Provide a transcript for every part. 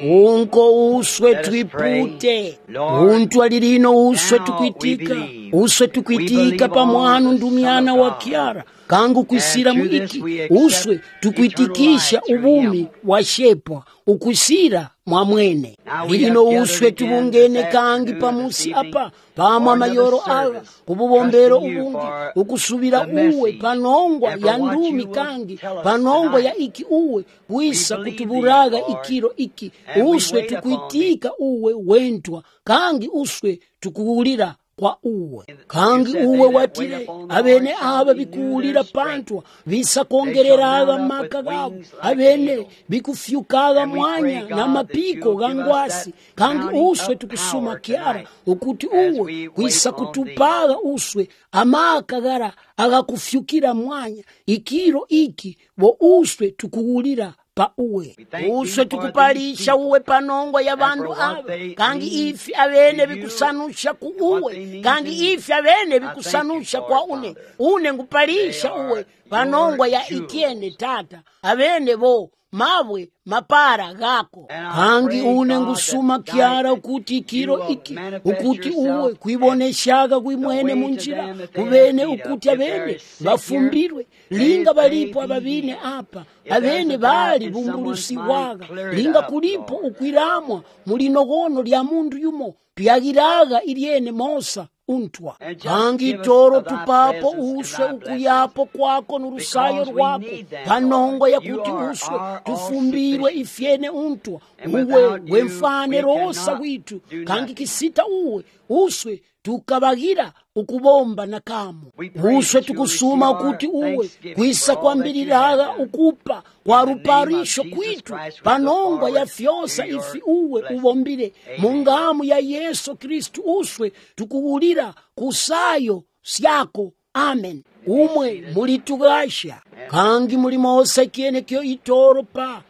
unko uswe twipute untwa lilino uswe tukwitika uswe tukwitika pamwanu ndumiana wa Kiara kangu kwisira muiki uswe tukwitikisha ubumi wa shepwa ukwisira mwamwene lino uswe tubungene kangi pamusi apa pamwa mayoro aga kububombero ubungi ukusubira uwe panongwa ya ndumi kangi panongwa ya iki uwe wisa kutuburaga ikiro iki uswe tukwitika uwe wentwa kangi uswe tukuulira kwa uwe kangi uwe watire abene aba bikuulira pantwa bisa kongereraga maka gabo abene bikufyukaga mwanya na mapiko gangwasi kangi uswe tukusuma Kiara ukuti uwe kwisa kutupaga uswe amaka gara agakufyukira mwanya ikiro iki bo uswe tukuulira pa uwe uswe tukupalisha uwe panongwa ya bandu aba kangi ifi abene bikusanusha ku uwe kangi ifi abene bikusanusha kwa une ngupalisha uwe panongwa ya ikiene tata abene bo mabwe mapara gako kangi une ngusuma Kiara ukuti ikiro iki ukuti uwe kwiboneshaga kwimwene munjira kubene ukuti abene bafumbirwe linga balipo ababine apa abene bali bumburusi waga linga kulipo ukwiramwa mulinogono lya mundu yumo pyagiraga iliene mosa untwa kangi toro tupapo uswe ukuyapo kwako nurusayo rwako panongo ya kuti uswe tufumbirwe ifyene untwa uwe wemfane rosa witu kangi kisita uwe uswe tukabagira ukubomba na kamu uswe tukusuma ukuti uwe kwisa kwambiriraga ukupa kwa ruparisho kwitu panongwa ya fyosa ifi uwe ubombire mungamu ya Yesu Kristu uswe tukuulira kusayo syako amen umwe mulitugasha kangi mulimosa kiene kyo itoro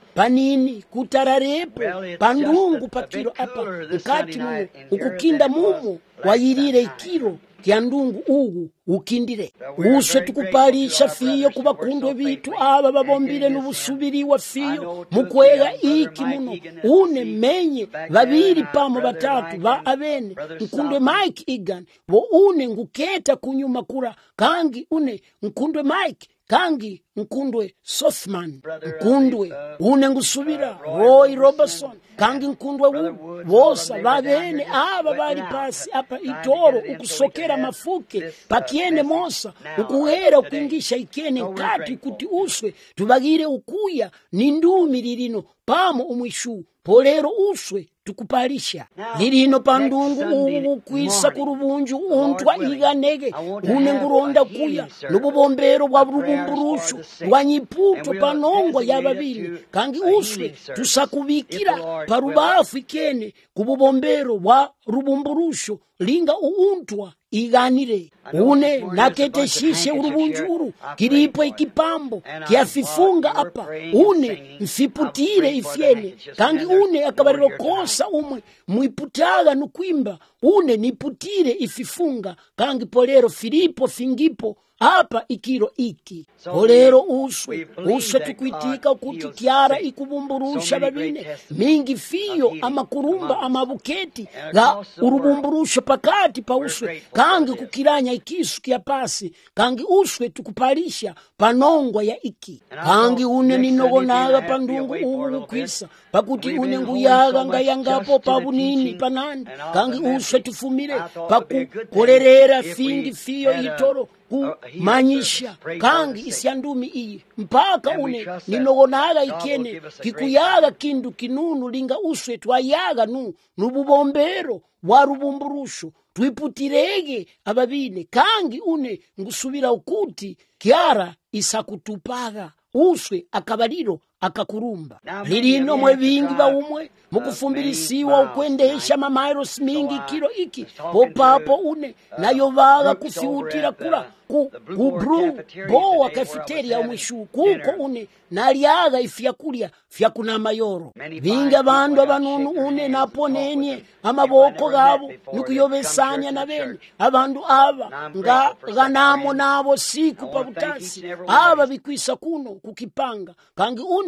panini kutararepo pandungu pakiro apa mkati mu ukukinda mumo wayirire ikiro kya ndungu ugu ukindire uswe tukupalisha fiyo kubakundwe bitu aba babombire n'ubusubiriwa fiyo mukwega iki muno une menye babiri pamo batatu ba abene nkundwe Mike Egan bo une nguketa kunyuma kura kangi une nkundwe Mike kangi nkundwe Sothman nkundwe une ngusubira Roy Robertson kangi nkundwe bosa babene aba bali pasi apa itoro ukusokera mafuke pakiene mosa ukuhera ukingisha ikene nkati kuti uswe tubagire ukuya nindumi lilino pamo umwishu polero uswe tukupalisha lilino pandungu ukwisa kurubunju untwa iganege une nguronda kuya nububombero bwa rubumburushu rwanyiputo panongwa yababili kangi uswe tusakubikira parubafu ikene kububombero bwa rubumburushu linga uuntwa iganire une naketeshishe urubunjuru kiripo ikipambo kiafifunga apa une mfiputire ifyene kangi une akabariro kosa umwe mwiputaga nukwimba une niputire ififunga kangi polero Filipo fingipo apa ikiro iki polero uswe tukwitika kuti Kiara ikubumburusha babine mingi fiyo amakurumba amabuketi ga urubumburusha pakati pa uswe kangi kukiranya ikisu kya pasi kangi uswe tukupalisha panongwa ya iki kangi une ninogonaga pandungu ubu kwisa pakuti une nguyaga ngayangapo pabunini panani kangi uswe tufumire pakukolerera fingi fiyo itoro kumanyisha kangi isyandumi iyi mpaka une ninogonaga ikene kikuyaga kindu kinunu linga uswe twayaga nububombero wa rubumburushu twiputirege ababine kangi une ngusubira ukuti Kiara isakutupaga uswe akabaliro akakurumba lilino mwe bingi ba umwe mukufumbirisiwa ukwendesha mamairos mingi kiro iki popapo une nayo baga kufiutira kula kubru boa cafeteria umwishu kuko une naliaga ifyakulia fyakuna mayoro binga bandu abanunu une naponenye amaboko gabo nukuyobesanya na bene abandu aba ganamo nabo siku pabutasi aba bikwisa kuno kukipanga kangi une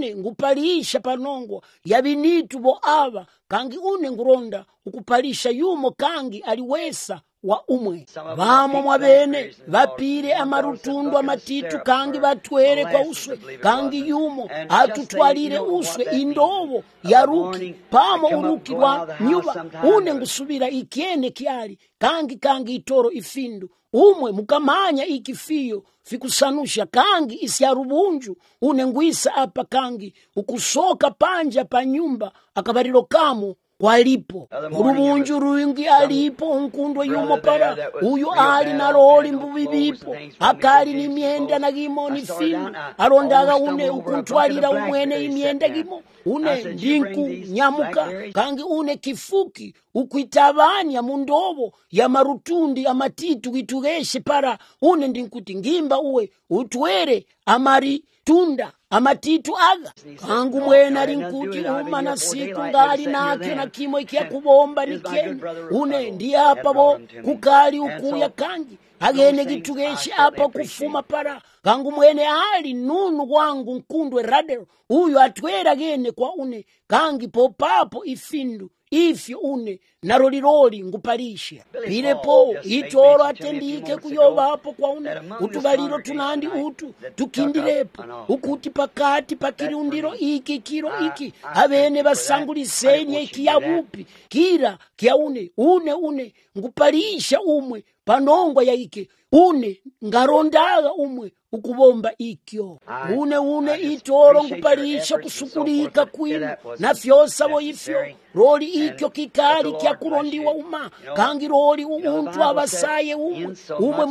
une ngupalisha panongo ya binitu bo ava kangi une nguronda ukupalisha yumo kangi aliwesa wa umwe vamo mwabene vapire amarutundu amatitu kangi vatwere kwa uswe kangi yumo atutwalire uswe indovo ya ruki pamo uruki wa nyuba une ngusubira ikiene kiali kangi itoro ifindu umwe mukamanya ikifiyo fikusanusha kangi isiarubunju une ngwisa apa kangi ukusoka panja pa nyumba akabarilo kamo kwalipo urubunju ruingi alipo unkundwe yumo para uyu ali na loli mbubibipo akali ni mienda na gimo ni finu arondaga une ukuntwalira umwene imienda gimo une ndinku nyamuka kangi une kifuki ukwitabanya mundobo ya marutundi amatitu gitugeshe para une ndinkuti ngimba uwe utwere amari tunda amatitu aga kangu mwena ari nkuti umana siku ngali nakyo na kimo ikia kubomba nikene une ndi hapa bo kukali ukuya kangi agene gitugeshe apa kufuma para kangu mwene ali nunu wangu nkundwe radero uyu atwera gene kwa une kangi popapo ifindu ifyo une naroliroli ngupalisha pilepo itoro atendike kuyovapo kwa une utubaliro tunandi utu tukindirepo ukuti pakati pakirundiro iki kiro iki avene basangulisenye ikiyabupi kira kya une ngupalisha umwe panongwa ya ike une ngarondaga umwe ukubomba ikyo une itoro ngupalisha kusukulika kwinu na fyosa bo ifyo roli ikyo kikali kya kurondiwa uma kangi roli umuntu abasaye umwe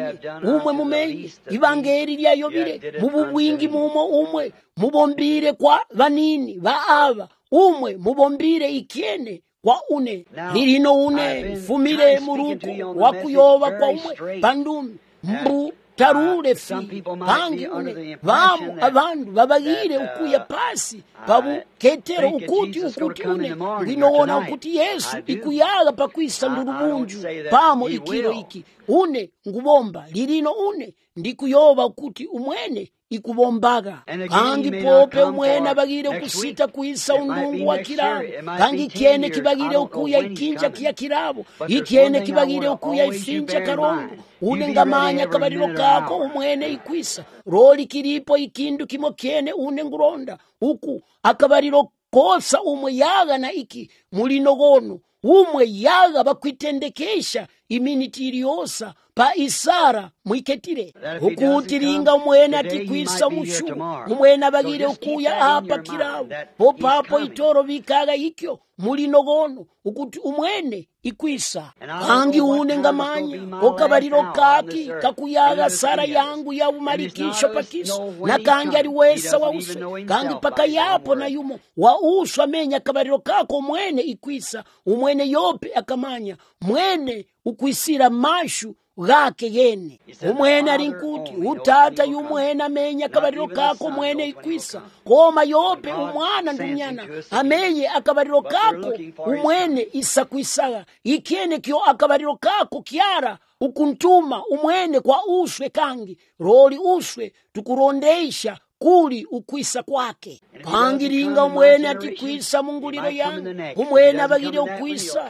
mumenye ivangeli lya yobire mububwingi mumo umwe mubombire kwa vanini vaava umwe mubombire ikiene kwa une lilino une fumire muruku wakuyoba kwa umwe pandumi mbu tarure fi kangi une vamu avandu vabagire ukuya pasi pabu ketero ukuti une nginoona ukuti Yesu ikuyaga pakwisa ndurubunju pamo ikiro iki une ngubomba lilino une ndikuyoba ukuti umwene ikubombaga kangi pope umwene abagire kusita kuisa undungu wa kirabo kangi kiene kibagire ukuya ikinja kia kirabo ikiene kibagire ukuya ifinja karongo une ngamanya kabariro kako umwene ikwisa roli kiripo ikindu kimo kiene une nguronda uku akabariro kosa umwe yaga na iki mulinogono umwe yaga bakwitendekesha iminiti iliyosa pa isara mwiketire ukutiringa umwene atikwisa mushu umwene abagire ukuya apa kirabo popapo itoro bikaga ikyo mulinogono ukuti umwene ikwisa kangi une ngamanya okabariro kaki kakuyaga sara yangu ya umarikisho pakiso na kangi aliwesa wa uso kangi paka yapo na yumo wa uso amenya kabariro kako umwene ikwisa umwene yope akamanya mwene ukwisira mashu gake gene umwene arinkuti utata yumwene amenya akabariro kako mwene ikwisa koma yope umwana ndunyana amenye akabariro kako umwene isakwisaga ikiene kyo akabariro kako kiara ukuntuma umwene kwa uswe kangi roli uswe tukurondesha kuli ukwisa kwake kangi ringa umwene atikwisa munguliro yangu umwene abagire ukwisa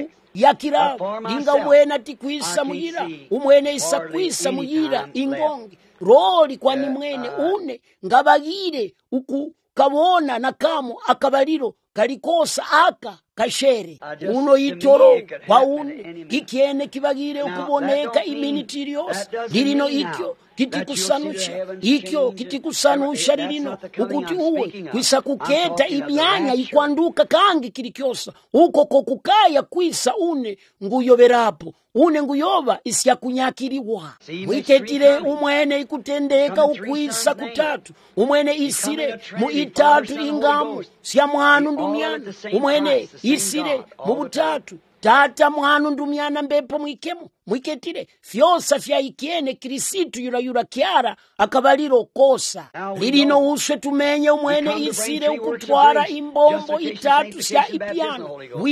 yakira linga umwene atikwisa muyira umwene isakwisa muyira ingongi roli kwani mwene une ngabagire uku kabona na kamo akabariro kalikosa aka kashere uno itoro kwa une kikiene kibagire ukuboneka iminiti iliyose lirino ikyo kitikusanusha lilino ukuti uwe kwisa kuketa imyanya ikwanduka kangi kilikyosa uko kokukaya kwisa une nguyoberapo une nguyoba isyakunyakiriwa mwiketire umwene ikutendeka ukwisa kutatu umwene isire mu itatu ingamu sya mwanu ndumyana umwene isire mu butatu tata mwanu ndumyana mbepo mwikemo mwiketire fyosa fya ikiene Kristu yura kiara akabaliro kosa lilino uswe tumenye umwene isire ukutwara imbombo itatu sya ipiano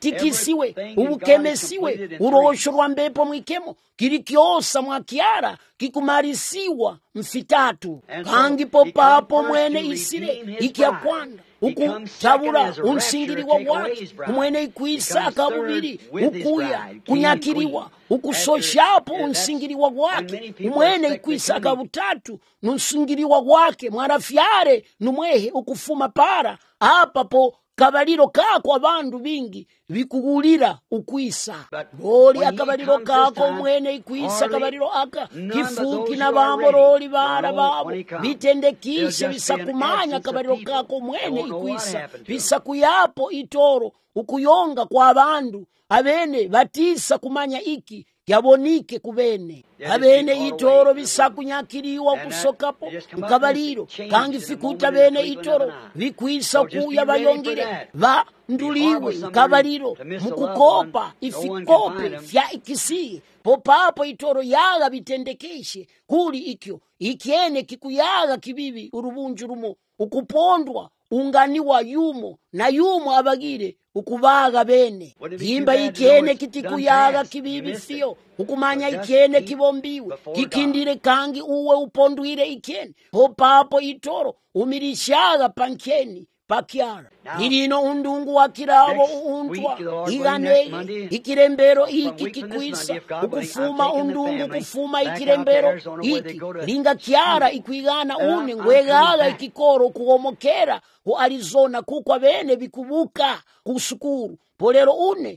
butikisiwe ubukemesiwe urosho rwa mbepo mwikemo kilikyosa mwakiara kikumarisiwa mfitatu kangi popapo mwene isile ikyakwanda ukutabura unsingiriwa wake kumwene ikwisa kabubiri ukuya kunyakiriwa ukusoshapo unsingiriwa wake umwene ikwisa kabutatu nunsingiriwa wake mwarafyare numwehe ukufuma para apapo kabaliro kako abandu bingi bikugulira ukwisa roli akabaliro kako mwene ikwisa kabaliro aka kifuki na bambo roli bara babo bitendekishe bisakumanya kabaliro kako mwene ikwisa bisakuyapo itoro ukuyonga kwa abandu abene batisa kumanya iki yabonike kubene abene itoro bisakunyakiriwa kusokapo mkabaliro kangi fikuta bene itoro bikwisa kuya bayongire banduliwe mkabaliro mukukopa ifikope fya ikisi popapo itoro yaga bitendekeshe kuli ikyo ikiene kikuyaga kibibi urubunju rumo ukupondwa unganiwa yumo na yumo abagire ukubaga bene yimba ikene kitikuyaga kibibi fio ukumanya ikene kibombiwe kikindire kangi uwe upondwire ikene popapo itoro umirishaga pankeni pakyara irino undungu wakirabo untwa igane ikirembero iki kikwisa ukufuma undungu kufuma ikirembero iki linga kyara ikwigana une ngwegaga ikikoro kuomokera ku Arizona kukwa bene bikubuka kusukuru polero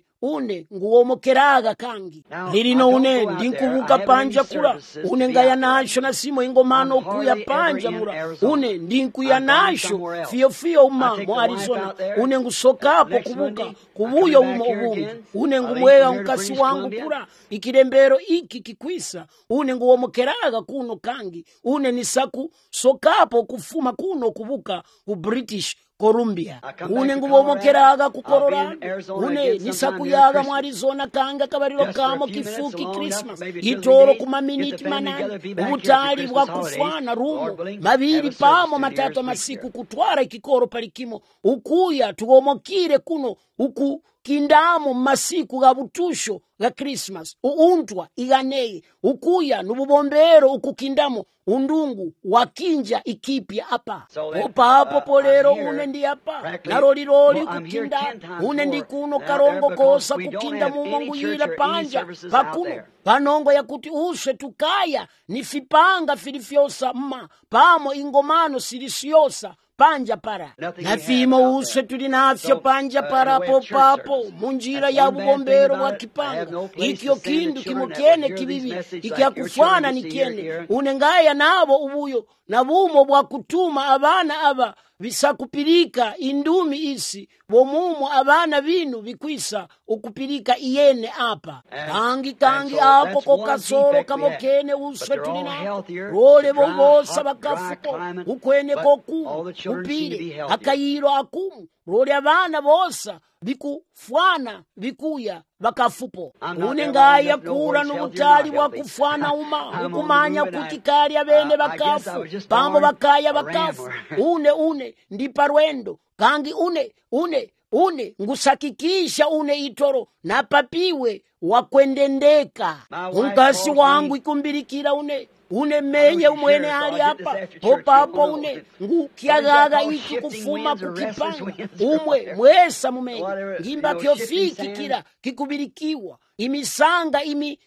une nguomokeraga kangi lirino une ndinkubuka panja kula une ngaya nasho na simo ingomano kuya panja mura une ndinkuya nasho fio uma mu Arizona une ngusokapo kubuka kubuyo umo une ngumwega nkasi wangu kula ikirembero iki kikwisa une nguomokeraga kuno kangi une nisaku sokapo kufuma kuno kubuka ku British Columbia une ngubomokeraga ku Colorado une nisakuyaga mu Arizona kanga kabariro kamo kifuki Christmas itoro kuma miniti manani ubutali bwa kufana rumo mabiri pamo matatu masiku kutwara ikikoro palikimo ukuya tugomokire kuno uku kindamo masiku ga butusho ga Christmas uuntwa iganeye ukuya nububombero ukukindamo undungu wakinja ikipya apa popapo polero une ndi apa naroliroli kukinda une ndi kuno karongo kosa kukinda mumongu yila panja pakuno panongo yakuti uswe tukaya nifipanga filifyosa pamo ingomano silisyosa panja para nafimo uswe tulinafyo panja para popapo munjira ya bubombero wa kipanga ikyo kindu kimukene kibibi ikyakufana nikiene unengaya nabo ubuyo na bumo bwa kutuma abana aba bisakupirika indumi isi bomumo abana binu bikwisa ukupirika iyene apa kangi apo kokasoro kamokene uswe tulina role bobosa bakafuko ukwene koku upire akayiro akumu role abana bosa bikufwana bikuya bakafupo unengaya kura n'ubutali bwa kufwana uma ukumanya kutikali abene bakafu pambo bakaya bakafu une ndi parwendo kangi une ngusakikisha une itoro na papiwe wakwendendeka unkasi wangu ikumbirikira une menye umwene hali hapa popapo une ngukiagaga iki kufuma kukipanga umwe mwesa mumenye ngimba kyofiki kila kikubirikiwa imisanga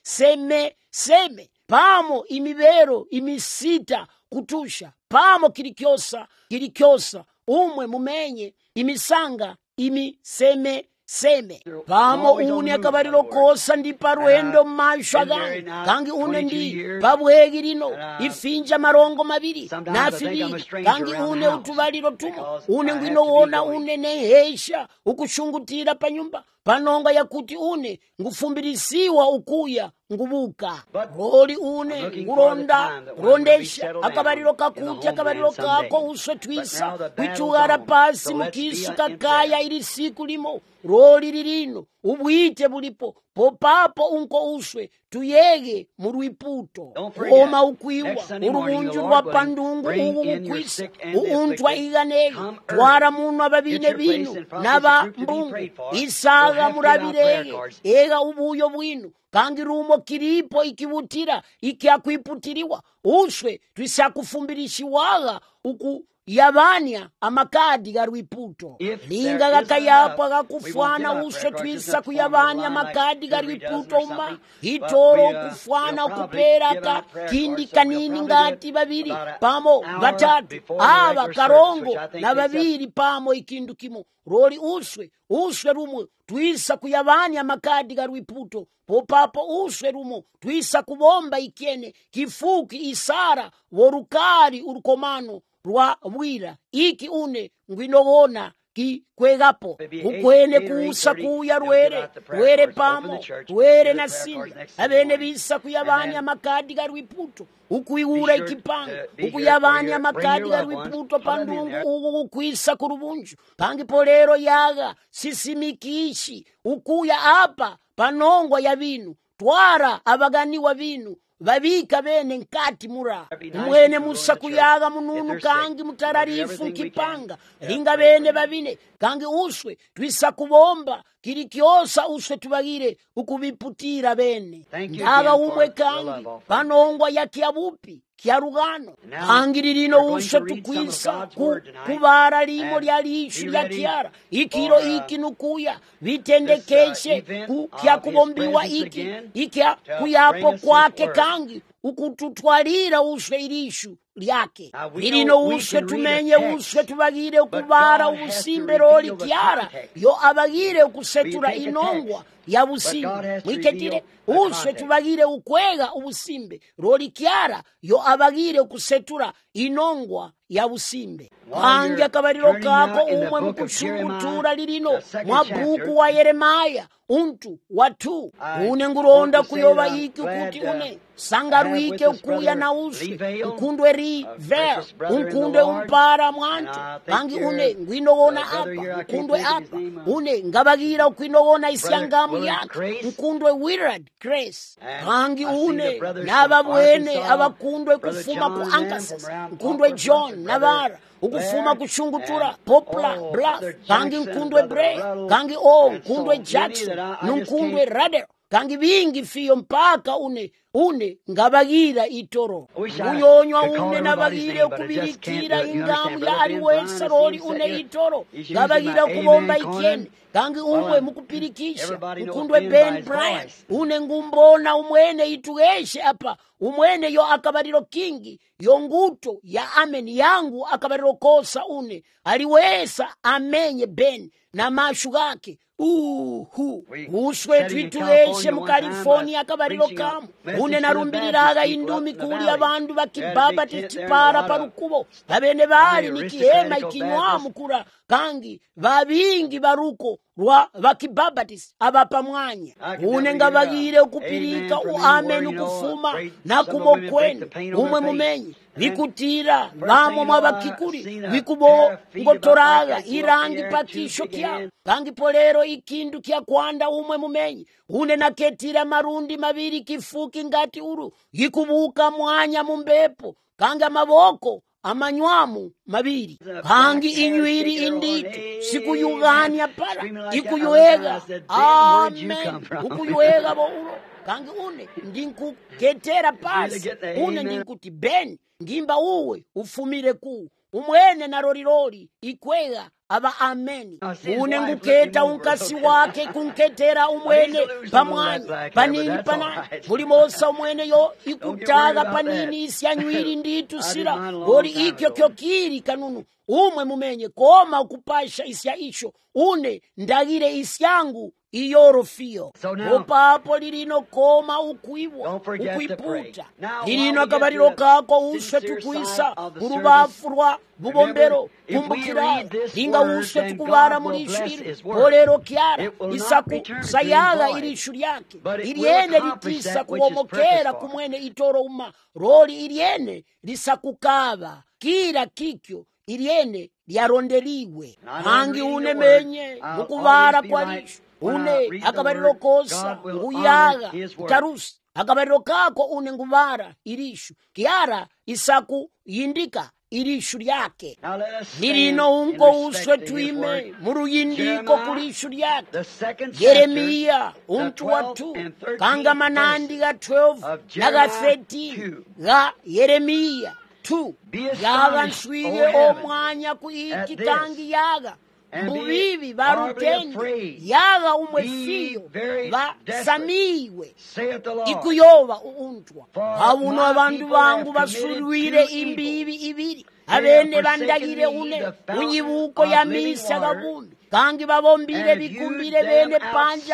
seme pamo imibero imisita kutusha pamo kilikyosa umwe mumenye imisanga seme pamo une akabariro kosa ndi parwendo masha gangi kangi une ndi pabwegi rino ifinja marongo mabiri nafibiri kangi une utubaliro tumo une ngwino wona une nehesha ukushungutira panyumba panonga yakuti une ngufumbirisiwa ukuya ngubuka roli une ngurondesha akabariro kakuti akabariro kako uswe twisa kwichugara pasi mukisu kakaya ili siku limo roli lirino ubwite bulipo popapo unko uswe tuyege mu rwiputo koma ukwiwa urubunju rwa pandungu ugu ukwisa uuntwa iganege twara munwa babine binu naba mbungu isaga murabirege ega ubuyo bwinu kangi rumo kiripo ikibutira ikyakwiputiriwa uswe twisakufumbirishiwaga uku yabania amakadi garwiputo linga gakayapwa gakufwana uswe twisa kuyabania amakadi garwiputo uma itoro kufwana ukuperaka kindi kanini ngati babiri pamo gatatu aba karongo na babiri pamo ikindu kimo roli uswe rumo twisa kuyabania amakadi garwiputo popapo uswe rumo twisa kubomba ikyene kifuki isara worukari urukomano rwa bwira iki une ngwinogona ki kwegapo ukwene kuusa kuya rwere pamo rwere na sinda abene bisa kuyabanya amakadi garwiputo ukwiura ikipanga ukuyabanya amakadi garwiputo pandungu ugu ukwisa kurubunju pangi polero yaga sisimikishi ukuya apa panongwa ya binu twara abaganiwa binu babika bene nkati mura mwene musa kuyaga mununu kangi mutararifu nkipanga linga bene babine kangi uswe twisa kubomba kiri kyosa uswe tubagire ukubiputira bene ndaga umwe kangi panongwa ya kiabupi kiarugano kangi lino uswe tukwisa kubara limo lya lishu lya kiara ikiro iki nukuya vitendekeshe kya kubombiwa iki kuyapo kwake kangi ukututwalira uswe ilishu lyake lino uswe tumenye uswe tubagire ukubara ubusimbe roli kiara yo abagire ukusetura inongwa ya busimbe mwiketire uswe tubagire ukwega ubusimbe roli kiara yo abagire ukusetura inongwa ya busimbe wange akabariro kako umwe mukushumutura lilino mwabuku wa Yeremaya untu watu une nguronda kuyoba iki kuti une sangarwike ukuya na uswe ukundwe river ukundwe umpara mwantu kangi une ngwinogona apa ukundwe apa une ngabagira ukwinogona isyangamu yake ukundwe Willard Grace kangi une nababwene abakundwe kufuma ku Ankansas ukundwe John Navarra ukufuma kushungutura Poplar Bluff kangi nkundwe Bray kangi nkundwe Jackson nkundwe Radar kangi bingi fiyo mpaka une ngabagira itoro unyonywa une nabagire ukubirikira ingamu ya ariwesa roli une itoro ngabagira kubomba ikyene kangi umwe mukupirikisha ukundwe Ben Bryant une ngumbona umwene itugeshe apa umwene yo akabariro kingi yo nguto ya amen yangu akabariro kosa une aliwesa amenye Ben na mashu gake uswe twitugeshe mu California akabariro kamu une narumbiriraga indumi kuli abandu bakibaba titipara parukubo abene bali nikihema ikinywa mukura kangi babingi baruko rwa bakibabatis abapamwanya une ngabagire ukupirika amen ukufuma na kumokwene umwe mumenyi vikutira vamwe mwabakikuri vikubo ngotoraga irangi pakisho kya kangi polero ikindu kya kwanda umwe mumenyi une naketira marundi mabiri kifuki ngati uru gikubuka mwanya mumbepo kangi amaboko amanywamu mabiri kangi inywiri inditu sikuyuganya para ikuyuega amen ukuyuega bouro kangi une ndinkuketera pasi une ndinkuti Ben ngimba uwe ufumire ku umwene na rorirori ikwega aba ameni une nguketa unkasi wake kunketera umwene pamwanya panini pana mulimosa umwene yo ikutaga panini isyanywiri nditu sira ori ikyo kyokiri kanunu umwe mumenye koma ukupasha isya isho une ndagire isyangu iyorofio opapo lilino koma ukwiputa lilino akabariro kako uswe tukwisa urubafu rwa bubombero kumbukira linga uswe tukubara muri ishuri polero kyara isaku sayaga irishu lyake iliene litisa kuomokera kumwene itoro uma roli iliene lisakukaba kila kikyo iliene lyarondeliwe hangi unemenye mukubara kwa lishu une akabaliro kosa nguyaga tarusi akabaliro kako une nguvara irishu kiara isaku yindika irishu lyake nilino unko uswe twime muruyindiko kulishu lyake Yeremiya untu wa 2 kanga manandi ga 12 na ga 13 ga Yeremiya 2 yaga nswile omwanya kuiki kangi yaga mubibi baruteni yaga umwefiyo basamiwe ikuyoba untwa abuno abantu bangu basulwire imbibi ibiri abene bandagire une unyibuko ya misa gabumbi kangi babombire bikumbire bene panja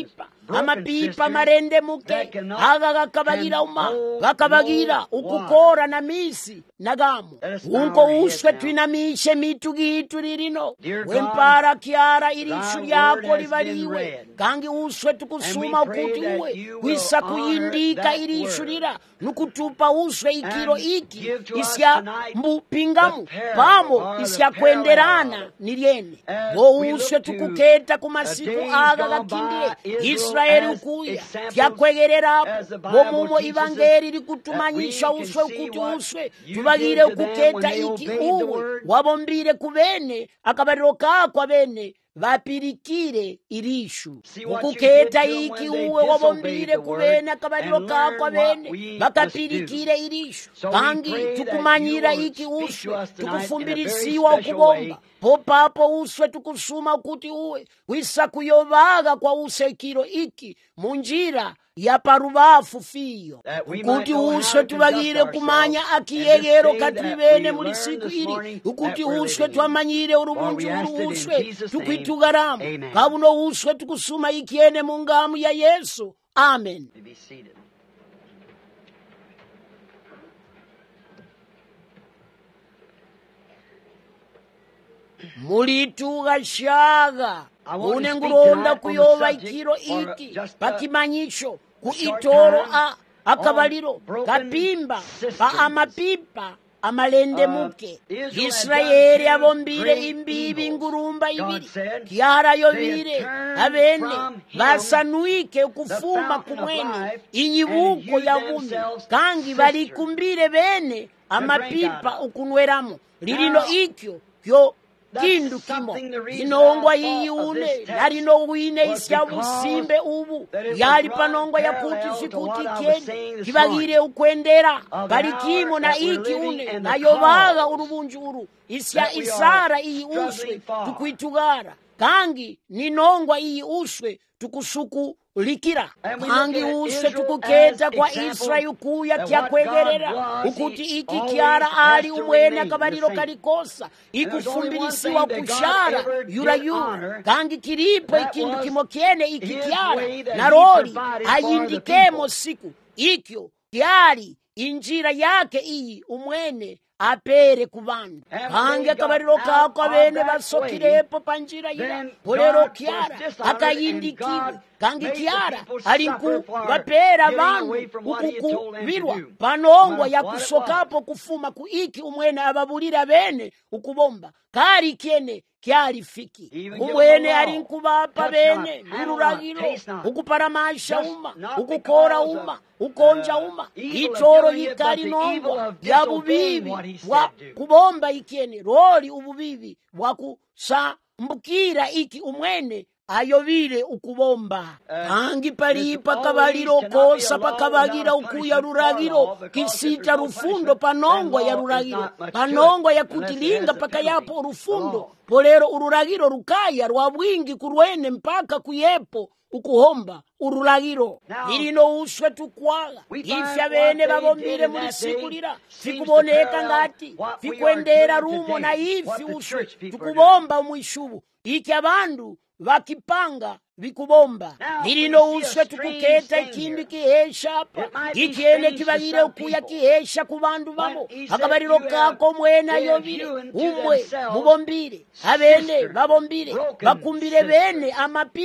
amapipa marende muke aga gakabagira gakabagira ukukora na misi nagamu unko uswe twinamishe mitugitu lirino wempara kiara irishu lyako libaliwe kangi uswe tukusuma ukuti uwe kwisa kuyindika irishu lira nukutupa uswe ikiro iki isya mbupingamu pamo isya kwenderana niliene bo uswe tukuketa kumasiku aga gakindile Israeli ukuya yakwegerera bomumo ivangeli likutumanyisha uswe ukuti uswe tubagire ukuketa iki uwe wabombire kubene akabaliro kako abene bapirikire irishu ukuketa iki uwe wabombire kubene akabaliro kako abene bakapirikire irishu kangi tukumanyira iki uswe tukufumbirisiwa ukubomba popapo uswe tukusuma kuti uwe wisa kuyobaga kwa usekiro iki munjira ya parubafu fiyo ukuti uswe tubagire kumanya akiyegero katribene muri siku iri ukuti uswe twamanyire urubunju uswe tukwitugaramu kabuno uswe tukusuma ikiene mu ngamu ya Yesu. Amen. Mulituga shaga une nguronda kuyoba ikiro iki pakimanyisho kuitoro akabaliro kapimba pa amapipa amalende muke Israeli abombire imbibi ngurumba ibiri kiara yobire abene basanuike kufuma kumwene inyibuko ya vumbi kangi balikumbire bene amapipa ukunweramo lilino ikyo kyo kindu kimo inongwa yiune narino wine isya busimbe ubu yali panongwa ya kuti sikuti kene kibagire ukwendera balikimo na iki une na yobaga urubunju uru isya isara iyi uswe tukwitugara kangi ninongwa iyi uswe tukusuku likira kangi uswe tukuketa kwa Israeli kuya kyakwegerera ukuti iki kyara ali umwene akabaliro kalikosa ikufumbirisiwa kushara yura kangi kiripo ikindu kimokene iki kyara na roli ayindikemo siku ikyo kyari injira yake iyi umwene apere kubantu kange akabaliro kako abene basokirepo panjira yira polero kyara akayindikiwe kangi kyara alinku bapera abantu ukukubirwa panongwa ya kusokapo kufuma kuiki umwene ababulira bene ukubomba kari kene kyali fiki umwene alinkubapa bene nururagiro ukuparamasha uma ukukora uma ukonja uma itoro yikali nongwa ya bubibi wa kubomba ikene roli ububibi wa kusambukira iki umwene ayobire ukubomba kangi palipa kabaliro kosa pakabagira ukuya ruragiro kisita rufundo panongwa ya ruragiro panongwa ya kutilinga pakayapo urufundo polero ururagiro rukaya rwabwingi kurwene mpaka kuyepo ukuhomba ururagiro ilino uswe tukwaga ifya bene babombire muri sikulira fikuboneka ngati fikwendera rumo na ifi uswe tukubomba mwishubu iki abandu vakipanga vikubomba ilino uswe tukuketa ikindi kihesha ikiene kibagire ukuya kihesha kubandu bamo akabaliro kako mwena yobire umwe mubombire abene babombire bakumbire bene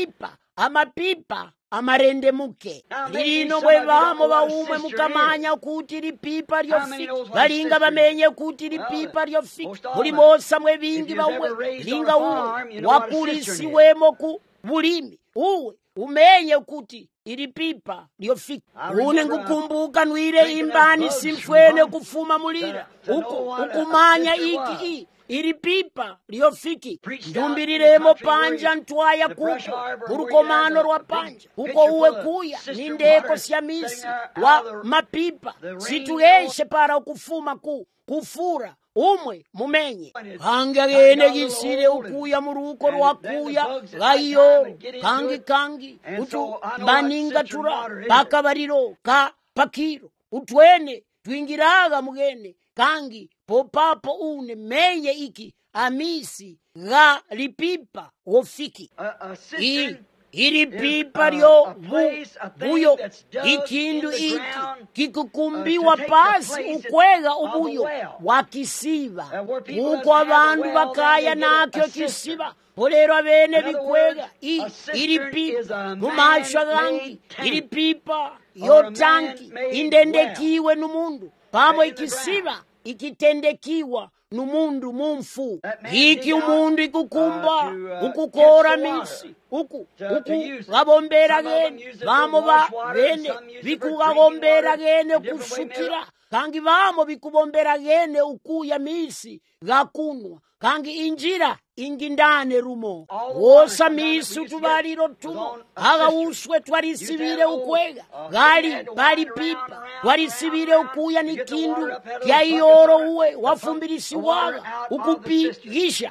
amapipa amarende muke lino bwe bamo bawumwe mukamanya kuti lipipa lyofiki balinga bamenye kuti lipipa lyofiki buli mosa mwe bingi bawumwe linga uwo wakulisiwemo ku bulimi uwe umenye kuti ili pipa lyofika. Une ngukumbuka nwire imbani simfwene kufuma mulira ukumanya iki ili pipa lyofiki ndumbiriremo panja ntwaya kuko murukomano rwa panja uko uwe kuya nindeko syamisi wa mapipa situyeshe para ukufuma kufura umwe mumenye hangagene gisire ukuya muruko rwakuya gayo kangi utu baninga tura pakabariro ka pakiro utwene twingiraga mugene kangi popapo une menye iki amisi ga lipipa wofiki ili pipa lyo buyo ikindu iki kikukumbiwa pasi ukwega ubuyo wakisiba uko abantu bakaya nakyo kisiba polero abene bikwega ili pipa mumasha gangi ili pipa yo tanki indendekiwe numundu pamwe ikisiba ikitendekiwa numundu mumfu iki umundu ikukumba ukukora misi uku gabombera gene bamo ba bene bikugabombera gene kushukira kangi bamo bikubombera gene ukuya misi gakunwa kangi injira ingindane rumo wosa misi utubariro tumo aga uswe twarisibire ukwega gali bali pipa twarisibire ukuya nikindu kya iyoro uwe wafumbirisi waga ukupigisha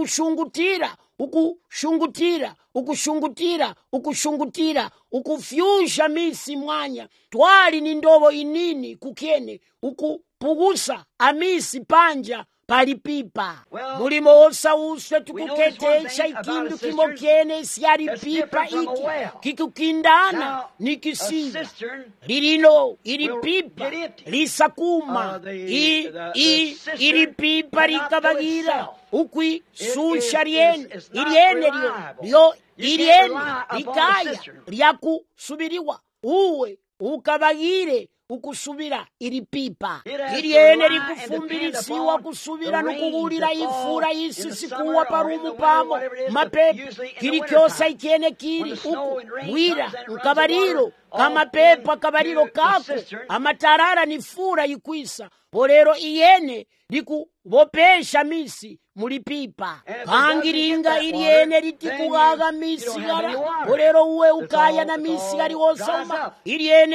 ukushungutira ukufyusha misi mwanya twali ni ndobo inini kukene ukupugusa amisi panja palipipa mulimo wosa uswe tukuketesha ikindu kimokene siari pipa iki kikukindana nikisiba lilino ili pipa lisakuma ili pipa likabagira ukwisusha iliene likaya lyakusubiriwa uwe ukabagire ukusubira ili pipa iliene likufumbilisiwa kusubira nukugulira ifura isi sikuwa parumu pamo mapepa kilikyosa ikene kiri uku wira nkabariro kama pepa kabariro kako amatarara ni fura ikwisa polero iyene likubopesha misi mulipipa kangiringa iliene litikugaga misi gara polero uwe ukaya na misi gari wosoma iliene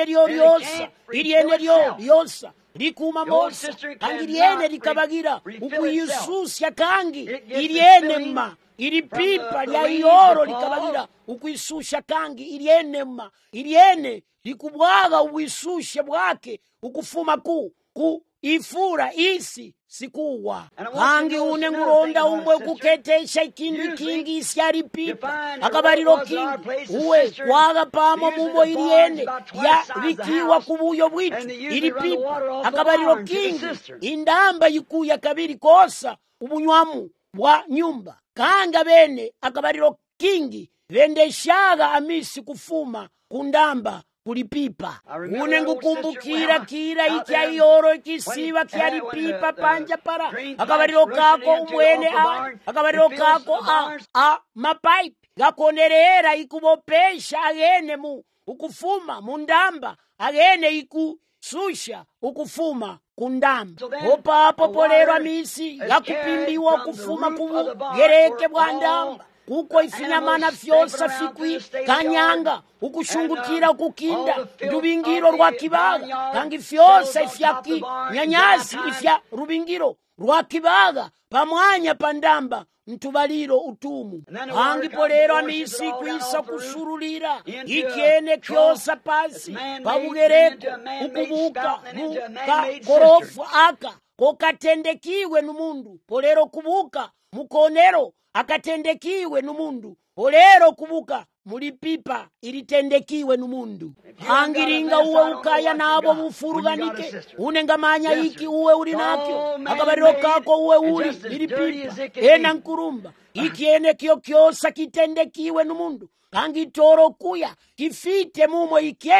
lyosa likuma mosa kangi iliene likabagira ukuyususya kangi iliene ma ili pipa lya iyoro likabagira ukwisusha kangi iliene likubwaga uwisushe bwake ukufuma ku ifura isi sikuwa kangi une nguronda umwe kuketesha ikindu kingi isyari pipa akabariro kingi uwe kwaga pamo mumo iliene ya likiwa kubuyo bwitu ili pipa akabariro kingi indamba yikuya kabiri kosa ubunywamu bwa nyumba kanga bene akabariro kingi vendeshaga amisi kufuma kundamba kulipipa une ngukumbukira kira ikya iyoro ikisiba kyari pipa panja para akabariro kako umwene akabariro kako mapaipi gakonerera ikubopesha agene ukufuma mundamba agene ikususha ukufuma kundamba opapo polero amisi yakupimbiwa kufuma kubugereke bwa ndamba kuko ifinyamana fyosa fikwi kanyanga ukushungutira kukinda rubingiro rwa kibaga kangi fyosa ifyaki nyanyasi ifya rubingiro rwa kibaga pamwanya pandamba mtubaliro utumu kangi polero amisi kwisa kusurulira ikene kyosa pasi pabugereko ukubuka korofu aka kokatendekiwe numundu polero kubuka mukonero akatendekiwe numundu polero kubuka mulipipa ilitendekiwe numundu hangiringa uwe ukaya nabo bufuruganike unengamanya iki uwe uli nakyo akabariro kako uwe uli ilipipa ena nkurumba ikiene kyo kyosa kitendekiwe numundu kangi toro kuya kifite mumo ikene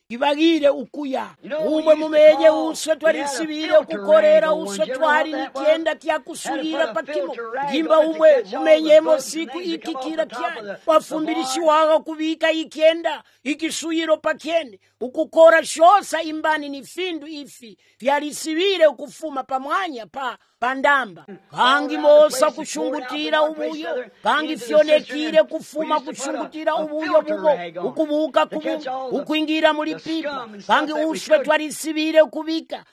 kibagire ukuya umwe mumenye uswe twarisibire kukorera uswe twari nikienda kyakusulira pakimo gimba umwe mumenyemo siku ikikira kyani wafumbirishi waga kubika ikienda ikisuyiro pakene ukukora shosa imbani ni findu ifi vyalisibire ukufuma pamwanya pandamba kangi mosa kushungutira ubuyo kangi fyonekire kufuma kushungutira ubuyo bubo ukubuka ukuingira muri pipa kangi uswe twarisibire kubika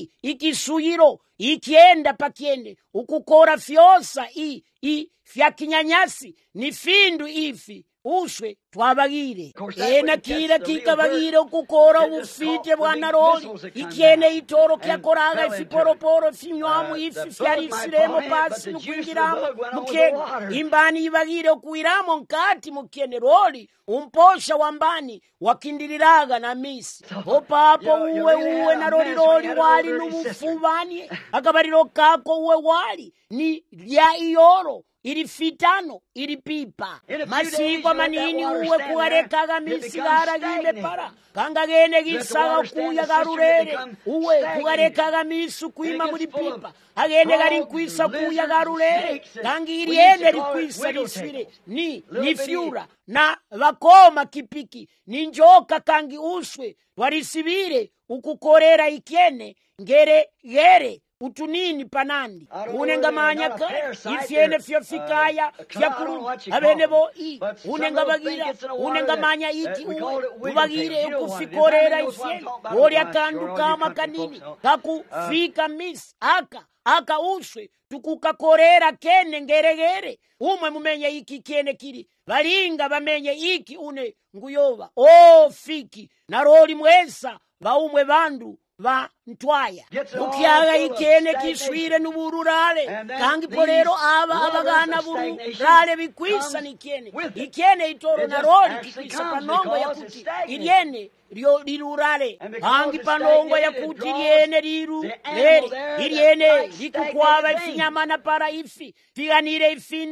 ikisuyiro ikienda pakiende ukukora fyosa fya kinyanyasi ni findu ifi uswe twabagire ena kila kikabagire ukukora ubufite bwana roli ikiene itoro kyakoraga ifiporoporo finywamu ifi fyarisiremo pasi nukwingiramo mukene imbani ibagire ukuiramo nkati mukene roli umposha wambani wakindiriraga na misi opapo uwe na roli wali n'ubufubanye akabariro kako uwe wali ni lya iyoro ili fitano ili pipa masigo manini uwe kugarekaga misi garagime para kanga gene gisaga kuya garurere uwe kugarekaga misi kuima muri pipa agene gari kwisa kuya garurere kanga iriene rikwisa risire ni fyura na bakoma kipiki ni njoka kangi uswe warisibire ukukorera ikiene ngere utunini panandi unengamanya ka ifiene fyofikaya fyakuru abene bo unengabagira unengamanya iki ubagire ukufikorera ifiene ori akandu kama kanini kakufika misi aka uswe tukukakorera kene ngeregere umwe mumenye iki kene kiri balinga bamenye iki une nguyoba fiki na roli mwesa baumwe bandu va ntwaya ukyaga ikene kiswire n'ubururale kangi porero abagana bururale bikwisa nikene ikene itoro na roli kikwisa panongo ya kuti iriene lirurale kangi panongo ya kuti iriene likukwaba ifinyamana para ifi figanire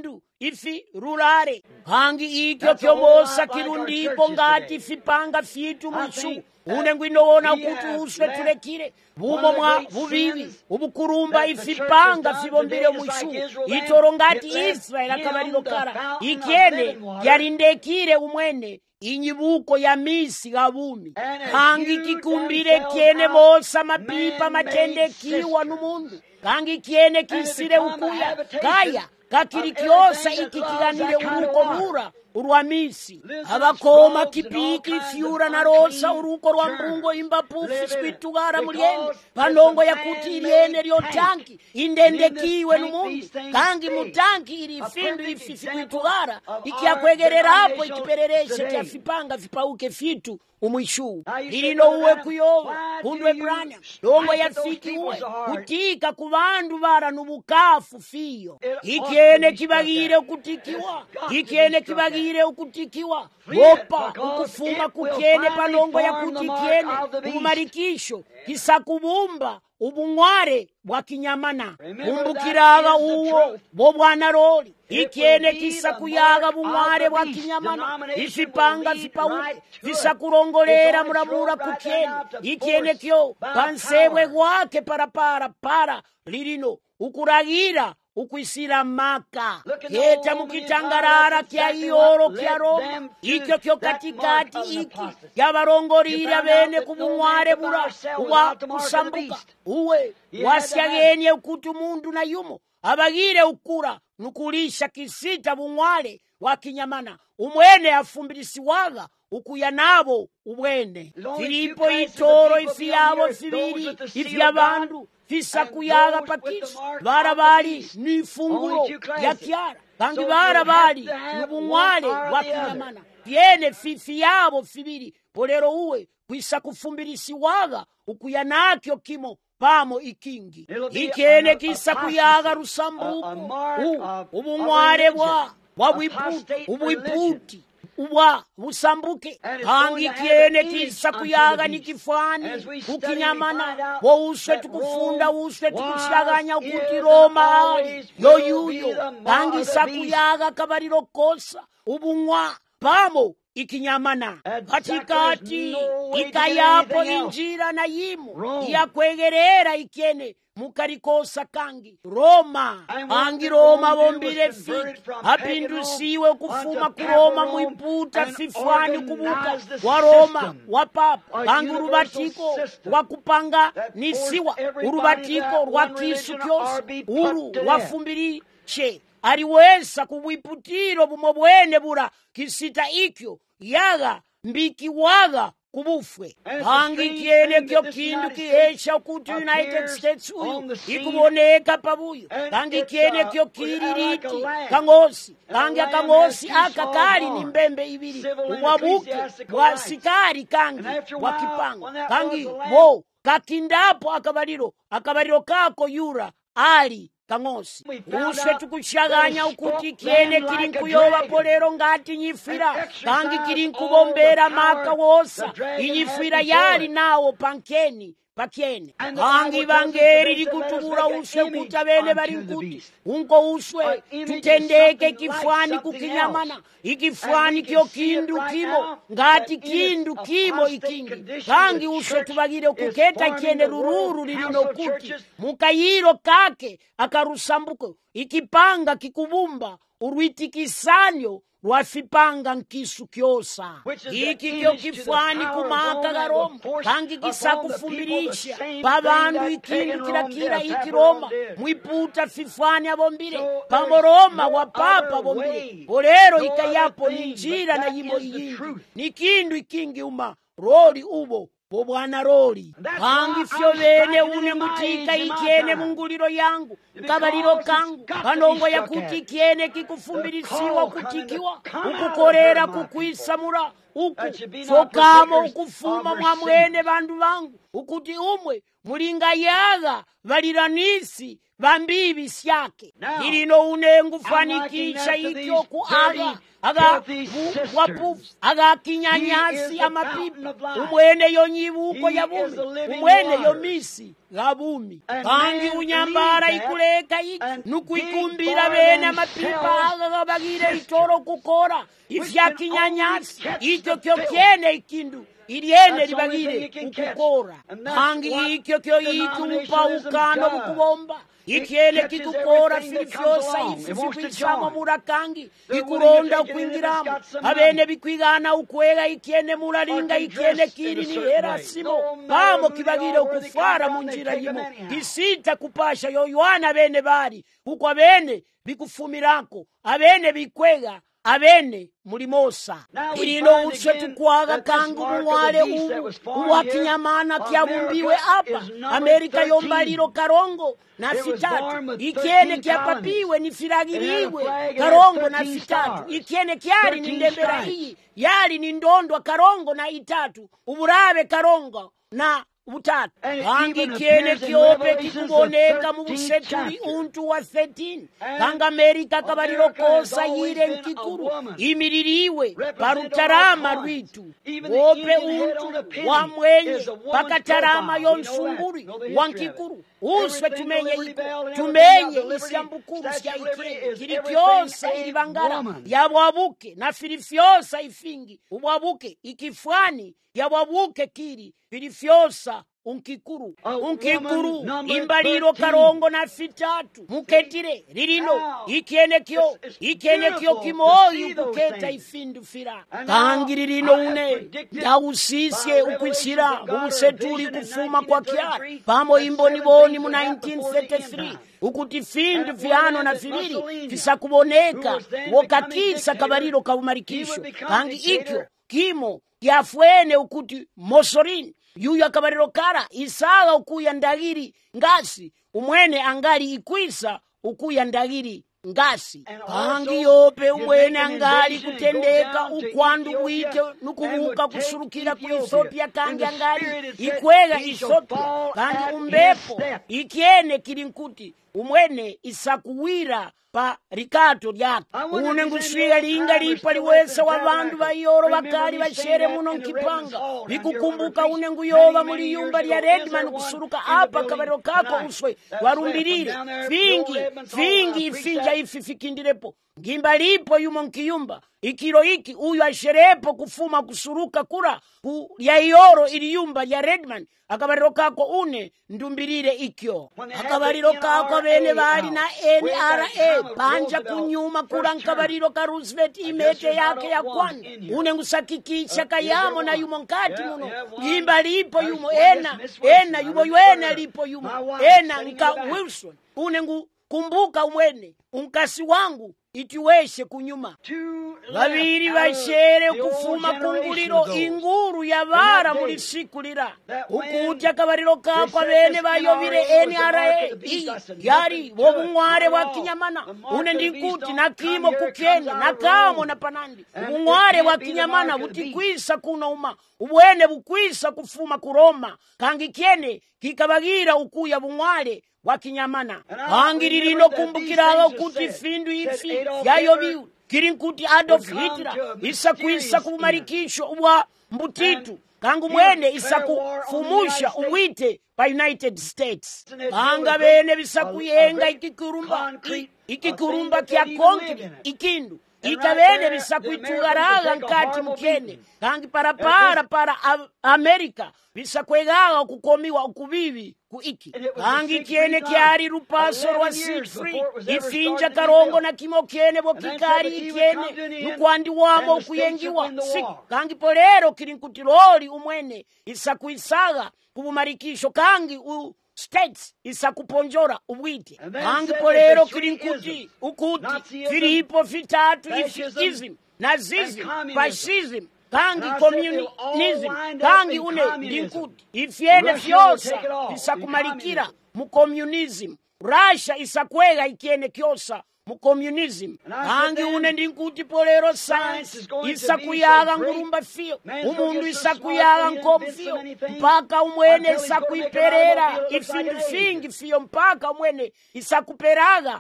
ifi rurale kangi ikyo kyomosa kirundiko ngati fipanga fitu mwisu unengwinowona kuti uswe tulekire bumo mwa bubibi ubukurumba ifipanga fibombire mwishu itoro ngati Israeli akabaliro kara ikene yarindekire umwene inyibuko ya misi gabumi kangi kikumbire kene mosa mapipa matendekiwa n'umundu kangi kene kisire ukuya kaya kakirikyosa ikikiganire uruko rura urwamisi abakoma kipiki fyura na rosa uruko rwa mbungo imbapufi switugara muliende panongo ya kuti iriene ryo tanki indendekiwe n'umundu kangi mutanki iri findu ifi switugara ikiyakwegerera hapo ikiperereshe kya fipanga fipauke fitu umwishu lino uwe kuyoba kundwe branya dongo ya fiki uwe kutika kubandu bara nubukafu fiyo ikiene kibagire ukutikiwa ikiene kibagire ukutikiwa wopa ukufuma kukene panongo ya kutikiene umarikisho kisakubumba ubungware bwa kinyamana umbukiraga uwo bo bwana roli ikiene kisakuyaga bungware bwa kinyamana ifipanga fipauke visakurongolera muramura kukene ikiene kyo pansebwe gwake para lirino ukuragira ukwisira maka keta mukitangarara kya iyoro kya Roma ikyo kyo katikati iki yabarongorira bene kubungware bura uwa usambuka uwe wasyagenye ukuti umundu na yumo abagire ukura nukulisha kisita bungware wa kinyamana umwene afumbirisiwaga ukuya nabo ubwene Filipo itoro ifi yabo fibiri ifi yabandu fisakuyaga pakisi barabali n'ifunguro ya kyara kandi barabali n'ubungware bwa kinyamana yene fifi yabo fibiri polero uwe kwisakufumbirisiwaga ukuya nakyo kimo pamo ikingi ikene kisakuyaga rusambuku ubungware bwa ubwiputi ubwa busambuke hangi kiene kisakuyaga nikifani ukinyamana wo uswe tukufunda uswe tukushaganya ukuti Roma yoyuyo hangi sakuyaga kabariro kosa ubungwa pamo ikinyamana katikati ikayapo injira na yimu yakwegerera ikene mukalikosa kangi Roma angi Roma bombile fiki apindusiwe kufuma ku Roma muiputa fifwani kubuka wa Roma wa papa angi urubatiko wakupanga nisiwa urubatiko rwa kisu kyose uru wafumbirishe aliweza kubwiputiro bumo bwene bura kisita ikyo yaga mbiki waga kubufwe hangi kiene kyo kindu kihesha kuti United States uyu ikuboneka pabuyo hangi kiene kyo kiririti kangosi hangi kangosi akakali ni mbembe ibiri umwabuke wa sikari kangi wakipanga hangi bo kakindapo akabaliro kako yura ali kangosi uswe tukushaganya ukuti kiene kiri nkuyoba polero ngati nyifira kangi kiri nkubombera maka wosa inyifira yali nawo pankeni pakyene kangi bangeri likutubura uswe kuta bene bali nkuti unko uswe tutendeke kifwani kukinyamana ikifwani kyo kindu kimo ngati kindu kimo ikingi kangi uswe tubagire kuketa kiene rururu lilino kuti mukayiro kake akarusambuko ikipanga kikubumba urwitikisanyo rwafipanga nkisu kyosa iki kyo kifwani kumaka ga Roma kangi kisakufumbirisha pabandu ikindu kirakira iki Roma mwiputa fifwani abombire pamo Roma wa papa bombire olero ikayapo ninjira na yimo iyindi nikindu ikingi uma roli ubo bwana roli kangi fyo bene une mutika ikiene munguliro yangu kabaliro kangu kanongo ya kuti kiene kikufumbirisiwa kutikiwa ukukorera kukwisamura uku fokamo ukufuma mwamwene bandu bangu ukuti umwe mulinga yaga valiranisi vambibi syake ilino unengu fanikisha ikyo kuaga aga kinyanyasi amapipa umwene yo nyibuko ya bumi umwene yo misi gabumi kangi unyambara ikuleka iki nukuikumbira bene amapipa aga bagire itoro kukora ifya kinyanyasi ikyo kyo kiene ikindu iliene libagire ukukora kangi ikyo kyo ikupa ukano bukubomba ikiene kikukora filifyosa ififikwishamo murakangi ikuronda kuingiramo abene bikwigana ukwega ikiene muraringa ikiene kiri ni herasimo pamo kibagire ukufara munjira yimo isita kupasha yoyoana bene bari kuko abene bikufumirako abene bikwega abene mulimosa ilino uswe tukwaga kangu muwale uwa kinyamana kyabumbiwe apa Amerika yombaliro karongo na fitatu ikiene kyapapiwe ni firagiriwe karongo na fitatu ikiene kyali ni ndembera hii yali ni ndondwa karongo na itatu uburabe karongo na utatu kangi kiene kyope kikuboneka mu busetuli untu wa 13 kanga Amerika kabaliro kosa yire nkikuru imiririwe parutarama rwitu wope untu wa mwenye pakatarama yonsunguri wankikuru uswe tumenye isyambukuru sya ikene kiri kyosa ilibangara yabwabuke na filifyosa ifingi ubwabuke ikifwani yabwabuke kiri filifyosa unkikuru imbaliro karongo na fitatu muketire lirino ikiene kyo kimoyi ukuketa ifindu fira kangi lirino une ndausisye ukwishira ubusetuli kufuma kwa kyari pamo imboni boni mu 1933 ukuti findu vyano na vibiri visakuboneka wokakisa kabaliro kabumarikisho kangi ikyo kimo yafwene ukuti Mussolini yuyu akabaliro kara isaga ukuya ndagiri ngasi umwene angali ikwisa ukuya ndagiri ngasi kangi yope umwene angali kutendeka ukwandu wite nukubuka kusurukira ku Ethiopia kangi angali ikwega Ethiopia kangi umbepo ikiene kilinkuti umwene isakuwira pa rikato lyake une ngushiga linga lipa liwesa wa bandu bayoro bakali bashere muno nkipanga bikukumbuka une nguyoba muri yumba lya Redman kusuruka apa kabariro kako uswe warumbirire fingi finja mpaka ifi fikindirepo ngimba lipo yumo nkiyumba ikiro iki uyu asherepo kufuma kusuruka kura ya iyoro ili yumba ya Redman akabaliro kako une ndumbirire ikyo akabaliro kako bene bali na NRA panja kunyuma kura nkabaliro ka Roosevelt imete yake ya kwanza une ngusakikisha kayamo na yumo nkati muno ngimba lipo yumo ena yumo yuene lipo yumo ena nka Wilson une kumbuka umwene unkasi wangu itiweshe kunyuma babiri bashere kufuma kunguliro inguru yabara muri sikulira ukuti akabaliro kako bene bayobire NRA yari bobunware wa Kinyamana une ndikuti nakimo kukenya nakamo na panandi ubunware wa Kinyamana butikwisa kunouma ubwene bukwisa kufuma kuroma kangi kene kikabagira ukuya bunware wa Kinyamana angirino kumbukiraga kuti findu ifi yayobiwe kiri nkuti Adolf Hitler isakwisa kumarikisho wa mbutitu kangu mwene isakufumusha uwite pa United States anga bene bisakuyenga ikikurumba kya concrete ikindu ikabene bisakuitugaraga nkati mkene kangi para Amerika bisakwegaga kukomiwa ukubibi kuiki kangi kiene kiari rupaso rwa Siegfried ifinja karongo na kimo kiene bokikari ikiene nukwandi wamo kuyengiwa kangi polero kirinkutiroli umwene isakuisaga kubumarikisho kangi States isakuponjora ubwite kangi polero kirinkuti ukuti filipo fitatu ifism nazism fascism kangi communism kangi une ndinkuti ifyene fyosa isakumalikira mu communism Russia isakwega ikiene kyosa mu communism kangi une ndinkuti polero science isakuyaga ngurumba fio umundu isakuyaga nkomfio mpaka umwene isakuiperera ifindu fingi fio mpaka umwene isakuperaga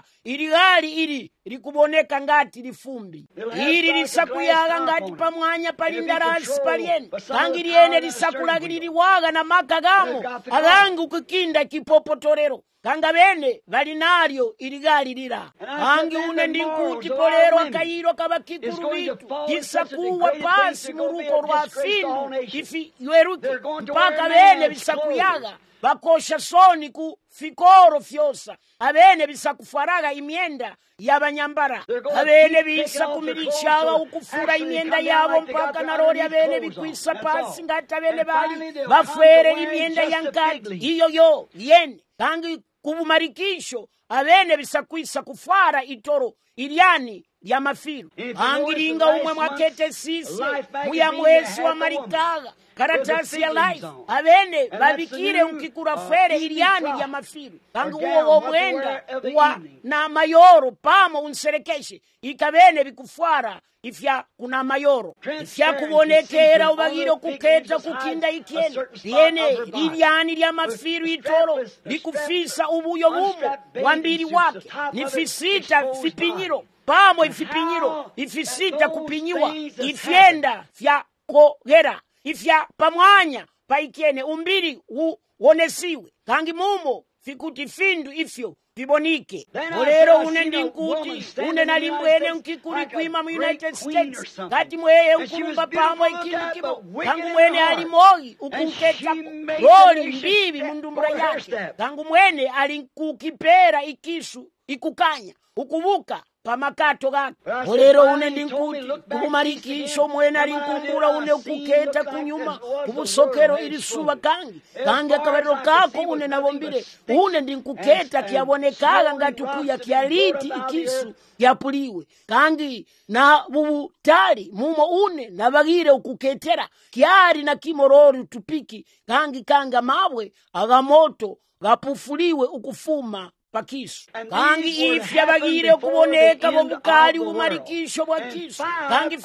ili likuboneka ngati lifumbi ili lisakuyaga ngati pamwanya palindarasi paliene kangi liene lisakulagililiwaga na makagamo agangi ukukinda kipopotorero kanga bene balinalyo iligalilira kangi une ndinkuti polero akayiro kabakikuru bitu kisakuwa pasi muruko rwa findu ifi yweruke mpaka bene bisakuyaga bakosha soni ku fikoro fyosa abene bisakufaraga imyenda y'abanyambara abene bisa kumirichaga ukufura imyenda yabo mpaka narori abene bikwisa pasi ngata abene bali bafwere imyenda yankati iyo yene kangi kubumarikisho abene bisakwisa kufara itoro ilyani ya mafiru angiringa umwe mwakete sisi muya mwezi wa marikaga karatasi ya life abene babikire ukikura fere ilyani ya mafiru kangi uwo mwenda wa na mayoro pamo unserekeshe ikabene bikufara ifya kuna mayoro ifya kubonekera ubagiro kuketa kukinda ikiene yene ilyani lya mafiru itoro likufisa ubuyo bumo wambiri wake nifisita fipinyiro pamo ifipinyiro ifisita kupinyiwa ifyenda fya kogera ifya pamwanya paikiene umbiri wonesiwe kangi mumo fikuti findu ifyo vibonike olero une ndinkuti une nalimbwene nkikuli kwima mu United States kati mweye ukulumba pamwe ikindu kibo kangu mwene alimogi ukuketa roli mbibi mundumbura yake kangu mwene alinkukipera ikisu ikukanya ukubuka pamakato gake olero une ndinkuti kubumarikisho mwene alinkumbura une ukuketa kunyuma kubusokero ilisuba kangi akabariro kako une nabombire une ndinkuketa kiabonekaga ngati kuya kialiti ikisu yapuliwe kangi na bubutali mumo une nabagire ukuketera kiari na kimorori tupiki kangi kanga mabwe agamoto gapufuliwe ukufuma pakisu kangi ifya bagire kuboneka bobukali ubumarikisho bwa kisu kangi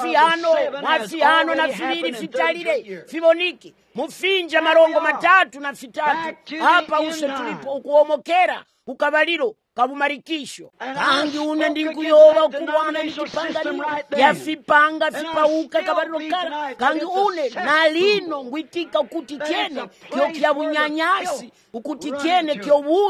fiano na fibiri fitalire fiboniki mufinja marongo matatu na fitatu hapa use tulipo ukuomokera kukabaliro kabumarikisho kangi une ndinkuyoba ukubona nikipanga yafipanga fipauka kabaliro kala kangi une nalino ngwitika ukuti kene kyo kya bunyanyasi ukuti kene kyo buyo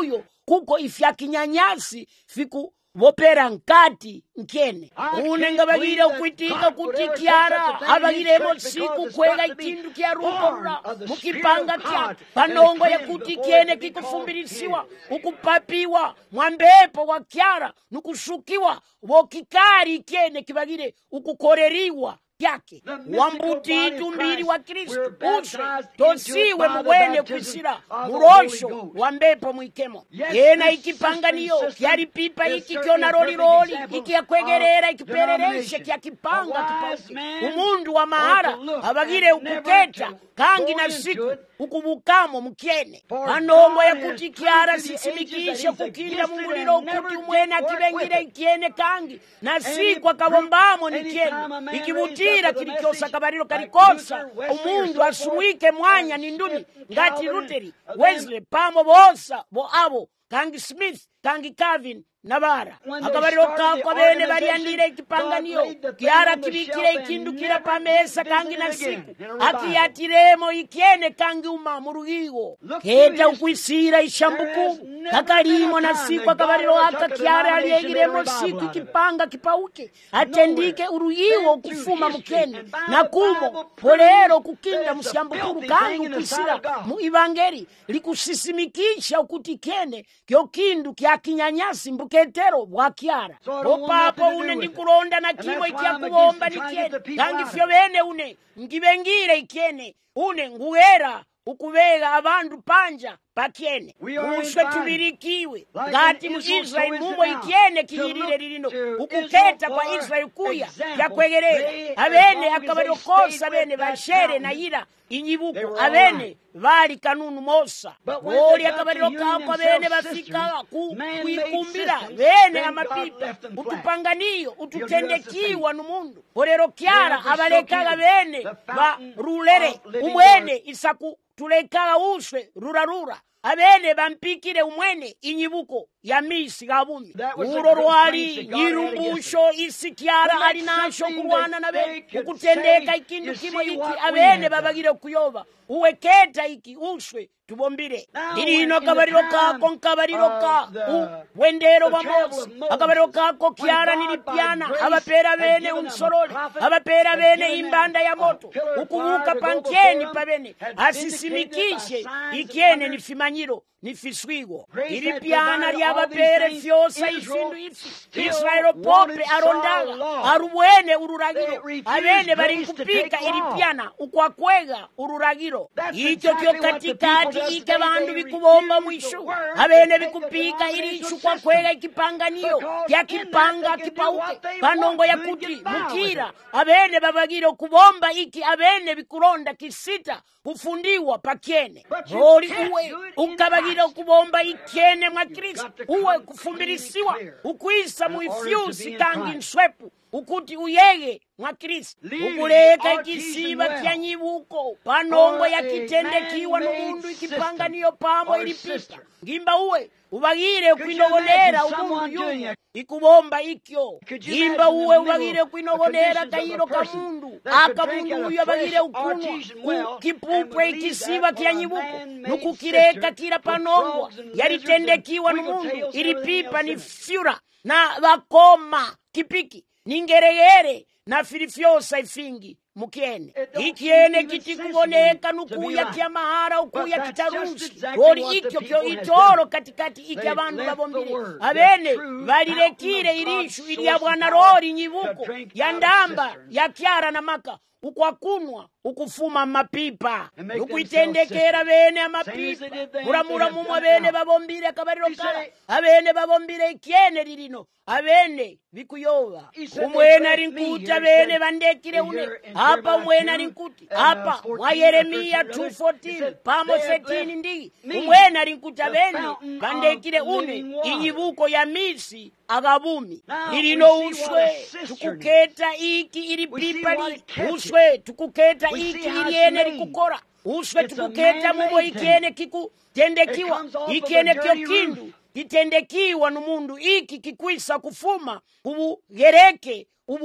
kuko ifya kinyanyasi fiku vopera nkati nkene unenga bagire ukwitika kutikiara abagiremo siku kwega ikindu kya rukorura mukipanga kya panongo ya kutikene kikufumbirisiwa ukupapiwa mwambepo wa kyara nukushukiwa wokikari kene kibagire ukukoreriwa yake wambuti tumbiri wa Kristo uswe tosiwe muwene kwisira murosho wambepo mwikemo yena ikipanganiyo kyari pipa iki kyona roli iki yakwegerera ikiperereshe kya kipanga kipauki umundu wa mahara abagire ukuketa kangi na siku ukubukamo mukene panongo ya kutikiara sisimikishe kukinda mumuliro ukuti umwene akibengire ikiene kangi na siku akabombamo nikene ikibutira kilikyosa kabariro kalikosa umundu asumwike mwanya ninduni ngati Luteri Wesley pamo bosa bo abo kangi Smith kangi Calvin nabara akabariro kako bene bariandire ikipanganiyo kiara kibikire ikindu kira pamesa kangi na siku akiyatiremo ikiene kangi umamurugigo keta ukwisira ishambuku kakalimo na siku akabariro aka kiara aliyegiremo siku ikipanga kipauke atendike urugigo kufuma mukene na kumo polero kukinda mushambukuru kangi ukwisira mu ivangeli likusisimikisha ukutikene kyo kindu kya kinyanyasi ketero bwakiara opapo une ndikuronda na kimo ikyakubomba nikene kangi fyo bene une ngibengire ikene une nguera ukubega abantu panja pakene uswe tubirikiwe ngati mu Israeli mumo ikene kiyirire lino ukuketa kwa Israeli kuya yakwegerera abene akabarokosa bene bashere na yira inyibuko abene bali kanunu mosa boli akabaroka kwa bene bafika kuikumbira bene amapipa utupanganiyo ututendekiwa numundu orero kyara abalekaga bene ba rulere umwene isaku tulekaga uswe rurarura abene bampikire umwene inyibuko ya misi gabumi uro rwali nyirumbusho isikiara alinasho kurwana na bene ukutendeka ikindu kimo iki abene babagire kuyoba uweketa iki uswe tubombire irino akabariro kako nkabariro ka wendero bamosi akabariro kako kyara nilipiana abapera bene unsorole abapera bene imbanda ya moto ukubuka pankeni pabene asisimikishe ikiene nifimanyiro nifiswigo ilipiana lyabapere fyosa ifindu ifi Israelo pope arondaga arubwene ururagiro abene bari kupika ilipiana ukwakwega ururagiro icyo kyo katikati ike bandu bikubomba mwishu abene bikupika ilishu kwakwega ikipanganiyo ya kipanga kipauke panongo ya kuti mukira abene babagiro kubomba iki abene bikuronda kisita kufundiwa pakene hori uwe ukabagiro kubomba ikene mwa Kristo uwe kufumbirisiwa ukwisa muifyusi kangi nswepu ukuti uyege mwa Kristo ukuleka ikisiba kya nyibuko panongo ya kitendekiwa n'umundu ikipanganiyo pamo ilipipa ngimba uwe ubagire kwinogonera umundu yuyu ikubomba ikyo ngimba uwe ubagire kwinogonera kayiro kamundu akamundu uyu abagire ukunwa kipupwe ikisiba kya nyibuko nukukireka kira panongo yalitendekiwa n'umundu ilipipa ni fyura na bakoma kipiki ningeregere na filifyosa ifingi mukene ikiene kitikuboneka nukuya kya mahara ukuya kitarusi ori ikyo kyo itoro katikati iki abantu babombire abene balirekire irishu ilya bwana rori nyibuko ya ndamba ya kyara na maka ukwakunwa ukufuma mapipa ukuitendekera bene amapipa muramura mumwe bene babombire kabariro kala abene babombire ikiene lirino abene bikuyoba umwena rinkuta bene bandekire une hapa umwena rinkuti hapa mwa Yeremia 2:14 pamo 13 ndi umwena rinkuta bene bandekire une inyibuko ya misi agabumi lirino uswe tukuketa iki ili pipa li uswe tukuketa iki iliene likukora uswe tukuketa mubo ikiene kikutendekiwa ikiene kyo kindu kitendekiwa n'umundu iki kikwisa kufuma ubu gereke ubu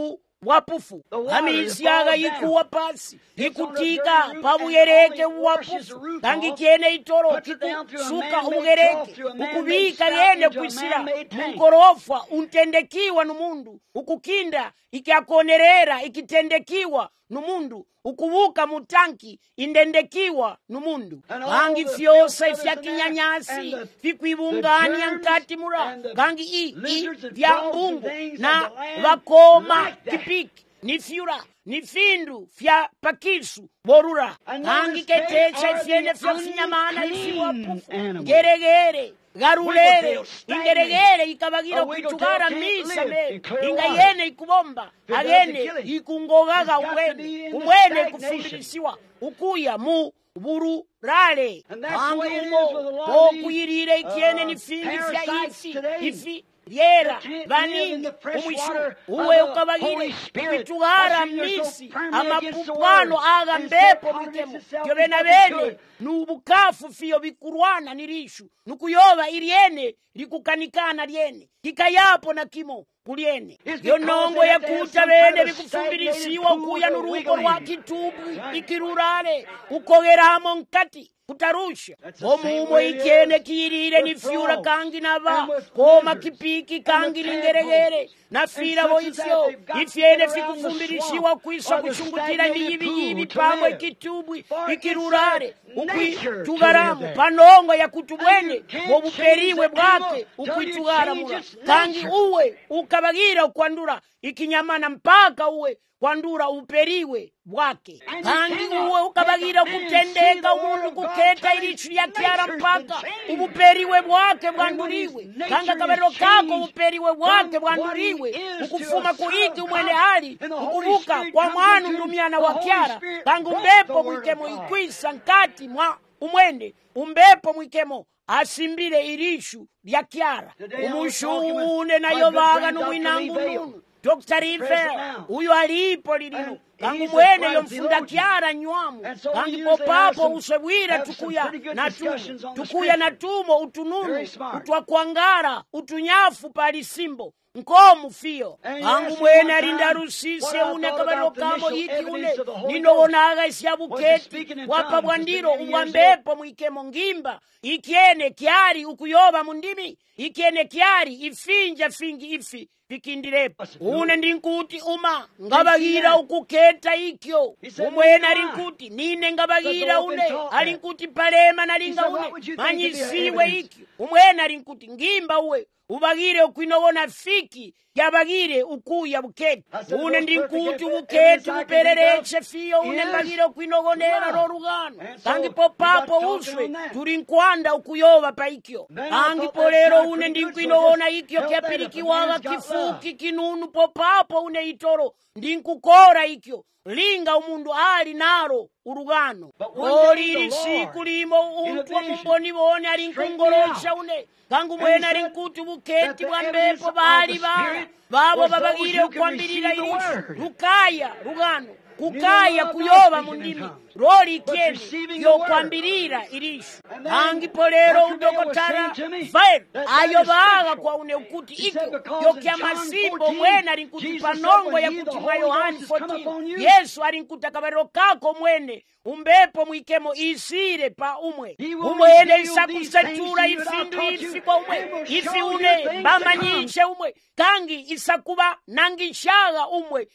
wapufu amisi agayikuwa pasi ikutika pabugereke wapufu kangi kiene itoro kikusuka ubugereke ukubika yene kwisira mungorofwa untendekiwa numundu ukukinda ikiakonerera ikitendekiwa numundu ukubuka mutanki indendekiwa numundu kangi fyosa ifyakinyanyasi fikwibungania nkati mura kangi vya mbungu na vakoma kipiki ni fyura ni findu fya pakisu borura kangi ketecha ifyene fyosinyamana ifiwapufu geregere garulere ingeregere ikabagira kuchugara misa me ingayene ikubomba agene ikungogaga umwene kufumbirisiwa ukuya mu bururale angumo okuyirire ikiene ni fingi fya ifi yera vanini umwishu uwe ukabagire ukitugara misi amapupwano aga mbepo mwitemo yobena bene nubukafu fiyo bikurwana nirishu nukuyoba iriene likukanikana liene kikayapo na kimo kuliene yonongo yakuta bene bikufumbirisiwa ukuya nuruko rwa kitubu ikirurale ukogeramo nkati kutarusha omumo ikene kirire ni fyura kangi nava koma kipiki kangi lingeregere na fira bo ifyene fikufumbirishiwa kwisa kushungutira niyibi pamwe kitubu ikirurare ukwitugaramu panongo ya kutubwene bobuperiwe bwake ukwitugara mura kangi uwe ukabagira ukwandura ikinyamana mpaka uwe kwandura uperiwe bwake kangi uwe ukabagira kutendeka umundu kuketa ilichu ya kiara mpaka ubuperiwe bwake bwanduriwe kanga kabariro kako ubuperiwe bwake bwanduriwe ukufuma kuhiki umwene hali ukubuka kwa mwanu ndumiana wa kiara kanga umbepo mwikemo ikwisa nkati mwa umwene umbepo mwikemo asimbile ilishu ya kiara umushuune na yobaga numwinangu nunu Dr. River, uyu alipo lilino. Kangu mwene yomfunda kiara nywamu. Kangi popapo usewira tukuya na tumo utununu. Utwakwangara, utunyafu palisimbo. Nkomu fiyo. Kangu mwene alinda rusisi une kabalo kamo hiki une. Nino onaga isiabuketi. Wapa bwandiro uwambepo mwikemo ngimba. Ikiene kiari ukuyoba mundimi. Ikiene kiari ifinja fingi ifi. Vikindirepo une ndinkuti uma ngabagira ukuketa ikyo umwene alinkuti nine ngabagira une alinkuti palema nalinga une manyisiwe ikyo umwene alinkuti ngimba uwe ubagire ukwinobona fiki yabagire ukuya buketi une ndinkuti buketi uperereche fiyo une mbagire ukwinobonera rorugano kangi popapo uswe turinkwanda ukuyoba pa ikyo kangi polero une ndinkwinobona ikyo kyapirikiwaga kifuki kinunu popapo une itoro ndinkukora ikyo linga umundu ali naro urugano oliri siku limo umtwa mumboni bone alinkungorosha une kangu mwene alinkuti buketi bwa mbepo bali babo babagire ukwambirira ilishu rukaya rugano kukaya kuyoba mundimi roli ikieni yokwambirira ilishu hangi polero udokotara vae ayobaga kwa une ukuti ikyo yokia masimbo mwene alinkuti panongo ya kuti mwa Yohani 14 Yesu alinkuta kabariro kako mwene umbepo mwikemo isire pa umwene isakusetura ifindu ifi kwa ifi une bamanyishe kangi isakuba nangishaga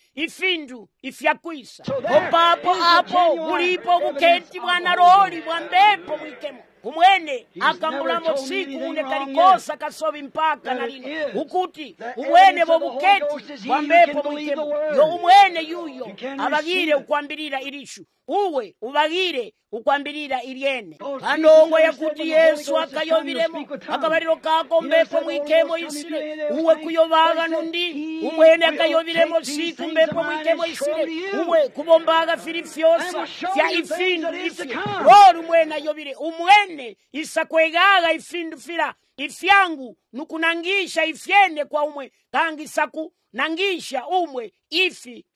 ifindu ifyakwisa opapo apo ulipo buketi bwana roli bwa mbepo mwikemo umwene akambulamo siku une kalikosa kasobi mpaka nalino ukuti umwene bo buketi bwa mbepo mwikemo yo umwene yuyo abagire ukwambirira ilishu uwe ubagire ukwambirira iliene anongo yakuti Yesu akayobiremo akabariro kako mbepo mwikemo isire uwe kuyobaga nundi umwene akayobiremo siku mbepo mwikemo isire uwe kubombaga filifyosa fya ifindu ifi rolu umwene ayobire umwene isakwegaga ifindu fila ifyangu nukunangisha ifyende kwa umwe kangi saku nangisha umwe ifi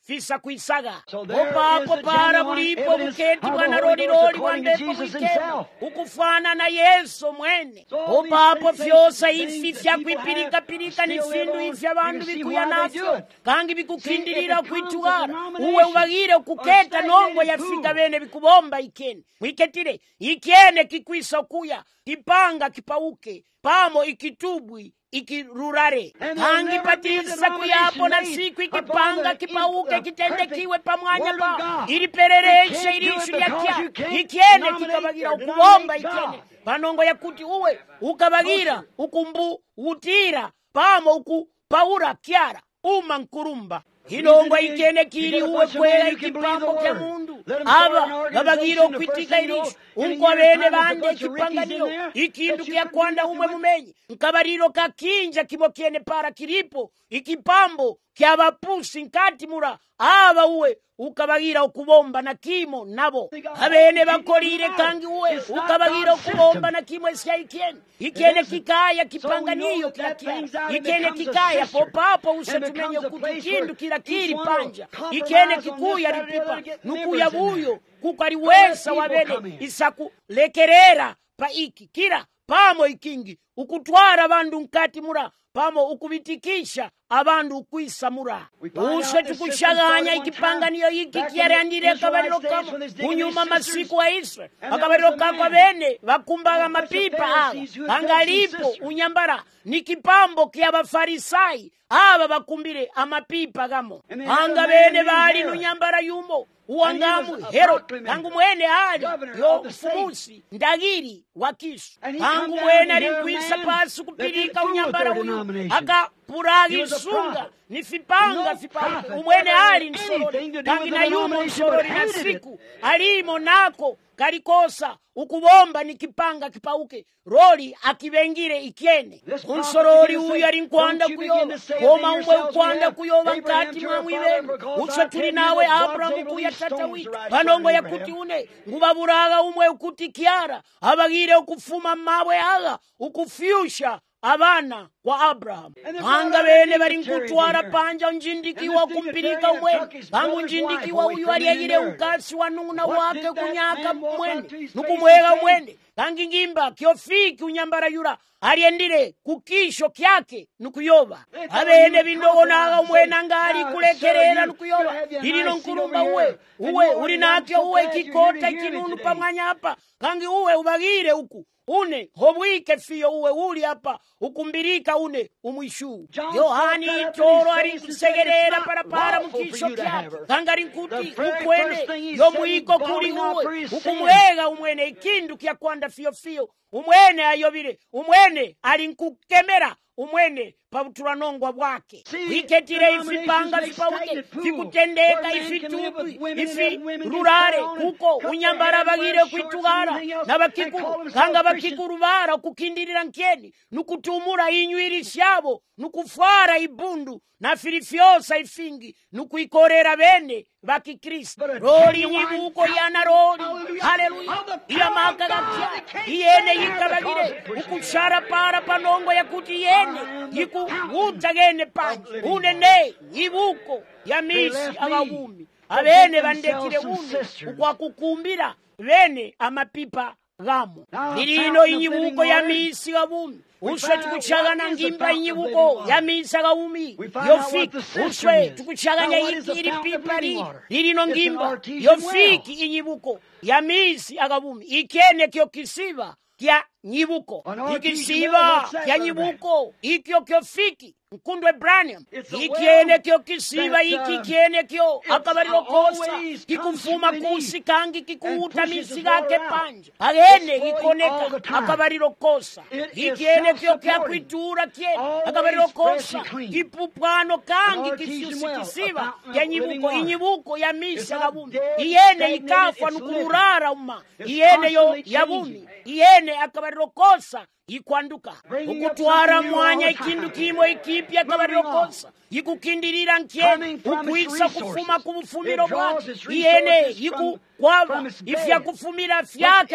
fisa kuisaga opapo para bulipo buketi bwana roliroli bwandepo mwikemo ukufana na Yesu mwene opapo fyosa ifi fyakwipirikapirika ni findu ifi abantu bikuya nafyo kangi bikukindilira kwitugara uwe ubagire ukuketa nongo yafika bene bikubomba ikene mwiketire ikene kikwisa kuya kipanga kipauke pamo ikitubwi ikirurare kangi patisa kuyapo na siku ikipanga kipauke kitendekiwe pamwanya pa iliperereshe ilishu yakya ikene kikabagira ukubomba ikene panongo yakuti uwe ukabagira ukumbu utira pamo ukupaura kyara uma nkurumba Hilongwa ikene kiri uwe kwela ikipambo kya mundu aba babagiro kwitika ilishu unkwa bene bande kipanganiro ikindu kya kwanda umwe mumenyi nkabariro kakinja kibokene para kiripo ikipambo kya bapusi nkati mura aba uwe ukabagira ukubomba na kimo nabo abene bakolire kangi uwe ukabagira ukubomba na kimo esya ikene kikaya kipanganiyo kya ikene kikaya popapo usetumenye kutukindu kila kiri panja ikene kikuya ripipa nukuya buyo kukari wesa wabene isaku lekerera pa iki kira pamo ikingi ukutwara bandu nkati mura pamo ukubitikisha abandu ukwisa mura ushe tukushaganya ikipanganiyo iki kiarandire kabariro kamo kunyuma masiku wa Israel akabariro kako bene bakumbaga mapipa aba angalipo unyambara nikipambo kia bafarisai aba bakumbire amapipa gamo anga bene bali nunyambara yumo uangamu Herod tangu mwene ali yo fumusi ndagiri wakisu tangu mwene alinkwisa pasi kupirika unyambara uyu aka puragi sunga ni fipanga umwene ali nsorori tangi na yumo nsorori na siku alimo nako kalikosa ukubomba ni kipanga kipauke roli akibengire ikene unsorori uyu alinkwanda kuyoba koma umwe ukwanda kuyoba nkati mwamwibene utsa tuli nawe Abrahamu kuya tatawi panongo yakuti une ngubaburaga umwe ukuti kiara abagire ukufuma mabwe aga ukufyusha abana kwa Abraham anga bene bari nkutwara panja njindikiwa kumpirika umwene bangu njindikiwa uyu aliyegire ukasi wa nuna wake kunyaka mwene nukumwega umwene kangi ngimba kiofiki unyambara yura aliendire kukisho kyake nukuyoba abene bindogonaga umwene ngali kulekerera nukuyoba ilino nkurumba uwe uri nakyo uwe kikota kinunu pamwanya hapa kangi uwe ubagire uku une hobwike fiyo uwe uli hapa ukumbirika une umwishu Yohani toro ari kusegerera para mukisho kyake kangari nkuti ukwene yo mwiko kuri uwe ukumwega umwene ikindu kya kwanda fiyo umwene ayobire umwene ali nkukemera umwene pabuturanongwa bwake iketire ifipanga vipauke fikutendeka ifitubi ifi rurare kuko unyambara bagire kwitugara nabakikuru kanga bakikuru bara kukindirira nkeni nukutumura inywiri syabo nukufara ibundu na filifyosa ifingi nukuikorera bene baki Kristo roli nyibuko yana roli haleluya iya makagakya iyene yikabagire ukushara para panongo yakuti yene yiku utagene panje unene nyibuko ya misi abagumi abene bandekire une ukwakukumbira bene amapipa gamo nilino inyibuko ya misi abumi uswe tukuchagana ngimba inyibuko ya misi abumi yofiki uswe tukuchaganya iri pipa lilino ngimba yofiki inyibuko ya misi agabumi ikene kyo kisiba kya nyibuko ikisiba kya nyibuko ikyo kyofiki nkundwe Branham ikiene kyo kisiba iki kiene kyo akabariro kosa kikufuma kusi kangi kikuuta misi gake panja agene gikoneka akabariro kosa ikiene kyo kya kwitura kiene akabariro kosa kipupano kangi kifyusi kisiba kya nyibuko inyibuko ya misi agabumi iyene ikafwa nukurara uma iyene yo yabumi iyene akabariro kosa ikwanduka ukutwara mwanya ikindu kimo ikipya akabariro kosa ikukindirira nkene ukwisa kufuma kubufumiro bwake iyene iku kwava ifya kufumira fyake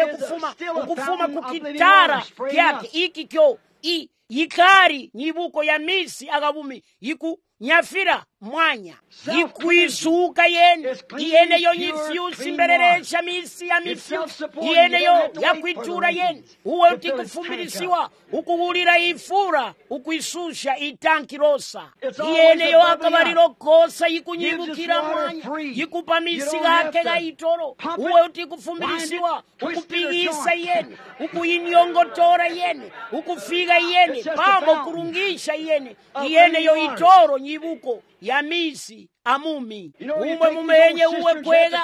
kufuma kukitara kyake iki kyo ikari nyibuko ya misi agabumi iku nyafira mwanya ikwisuka yene yo nyifyusi mbereresha misi ya mifyusi yene yo yakwitura yene uwe utikufumbilisiwa ukuwulira ifura ukwisusha itanki rosa yene yo akabaliro kosa yikunyibukira mwanya yikupa misi gake gaitoro uwe utikufumbilisiwa ukupigisa yene ukuyinyongotora yene ukufiga yene pamo kurungisha yene yo itoro nyibuko ya misi amumi umwe mumenye uwe kwega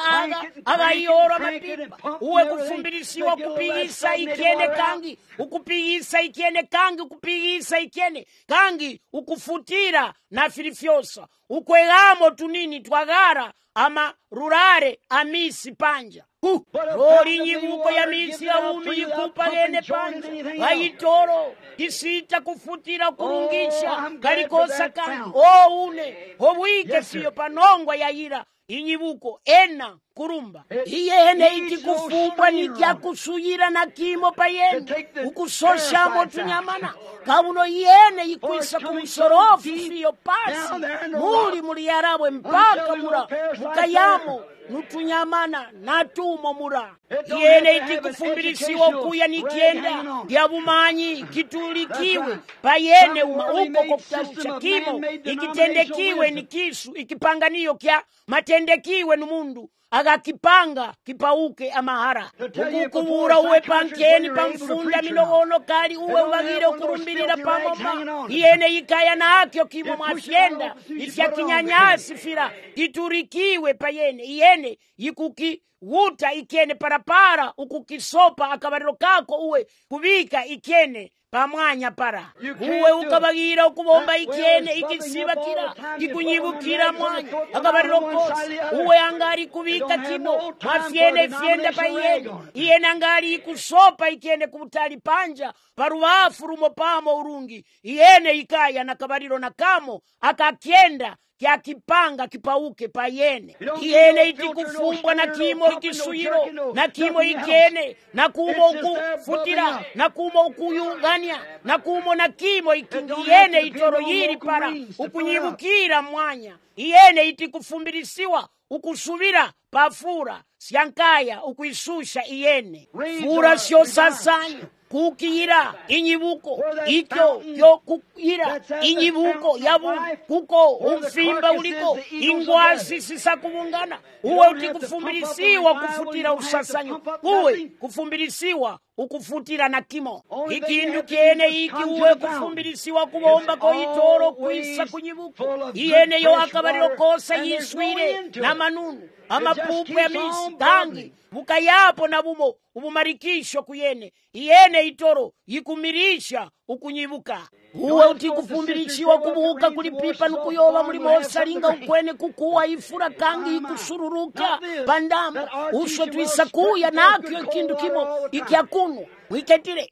agayora mapipa uwe kufumbilisiwa kupigisa ikene kangi ukupigisa ikene kangi ukupigisa ikene kangi ukufutira na filifyosa ukwegamo tunini twagara ama rurare amisi panja rori nyibuko ya misi ya umi yikupa gene panja gayitoro isita kufutira kurungisha galikosa kangi une hobwike fiyo panongwa yayira inyibuko ena kurumba iyene itikufumbwa nikyakusuyira na kimo pa yene ukusoshamo tunyamana kauno yene ikwisa kumusorofu fiyo pasi muli yarabwe mpaka mukayamo nutunyamana natumo mura yene itikufumbilisiwa kuya nikienda yabumanyi kitulikiwe pa yene uko kokutarucha kimo ikitendekiwe ni kisu ikipanganiyo kya matendekiwe numundu agakipanga kipauke amahara ukukubura uwe pankeni pamfunda minogono kali uwe ubagire ukurumbilira pamoma yene ikaya na akyo kimo mwafyenda ifya kinyanyasi fira kiturikiwe pa yene yikuki wuta ikene parapara ukukisopa akabariro kako uwe kubika ikene pamwanya para uwe ukabagira ukubomba ikene ikisibakira ikunyibukira mwanya akabariro kosi uwe angari kubika kimo mafyene fyenda pa yene angari ikusopa ikene kubutali panja paruwafu rumo pamo urungi yene ikaya na kabariro na kamo akakyenda kya kipanga kipauke pa yene itikufumbwa na kimo ikisuyiro na kimo ikene na kumo ukufutira na kumo ukuyungania na kumo na kimo ikingi yene itoro yiri para ukunyibukira mwanya yene itikufumbilisiwa ukusubira pafura syankaya ukwisusha iyene fura syo sasanya kukira inyibuko ikyo yo kukira inyibuko yabu kuko umfimba uliko ingwasi sisakubungana uwe utikufumbilisiwa kufutira usasanyo uwe kufumbilisiwa ukufutira na kimo ikindu kene iki uwe kufumbilisiwa kubomba ko itoro kwisa kunyibuko iyene yo akabariro kosa yiswire na manunu amapupu ya misi tangi bukayapo na bumo ubumarikisho kuyene iyene itoro yikumirisha ukunyibuka uwe utikufumbilishiwa kubuhuka kulipipa nukuyoba mulimo osalinga ukwene kukuwa ifura kangi ikusururuka pandama uswe twisakuya nakyo ikindu kimo ikyakunu wiketire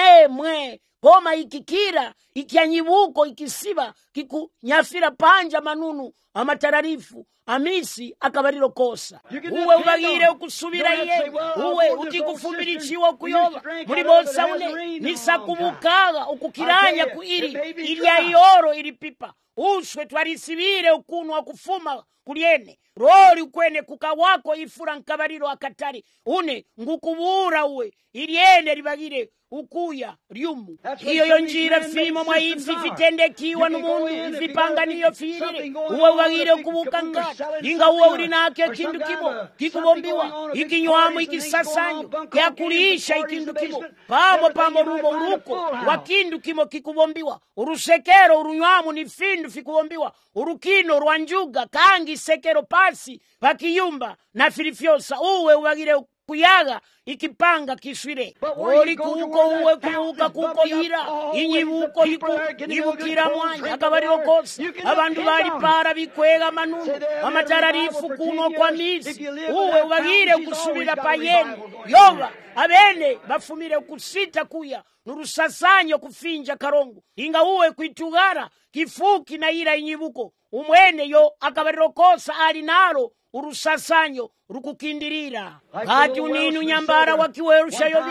mwe koma ikikira ikyanyibuko ikisiba kikunyafira panja manunu amatararifu amisi akabariro kosa uwe ubagire ukusubira ye uwe utikufumbilishiwa kuyoba mulimo saune nisakubukaga ukukiranya kuiri ilya yoro ilipipa uswe twarisibire ukunu wa kufuma kuliene roli ukwene kukawako ifura nkabariro akatari une ngukubura uwe iliene libagire ukuya ryumu iyo yonjira fimo mwa ifi fitendekiwa numundu ifipanganiyo firire uwe ubagire ukubuka nkata inga uwe ulinake kindu kimo kikubombiwa ikinywamu ikisasanyo kyakulisha ikindu kimo pamo rumo uruko wa kindu kimo kikubombiwa urusekero urunywamu ni findu fikubombiwa urukino rwanjuga kangi sekero pasi pakiyumba na filifyosa uwe ubagire kuyaga ikipanga kiswire oli kuko uwe kuuka kuko yira inyibuko yibukira mwanya akabariro kosi abantu bali para bikwega manunu amatararifu kuno kwa misi uwe ubagire kusubira payeni yoba abene bafumire kusita kuya nurusasanyo kufinja karongo inga uwe kuitugara kifuki na ira inyibuko umwene yo akabariro kosa ali nalo urusasanyo rukukindirira kati uninu nyambara wakiwerusha yobire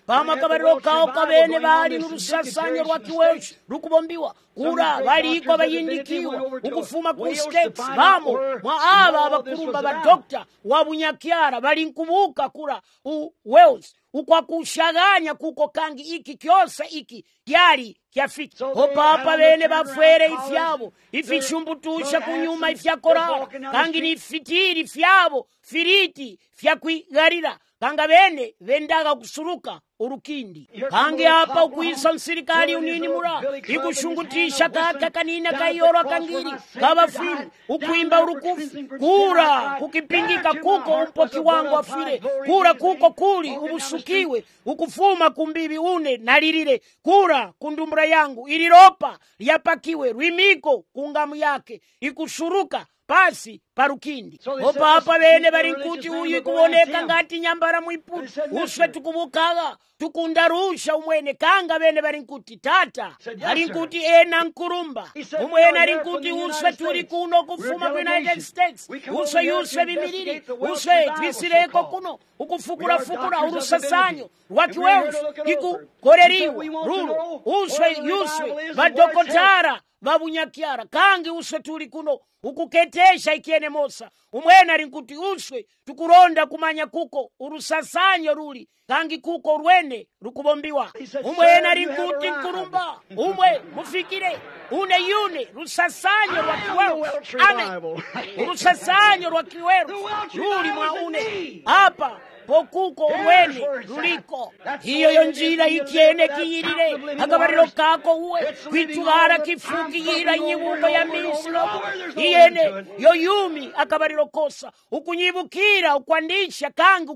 pamwe akabaliro kawo kabene bali n'ulusasanyo lwa kiweshi lukubombiwa kura baliko bayindikiwa ukufuma ku States bamo mwa aba abakulumba ba dokta wa Bunyakyara bali nkubuka kura u Wales ukwakushaganya kuko kangi iki kyosa iki yali kyafiki opapa bene bafwere ifyabo ifishumbutusha kunyuma ifyakorala kangi ni fitiri fyabo firiti fyakwigarira kanga bene vendaga kusuruka urukindi kangi hapa ukwisa msirikali unini mura ikushungutisha kaka kanina kayoro kangiri kabafiri ukuimba urukufi kura kukipingika kuko umpoki wangu afire kura kuko kuli ubusukiwe ukufuma kumbibi une nalirire kura kundumbura yangu iliropa yapakiwe rwimiko kungamu yake ikushuruka pasi parukindi opapa bene bari nkuti uyu kuboneka ngati nyambara mwiputi uswe tukubukaga tukundarusha umwene kanga bene bari nkuti tata bari nkuti ena nkurumba umwene ari nkuti uswe turi kuno kufuma ku United States uswe bimiriri uswe twisireko kuno ukufukura urusasanyo rwakiweushu ikukoreriwa rulo uswe badokotara babunyakyara kangi uswe turi kuno ukuketesha ikiene mosa umwene ari nkuti uswe tukuronda kumanya kuko urusasanyo ruli kangi kuko rwene rukubombiwa umwene ari nkuti nkurumba umwe mufikire une rusasanyo rwa kiweru ame urusasanyo rwa kiweru ruli mwa une hapa pokuko umwene ruliko hiyo yonjira ikiene kiyirire akabariro kako uwe kwitubara kifungiyira inyibungo ya misiro iyene yoyumi akabariro kosa ukunyibukira ukwandisha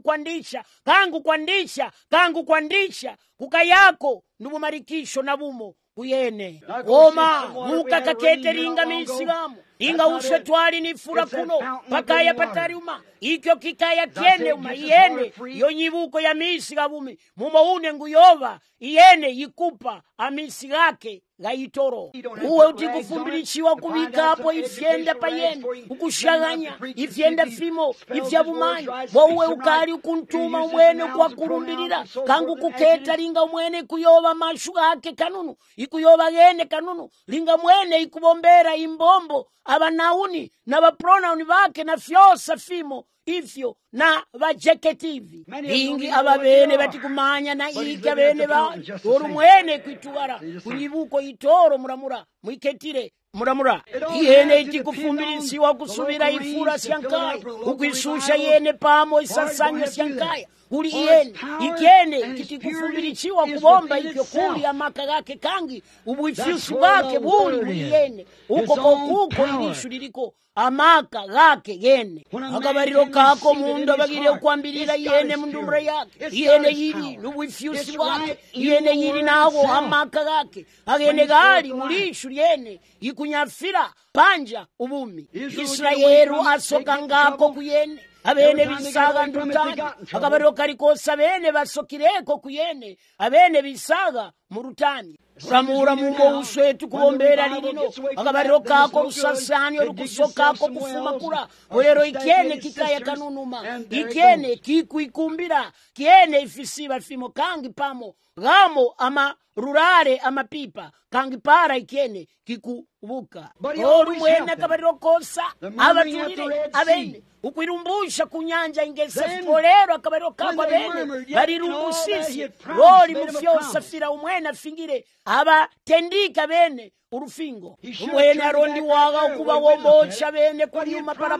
kangu kwandisha kukayako ndubumarikisho na bumo kuyene goma muka kaketeringa misigamu inga uswe twali nifura kuno pakaya patariuma ikyo kikaya kiene uma iyene yonyibuko ya misiga bumi mumo une nguyova iyene yikupa amisigake gaitoro uwe utikufumbilishiwa kubika hapo ifyenda payene ukushaganya ifyenda fimo ifyabumanyi wauwe ukali ukuntuma umwene kwa kurumbirira kangu kuketa linga umwene kuyoba mashuga hake kanunu ikuyoba gene kanunu linga mwene ikubombera imbombo abanauni na bapronauni bake na fyosa fimo ifyo na bajeketivi ingi ababene batikumanya na ika bene ba urumwene kwitubara kunyibuko itoro muramura mwiketire muramura ihene itikufumbilisiwa kusubira ifura syankai ukwisusha yene pamo isasanyo syankai kuli iyene ikene kitikufumbilichiwa kubomba ikyo kuli amaka gake kangi ubuifyusu bake buli iyene uko kokuko ilishu liliko amaka gake gene akabariro kako mundu bagire kwambirira yene mundumbura yake yene yiri nubuifyusi bwake yene yiri nawo amaka gake agene gali mulishu yene ikunyafira panja ubumi Israelu asoka ngako kuyene abene bisaga ndutani akabariro karikosa bene basokireko kuyene abene bisaga murutani ramura mumo uswetu kubombera lirino akabariro kako rusasanyo rukusokako kufuma kura olero ikene kikaya kanunuma ikene kikuikumbira kiene ifisiba fimo kangi pamo gamo ama rurare amapipa kangi para ikene kikubuka olu mwene akabariro kosa abatulire abene ukwirumbusha kunyanja ingese polero akabariro kako bene barirumbusisi roli mufyosa fira umwene fingire aba tendika bene urufingo umwene arondi waga ukuba womocha bene kunyuma para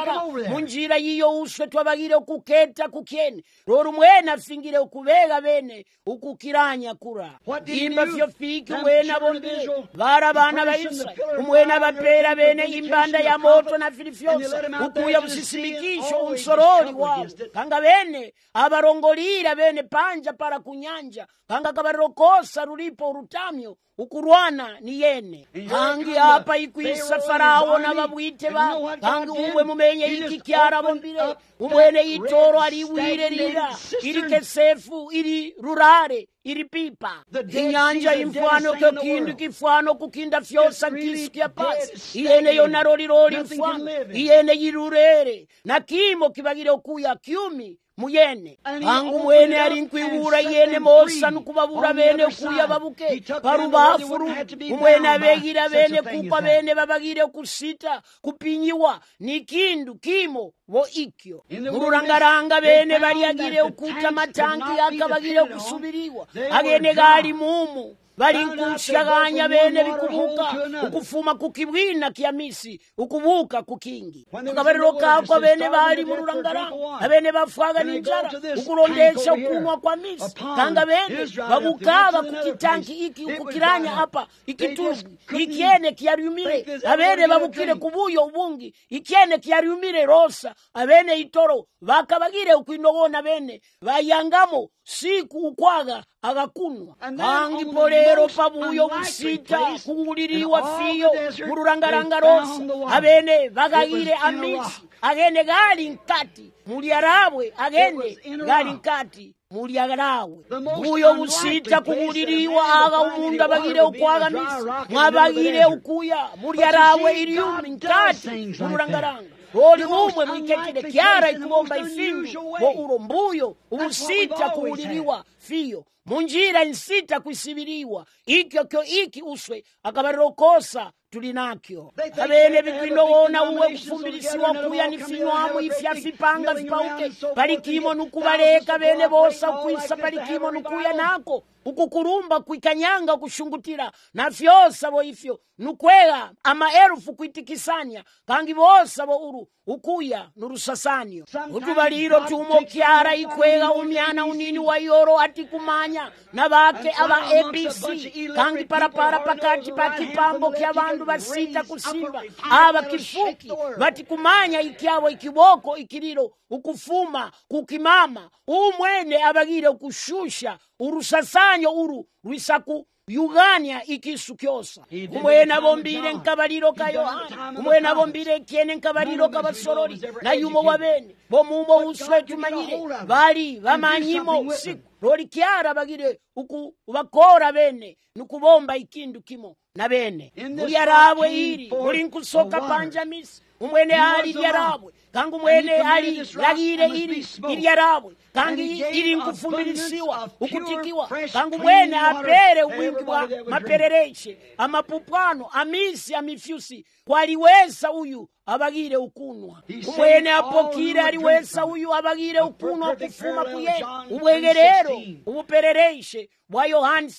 munjira yiyo uswe twabagire ukuketa kukiene roro umwene afingire ukubega bene ukukiranya kura imba fyo fiki umwene abonde bara bana baisa umwene abapera bene imbanda ya moto na filifyosa ukuya busisimikisho unsorori wao kanga bene abarongolira bene panja para kunyanja kanga kabarokosa rulipo urutamyo ukurwana ni yene kangi hapa ikwisa Farao na babwite ba kangi uwe mumenye iki kyara bombire umwene itoro aliwire rira iri kesefu iri rurare iri pipa inyanja imfano kyo kindu kifano kukinda fyosa nkisiki ya pasi iyene yonarori mfano iyene yirurere na kimo kibagire okuya kyumi muyene kangu mwene ali nkwiwura yene mosa nukubabura bene kuya babuke parubafuru umwene abegira bene kukwa bene babagire kusita kupinyiwa nikindu kimo bo ikyo mururangaranga bene baliagire ukuta matangi akabagire kusubiriwa agene gali mumu bali nkushaganya bene bikubuka ukufuma kukibwina kiamisi ukubuka kukingi akabariro kakwa bene bali mururangaranga abene bafwaga ninjara ukurondesha ukunwa kwa misi kanga bene babukaba kukitanki iki ukukiranya hapa ikituzi ikiene kiarumire abene babukire kubuyo ubungi ikiene kiarumire rosa abene itoro bakabagire ukwinogona bene bayangamo siku ukwaga agakunwa kangi polero pabuyo busita kunguliriwa fiyo mururangaranga rosa abene bagagire amisi agene gali nkati mulyarabwe agene gali nkati mulyarawe buyo busita kunguliriwa aga umunda bagire ukwaga misi mwabagire ukuya mulyarawe iliumi nkati mururangaranga oli umwe mwikekile kyara ikubomba ifindu bo urombuyo ubusita kuuliriwa fiyo munjira insita kwisibiriwa ikyo kyo iki uswe akabarokosa tulinakyo abene bikwinowona uwe kufumbilisiwa kuya nifinwamu ifya fipanga fipauke palikimo nukubaleka bene bosa ukwisa palikimo nukuya nako ukukurumba kwikanyanga kushungutira na fyosa bo ifyo nukwega amaerufu kwitikisanya kangi bosa bo uru ukuya nurusasanyo utubaliro tumo kyara ikwega umyana unini wa yoro atikumanya na bake aba ABC kangi parapara pakati pakipambo kya bandu basita kusimba aba kifuki batikumanya ikyabo ikiboko ikiriro ukufuma kukimama umwene abagire ukushusha urusasanyo uru rwisaku yuganya ikisu kyosa umwene bombire nkabaliro ka Yohana umwene bombire kiene nkabaliro ka basorori na yumo wabene bomumo uswe tumanyire bali bamanyimo siku roli kyara bagire uku bakora bene nukubomba ikindu kimo na bene mulyarabwe iri muri nkusoka panjamisi umwene ali lyarabwe kangu mwene ali lagire iri lyarabwe kangi iri nkufumilisiwa ukutikiwa kangu mwene apere wingi wa maperereshe amapupano amisi amifyusi kwaliwesa uyu abagire ukunwa umwene apokire aliwesa uyu abagire ukunwa kufuma kuyene ubwegerero ubuperereshe bwa Yohana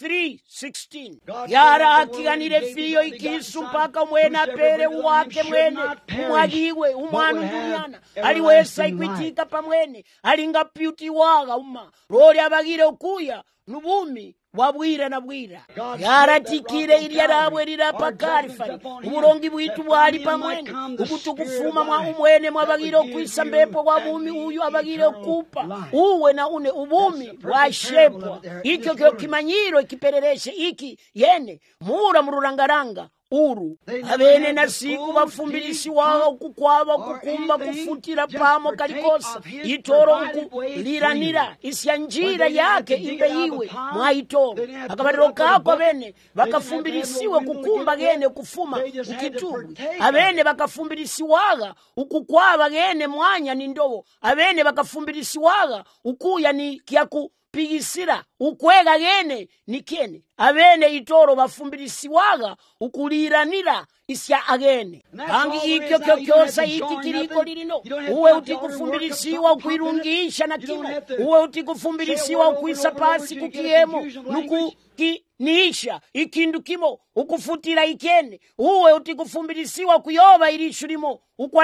3:16 yara akiganire fiyo ikisu mpaka mwene apere uwake mwene umwagiwe umwana umunyana aliwesa ikwitika pamwene alinga pyuti waga uma roli abagire ukuya nubumi wabwira na bwira yaratikire ilyarabwe lirapakarifa uburongi bwitu bwali pamwene ukutukufuma mwa umwene mwabagire okwisa mbepo wabumi uyu abagire okupa uwe na une ubumi bwashepwa ikyo kyo kimanyiro ikiperereshe iki yene mura mururangaranga uru abene na siku bafumbilisi waga kukwaba kukumba kufutira pamo kalikosa itoro liranira isya njira yake imbe iwe mwaitoro akabariro kako abene bakafumbilisiwe kukumba gene kufuma ukitubu abene bakafumbilisi waga ukukwaba gene mwanya ni ndobo abene bakafumbilisi waga ukuya ni kyaku pigisira ukwega gene nikene abene itoro bafumbilisiwaga ukuliranira isya agene kangi ikyo kyosa iki kiriko lirino uwe utikufumbilisiwa ukwirungisha na kimo uwe utikufumbilisiwa ukwisa pasi kukiyemo nuku niisha ikindu kimo ukufutira ikene uwe utikufumbilisiwa kuyoba ilishulimo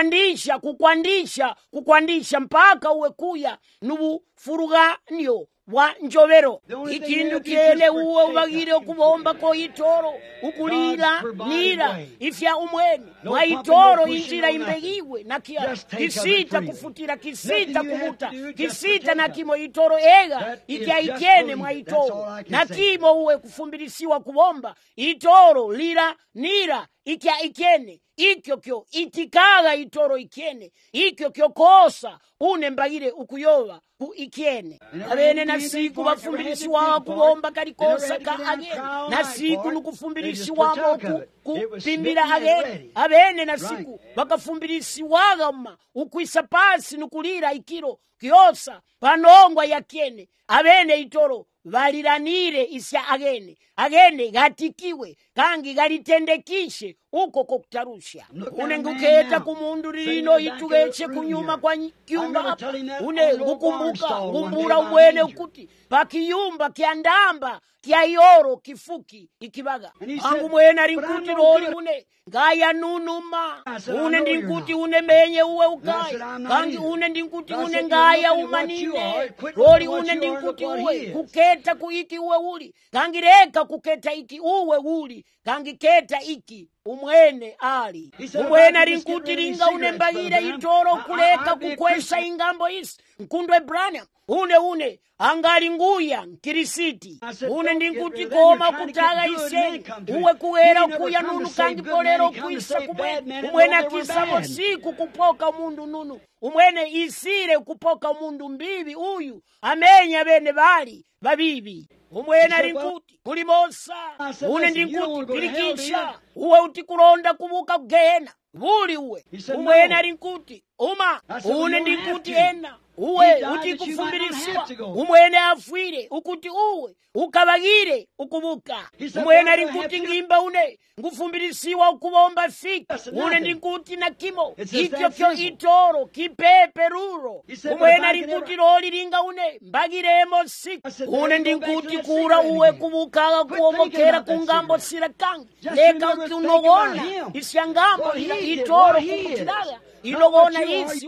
kukwandisha mpaka uwe kuya nubufuruganyo wa njobero ikindu kiene uwe ubagire okubomba ko itoro ukulira nira ifya umwene mwa itoro injira imbegiwe na kia kisita kufutira kisita kumuta kisita na kimo itoro ega ikia ikene mwa itoro na kimo uwe kufumbilisiwa kubomba itoro lira nira ikya ikene ikyo kyo itikaga itoro ikene ikyo kyo kosa une mbagire ukuyoba ku ikene abene na siku bafumbirisi wao kubomba kalikosa ka agene na siku nukufumbirisi wao kupimbira agene abene na siku bakafumbirisi wagama ukwisa pasi nukulira ikiro kyosa panongwa yakene abene itoro valiranire isya agene gatikiwe kangi galitendekishe uko kokutarusha une nguketa kumundu lino itugeche kunyuma kwa kyumba une ngukumbuka ngumbura umwene ukuti pakiyumba kyandamba kyayoro kifuki ikibaga angu mwene alinkuti loli une ngaya nunuma une ndinkuti une menye uwe ukaya kangi une ndinkuti une ngaya umanine loli une ndinkuti uwe kuketa kuiki uwe uli kangi reka kuketa iki uwe uli kangi keta iki umwene ali umwene alinkuti linga une mbagire itoro kuleka kukwesa ingambo isi nkundwe Branham une angali nguya kirisiti une ndinkuti koma kutaga iseni uwe kuwera kuya nunu kangi polero kuisa umwene akisamo siku kupoka mundu nunu umwene isire kupoka mundu mbibi uyu amenya bene bali babibi umwene alinkuti kulimosa une ndinkuti pirikisha uwe utikulonda kubuka kugena buli uwe umwene alinkuti uma une ndinkuti ena uwe utikufumbirisiwa umwene afwire ukuti uwe ukabagire ukubuka umwene alinkuti ngimba une ngufumbirisiwa ukubomba fika une ndinkuti na kimo ikyo kyo itoro kipepe ruro umwene alinkuti loli linga une mbagiremo siku une ndinkuti kura uwe kubukaga kuomokera kungambo sira kangi leka unogona isyangambo itoro kukutiraga ilogona isi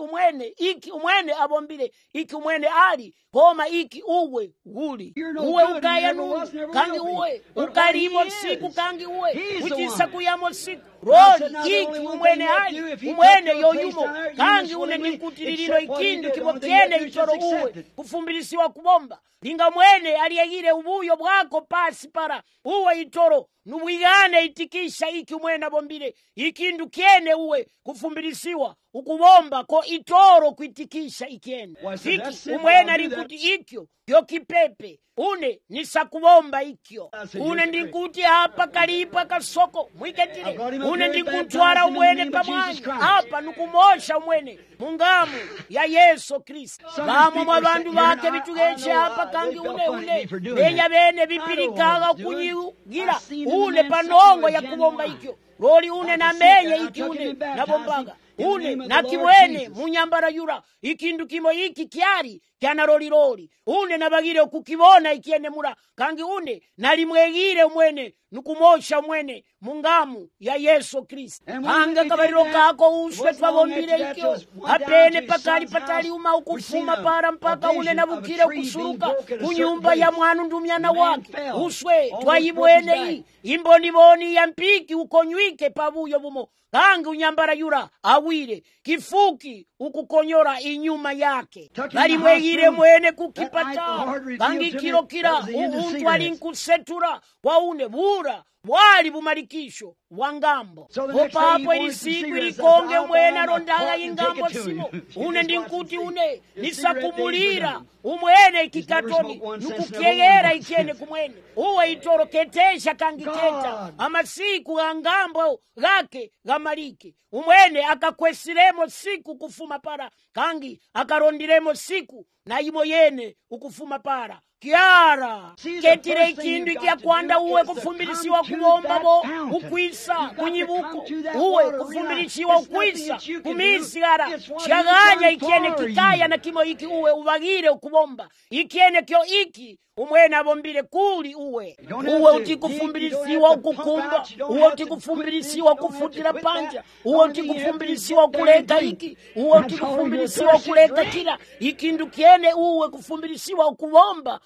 umwene abombile iki umwene ali koma iki uwe uli uwe ukaya nunu kangi uwe ukalimo siku kangi uwe uchisa kuyamo siku roli iki umwene ali umwene yoyumo kangi une ninkutilililo ikindu kibokyene itoro uwe kufumbilisiwa kubomba linga mwene aliyegire ubuyo bwako pasi para uwe itoro nuwigane itikisha iki umwene abombile ikindu kyene uwe kufumbilisiwa ukubomba ko itoro kwitikisha ikene fiki umwene alinkuti ikyo yo kipepe une nisakubomba ikyo une ndinkuti hapa kalipa kasoko mwiketile une ndikutwara umwene pamwanya hapa nukumosha umwene mungamu ya Yesu Kristo bamwe mwa bandu bake bitugeche hapa kangi une benya bene bipirikaga kunyigira une panongo ya kubomba ikyo loli une na menye iki une nabombaga une nakibwene munyambara yura ikindu kimo iki kyari kyana loli une nabagire kukibona ikiene mura kangi une nalimwegire umwene nukumosha umwene mungamu ya Yesu Kristo anga kabariro kako uswe twabombire ikyo apene pakali patali uma ukufuma para mpaka une nabukire kusuruka kunyumba ya mwana ndumyana wake uswe twayibwene imboniboni ya mpiki ukonywike pabuyo bumo kangi unyambara yura awire kifuki ukukonyora inyuma yake bali mwegire mwene kukipata kangi kirokira umuntu alinkusetura waune bura wali bumalikisho wangambo opapo ilisiku ilikonge umwene arondaga ingambo simo une ndinkuti une nisakumulira umwene ikikatoni nukukegera ikene kumwene uwe itoro ketesha kangi keta amasiku angambo gake gamalike umwene akakwesiremo siku kufuma para kangi akarondiremo siku na imo yene ukufuma para kiara ketire ikindu ikia kwanda uwe kufumbilisiwa kubomba bo ukwisa kunyibuko uwe kufumbilisiwa ukwisa kumisigara chaganya ikiene kikaya na kimo iki uwe ubagire ukubomba ikiene kyo iki umwene abombile kuli uwe utikufumbilisiwa ukukumba uwe utikufumbilisiwa kufutira panja uwe utikufumbilisiwa kuleka iki uwe utikufumbilisiwa kuleka kila ikindu kiene uwe kufumbilisiwa ukubomba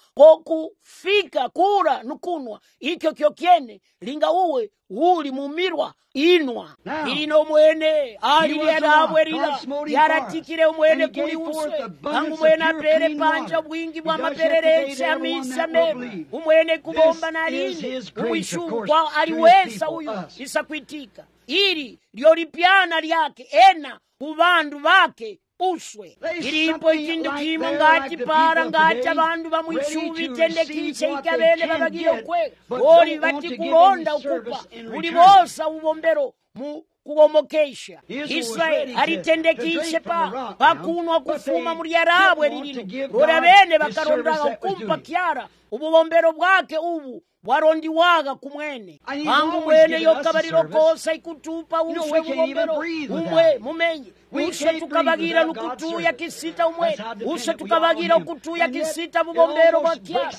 kokufika kura nukunwa ikyo kyo kiene linga uwe uli mumirwa inwa ilino mwene aliyadabwerila yaratikire umwene kuli uswe kangu mwene apere panja bwingi bwa maperereche amisa meru umwene kubomba na lini umwishu kwa aliwesa uyu isakwitika iri lyo lipyana lyake ena ku bandu bake uswe. Ilimpo ikindu kimo ngati para ngati abandu bamwishubi tendekishe ikabene babagire ukwega oli bati kulonda ukupa buli bosa ubombero mu kuomokesha. Israeli alitendekishe pakunwa kufuma muri Arabu elilino lora bene bakarondaga ukumpa kyara ububombero bwake ubu bwarondiwaga kumwene pangu mwene yokabaliro kosa ikutupa uswe bubombero umwe mumenye uswe tukabagira nukutuya kisita umwene uswe tukabagira ukutuya kisita bubombero bwakyara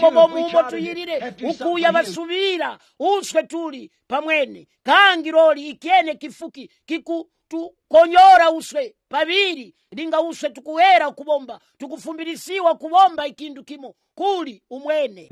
umo tuyirire ukuya basubira uswe tuli pamwene kangi roli ikene kifuki kikutukonyora uswe pabiri linga uswe tukuwera kubomba tukufumbilisiwa kubomba ikindu kimo kuli umwene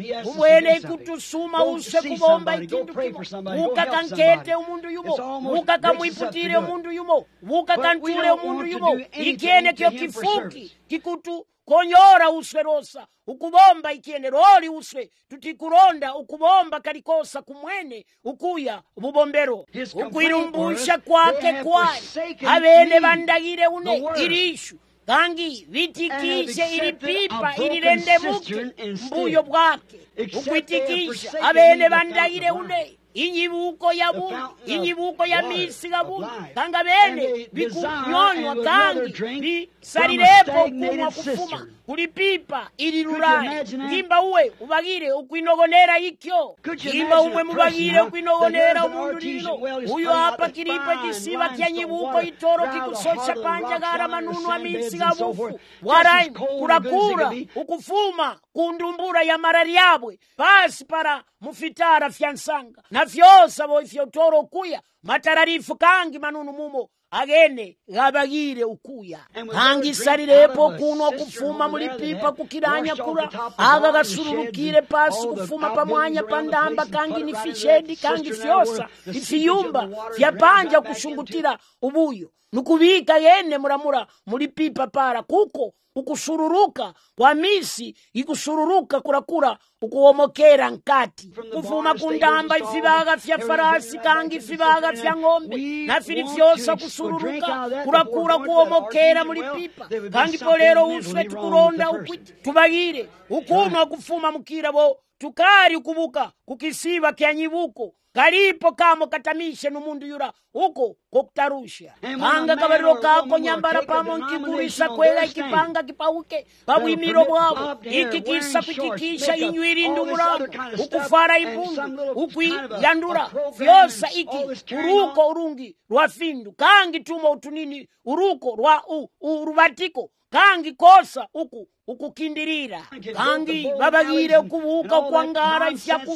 ikutusuma uswe kubomba ikindu kimo ukakankete umundu yumo ukakamwiputire umundu yumo ukakantule umundu yumo ikene kyo kifuki kikutukonyora uswe rosa ukubomba ikene roli uswe tutikuronda ukubomba kalikosa kumwene ukuya bubombero ukwirumbusha kwake kwayi abene bandagire une irishu kangi vitikishe ilipipa ilirendemuke mbuyo bwake ukwitikisha abene bandagire une inyibuko ya bungu inyibuko ya misi ga bungu kanga bene bikunyonywa kangi bisarirepo kumwa kufuma kulipipa ilirurane ngimba uwe ubagire ukwinogonera ikyo ngimba uwe mubagire ukwinogonera umundu lino uyo hapa kilipo kisiba kya nyibuko itoro kikusosha panja gara manunu wa misi ga bufu warai kurakura ukufuma kundumbura ya marari yabwe pasi para mufitara fyansanga na fyosa bo fyotoro kuya matararifu kangi manunu mumo agene gabagire ukuya hangi sarirepo kuno kufuma muri pipa kukiranya kura aga gasururukire pasi kufuma pamwanya pandamba kangi ni fishedi kangi fyosa ifiyumba fyapanja kushungutira ubuyo nukubika yene muramura muri pipa para kuko ukusururuka kwa misi ikusururuka kurakura ukuomokera nkati kufuma kundamba ifibaga fya farasi kangi ifibaga fya ngombe na fili fyosa kusururuka kurakura kuomokera muri pipa kangi polero uswe tukuronda ukwiti tubagire ukunwa kufuma mukira bo tukari ukubuka kukisiba kya nyibuko kalipo kamo katamishe numundu yura uko kokutarusha panga kabariro kako nyambara pamo nkigurisa kwela ikipanga kipauke pabwimiro bwabo ikikisa kutikisha inywiri ndumurabo ukufara imbundu ukwiyandura fyosa iki uruko urungi rwafindu kangi tumo utunini uruko rwa urubatiko kangi kosa ukukindirira kangi babagire ukubuka kwangara ifyaku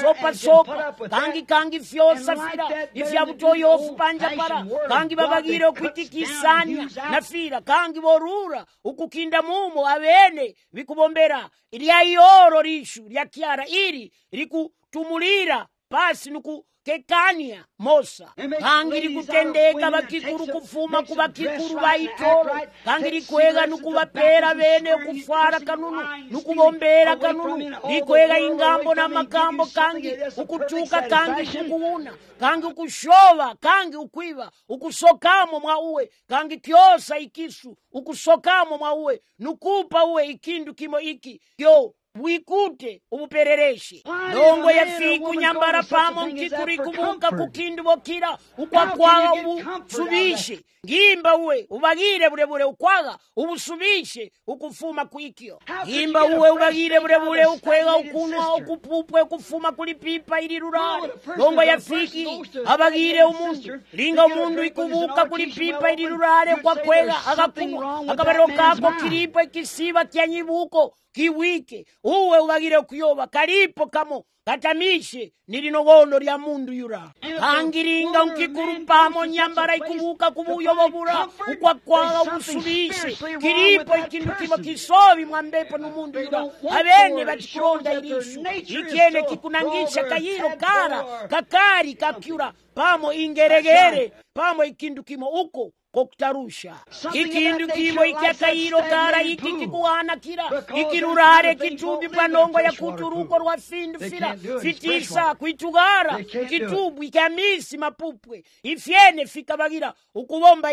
sopa kangi fyosa fira ifyabutoyofu panja para kangi babagire ukwitikisanya na fira kangi borura ukukinda mumo abene bikubombera ilya yoro rishu lya kyara iri likutumulira pasi nuku kekania mosa kangiri kutendeka bakikuru kufuma kubakikuru baitoro kangiri kwega nukubapera bene kufara kanunu nukubombera kanunu ikwega ingambo na makambo kangi ukutuka kangi kukuuna kangi ukushova kangi ukwiba ukusokamo mwa uwe kangi kyosa ikisu ukusokamo mwa uwe nukupa uwe ikindu kimo iki kyo wikute ubuperereshe nongo ya fiku nyambara pamo nkikuri kubuka kukindu bokira ukwakwaga ubusubishe ngimba uwe ubagire burebure ukwaga ubusubishe ukufuma kwikyo ngimba uwe ubagire burebure ukwega ukunwa ukupupwe kufuma kuli pipa ili rurare nongo ya fiki abagire umundu linga umundu ikubuka kuli pipa ili rurare kwa kwega agakunwa akabariro kako kilipo ikisiba kya nyibuko kiwike uwe ubagire kuyoba kalipo kamo katamishe nilinogono lya mundu yura kangiringa unkikuru pamo nyambara ikubuka kubuyobobura ukwakwaga ubusubishe kilipo ikindu kimo kisobi mwambepo n'umundu yura abene batikuronda irishu ikiene kikunangisha kayiro kara kakari kakyura pamo ingeregere, pamo ikindu kimo uko kokutarusha ikindu kimo ikyakairo kara iki kikuhanakira ikirurare kitumbi panongo ya kuturuko rwa findufira fitisa kuitugara kitubu ikamisi mapupwe ifyene fikabagira ukubomba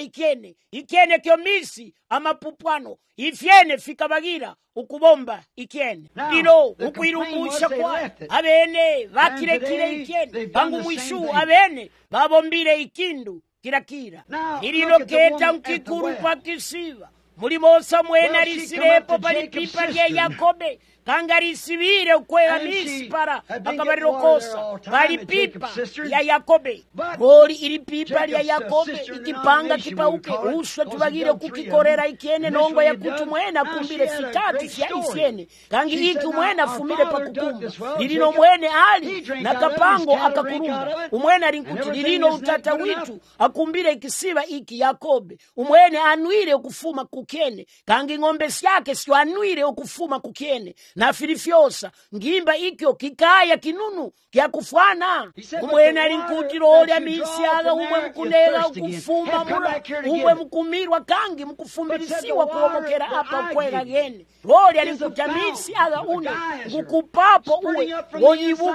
ikene kyomisi amapupwano ifyene fikabagira ukubomba ikene lino ukwirumusha kwa abene bakirekire ikene bangu mwishu abene babombire ikindu kirakira ilino keta mkikuru pakisiva mulimosa mwena lisirepo palipipa lya Yakobe kanga lisibire ukwela misi para akabarirokosa palipipa ya Yakobe goli ili pipa lya Yakobe ikipanga kipauke uswe tubagire kukikorera ikene nongo ya kutu mwena kumbile fitatu fya ifyene kangi iki mwena fumile pakukumba lilino mwene ali na kapango akakurumba umwene alinkuti lilino utata witu akumbile ikisiva iki Yakobe umwene anuire ukufuma kukene kangi ng'ombe syake sio anuire ukufuma kukene na filifyosa ngimba ikyo kikaya kinunu kya kufwana umwene alinkuti loli amisi aga umwe mkunega ukufuma mula umwe mkumirwa kangi mkufumbilisiwa kuomokera apa ukwega gene loli alinkuti amisi aga une ngukupapo uwe ngoyibuko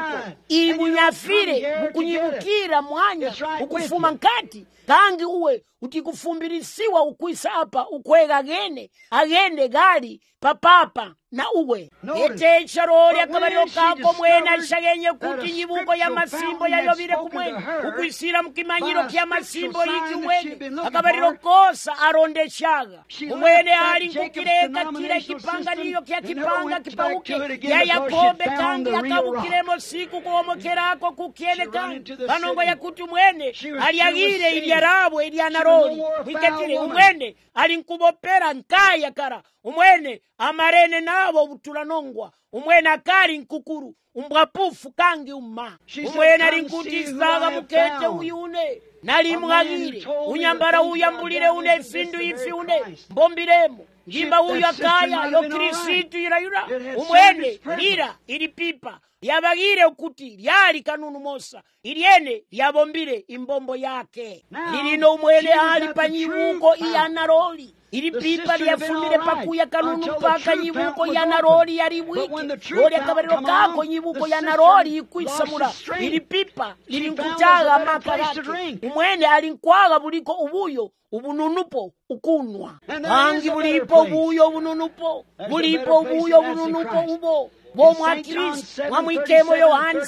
ibunyafire mukunyibukira mwanya ukufuma nkati kangi uwe utikufumbilisiwa ukwisa apa ukwega gene agende gali papapa na uwe ete charoli akabariro kako mwena alishagenye kuti nyibuko ya masimbo yayobire kumwene ukwisira mkimanyiro kya masimbo iki umwene akabariro kosa aronde shaga umwene ali nkukireka kile kipanga niyo kya kipanga kipauke ya Yakobe kangi akabukiremo siku kuomokerako kukene kangi panongo ya kuti umwene aliagire iliarabwe ilianaroli wiketire umwene ali nkubopera nkaya kara umwene amarene nabo butulanongwa umwene akari nkukuru umbwapufu kangi umma umwene ali nkutisaga mukete uyune nali mwagire unyambara uyambulire une findu ifi une mbombiremo ngimba uyu akaya yo Kristu yirayura umwene lira ili pipa yabagire ukuti lyali kanunu mosa iliene lyabombire imbombo yake lilino umwene ali panyibuko iyanaroli ili pipa lyafumire pakuya kanunu paka nyibuko ya naroli yali wiki loli akabariro kako nyibuko ya naroli ikwisamula ili pipa lili nkutaga makarati umwene ali nkwaga buliko ubuyo ubununupo ukunwa kangi bulipo ubuyo ubununupo bulipo ubuyo ubununupo ubo bomwa Kristo mwamwikemo Yohani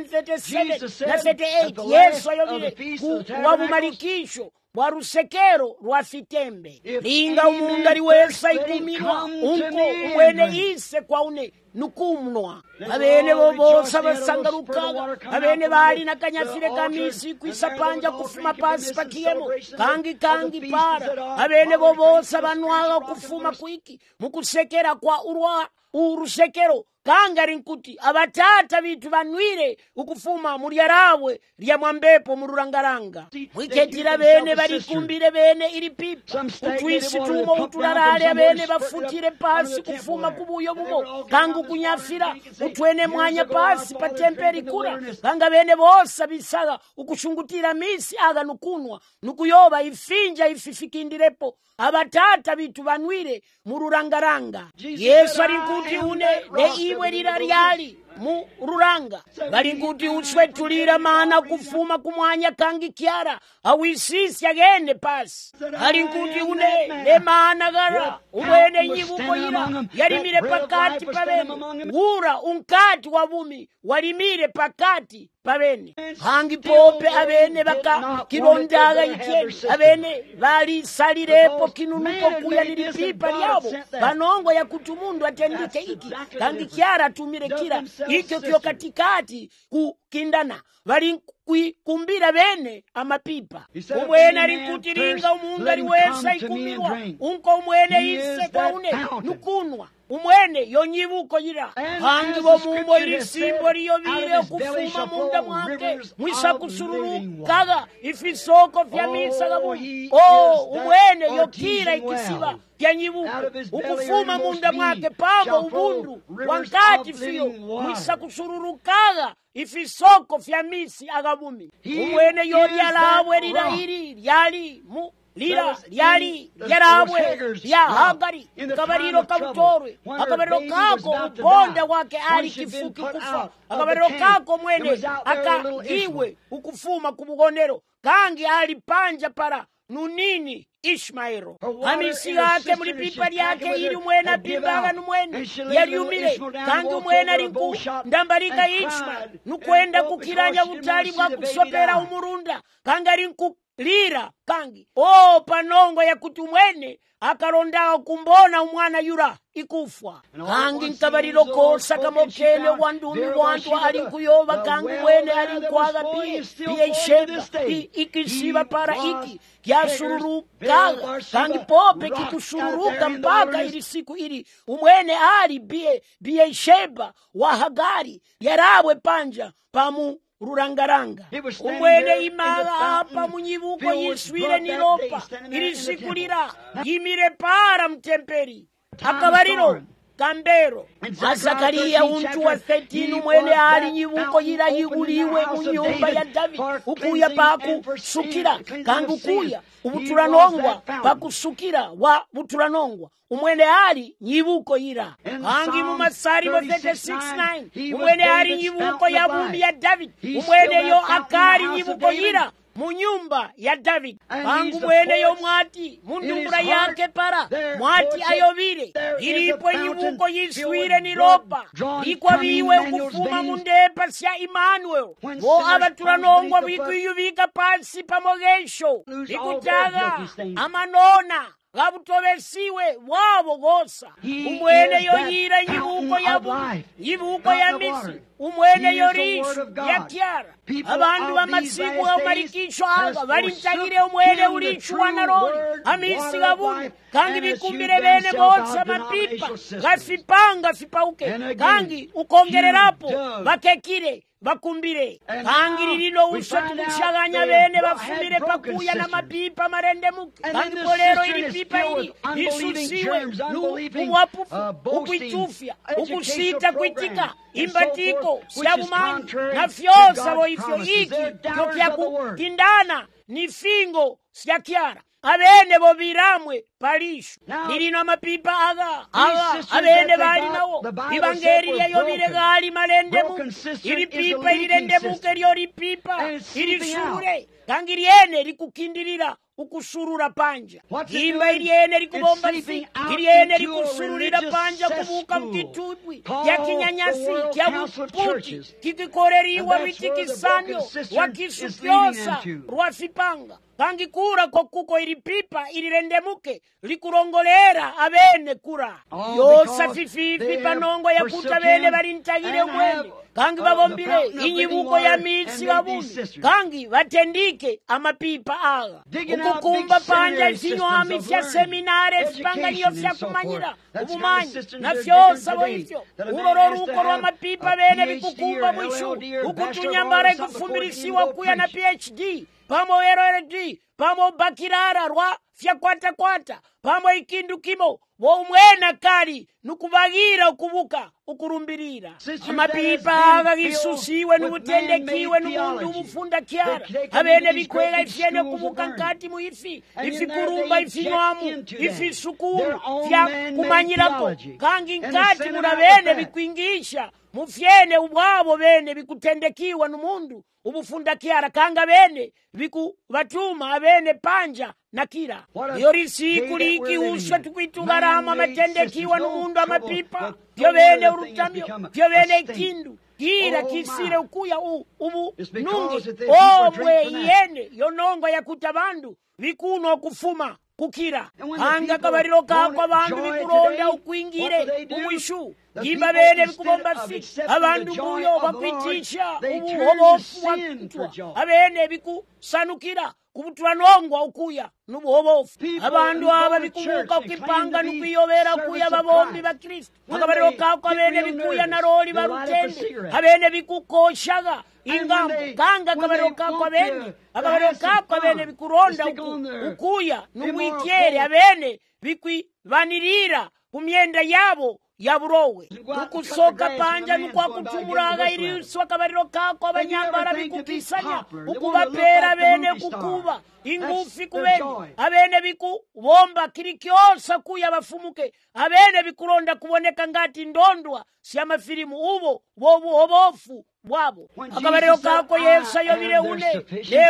7:37 na 38 Yesu ayobire wabumalikisho bwa rusekero rwa fitembe linga umundu aliwesa ikumirwa unko umwene ise kwa une nukumnwa abene bobosa basangarukaga abene bali na kanyafire kamisi kwisapanja kufuma pasi pakiyemo kangi para abene bobosa banwaga kufuma kwiki mukusekera kwa urusekero kangari nkuti abatata bitu banwire ukufuma mulyarawe lya mwambepo mururangaranga mwiketira bene barikumbire bene ili pipa utwisi tumo uturarare bene bafutire pasi kufuma kubuyo bubo kangu kunyafira utwene mwanya pasi patemperi kura kanga bene bosa bisaga ukushungutira misi aga nukunwa nukuyoba ifinja ififikindirepo abatata bitu banwire mururangaranga Yesu alinkuti une ne iwe liraryali mu ruranga balinkuti uswetulira mana kufuma kumwanya kangi kyara awisisi agende pasi alinkuti une ne mana gara umwene nyibuko yira yalimire pakati pabene ura unkati wabumi walimire pakati pabene hangi pope abene baka kirondaga ikene abene bali salirepo kinunuko kuya lilipipa lyabo banongo ya kutumundu atendike iki kangi kyara tumire kira ikyo kyo katikati kukindana bali kumbira bene amapipa umwene alikutiringa umundu aliwesa ikumirwa unko umwene ise kwa une nukunwa umwene yonyibuko yira kandi bo mumo irisimbo liyobile okufuma munda mwake mwisa kusururukaga ifisoko vya misa gabumu umwene yokira ikisiba yanyibuko ukufuma munda mwake pamo ubundu wankati fiyo mwisa kusururukaga ifisoko vya misi agabumi umwene yolyalabwe lirahiri lyali mu lira lyali lyarabwe lya Hagari kabariro kabutorwe akabariro kako ubonda wake ali kifuki kufa akabariro kako mwene akagiwe ukufuma kubugonero kangi ali panja para nunini Ishmaelo amisi yake mulipipa lyake ili mwena pimbaga numwene yaliumile kangi umwene alinku ndambalika Ishmael nukwenda kukiranya butali bwa kusopera umurunda kangi alinku lira kangi panongo ya kuti umwene akarondawo kumbona umwana yura ikufwa kangi nkabaliro kosa kamokele wandumi wantu alinkuyoba kangi umwene alinkwaga piye sheba ikisiba para iki kyasururukaga kangi pope kikusururuka mpaka ili siku ili umwene ali biye sheba wa Hagari yarabwe panja pamu rurangaranga umwene imaga apa munyibuko yiswire nilopa ilisikulira yimire para mtemperi akabariro kambero Azakaria untu wa 13 umwene ali nyibuko yira yiguliwe munyumba ya David ukuya paku sukira kangu kuya ubuturanongwa pakusukira wa buturanongwa umwene ali nyibuko yira kangi mu masari mo 36:9 umwene ali nyibuko ya bumi ya David umwene yo akari nyibuko yira munyumba ya David kangu mwene yo mwati mundumbura yake para mwati ayobire ilipo nyibuko yiswire nilopa ikwa biwe ukufuma mundepa sya Emmanuel wo abaturanongwa bikuyubika pasi pamogesho ikutaga amanona gabutobesiwe wabo gosa umwene yoyira nyibuko ya Misiri umwene yorisho ya Kiara abantu bamasiku amarikisho aga barintagire umwene urichwa na roli amisi gabumu kangi bikumbire bene bose amapipa gafipanga fipauke kangi ukongererapo bakekire bakumbire kangi lililo usoti kushaganya bene bafumire pakuya na mapipa marende muke kangi polero ili pipa ili isusiwe uwapufu ukuitufya ukusita kuitika imbatiko syabumani na fyosa boifyo iki yokya kukindana ni fingo sya Kiara abene bo biramwe palisho lilino amapipa aga abene bali nawo ibangeri lyo bilegali malende mu ibipipa ilirende muke lyo lipipa ilishure kangi lyene likukindirira ukusurura panja imba iliene likubomba iliene likusururira panja kubuka mkitubwi ya kinyanyasi kya buputi kikikoreriwa witikisanyo wakisufyosa rwafipanga kangi kura kokuko ilipipa ilirendemuke likurongolera abene kura yosa fififi panongo ya kuta bene balintagire umwene kangi babombire inyibuko ya mitsi babuni kangi batendike amapipa aga ukukumba panja ifinywami vya seminare vipanganyo vya kumanyira ubumanyi na vyosa boivyo urororuko rwa mapipa bene bikukumba mwishu ukutunyambara ikufumilisiwa kuya na PhD pamo RRD pamo bakirara rwa vya kwata pamo ikindu kimo wo umwena kali nukubagira ukubuka ukurumbirira amapipa aga gisusiwe nubutendekiwe n'ubundu ubufunda Kiara abene bikwega ifyene kubuka nkati mu ifi kurumba ifinywamu ifi sukuru vya kumanyirako kangi nkati murabene bikwingisha mufyene ubwabo bene bikutendekiwa n'umundu ubufunda Kiara kanga bene bikubatuma abene panja na kira yori siku liki uswa tukuitugarama matendekiwa n'umundu amapipa vyo bene urutamyo vyo bene ikindu kira kisire ukuya ubu nungi omwe yene yonongo ya kutabandu bikuno kufuma kukira hanga kabariro kako abantu bikuronda ukwingire umwishu imba bene bikubomba fi abantu buyo bakwitisha ubuhobofu wakutwa abene bikusanukira kubutwanongwa ukuya nubuhobofu abantu aba bikubuka ukipanga nukwiyobera kuya babombi ba Kristo akabariro kako abene bikuya naroli barutende abene bikukoshaga ingambo kanga akabariro kako abene bikuronda ukuya numwikyere abene bikwibanirira kumyenda yabo yaburowe ukusoka panja nukwakutumuraga iriswa akabariro kako abanyambara bikukisanya ukubapera bene kukuba ingufi kubene abene bikubomba kiri kyose kuya bafumuke abene bikuronda kuboneka ngati ndondwa syamafilimu ubo bobuhobofu bwabo akabariro kako Yesu ayobire une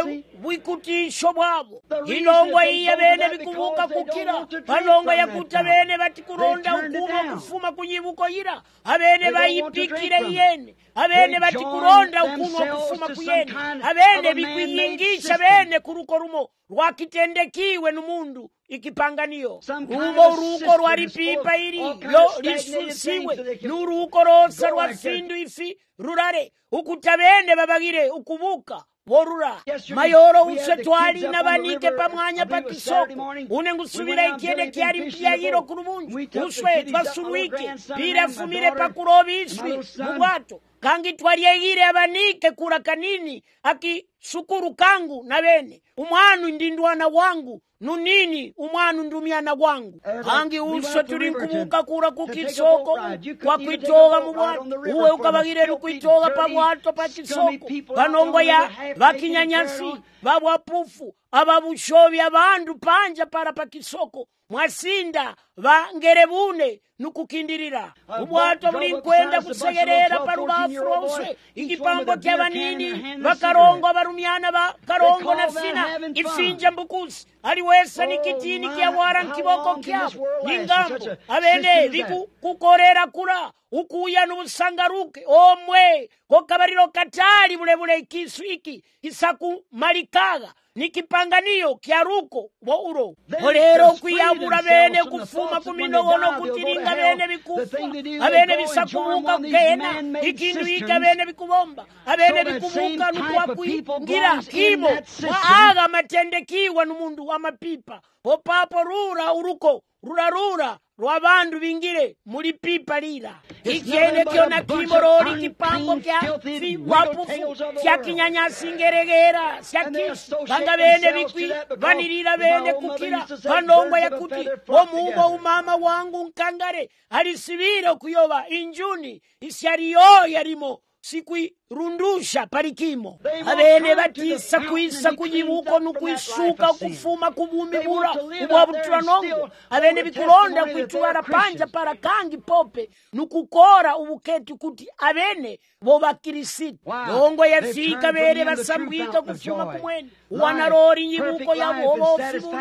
bwikutisho bwabo inongo iye bene bikubuka kukira panongo yakuta bene batikuronda ukuma kufuma kunyibuko yira abene bayipikire yene abene batikuronda ukuma kufuma kuyene abene bikwiyingisha bene kuruko rumo rwakitendekiwe numundu ikipanganiyo uruko rwaripipa iri yo lisusiwe n'uruko rosa rwafindu ifi rurare ukutabene babagire ukubuka borura mayoro usetwali nabanike pamwanya pakisoko une ngusubira ikiende kyari mpya yiro kurubunju uswe twasuruike birafumire pakurobiswi mubwato kangi twariegire abanike kura kanini akisukuru kangu na bene umwanu ndindwana wangu nunini umwanu ndumyana wangu kangi uswe tulinkubuka kura kukisoko kwa kwitoga mubwato uwe ukabagire nukwitoga pabwato pakisoko banongo ya bakinyanyasi babwapufu ababushobi abandu panja para pakisoko mwasinda bangerebune nukukindirira ubwato bulinkwenda kusegerera parulafu rwose igipambo ky'abanini bakarongo abarumyana bakarongo na fina ifinja mbukusi ali wesa nikitini kyawara nkiboko kyabo ningambo abene bikukorera kura ukuya n'ubusangaruke omwe kokabariro katali bulebule ikisu iki isaku malikaga nikipanganiyo kyaruko bo uro olero kwiyabura bene kufuma kuminogono kutiringa bene bikufa abene bisakubuka kena ikindu ika bene bikubomba abene bikubuka nukwakwigira kimo waaga matendekiwa n'umundu wamapipa opapo rura uruko rura rwabandu bingire muri pipa lira ikiende kiona kimorori kipango kya wapufu kya kinyanyasi ngeregera syakisi banga bene bikwi banirira bene kukira banongo yakuti omubo umama wangu nkangare alisibire kuyoba injuni isyariyo yarimo sikwirundusha parikimo abene batisa kwisa kuyibuko nukwisuka kufuma kubumbi bura ubwabuturanongo abene bikuronda kwitwara panja para kangi pope nukukora ubuketi kuti abene boba Kristo nongo yafika bere basambwika kufuma kumwene wanarori nyibuko yabo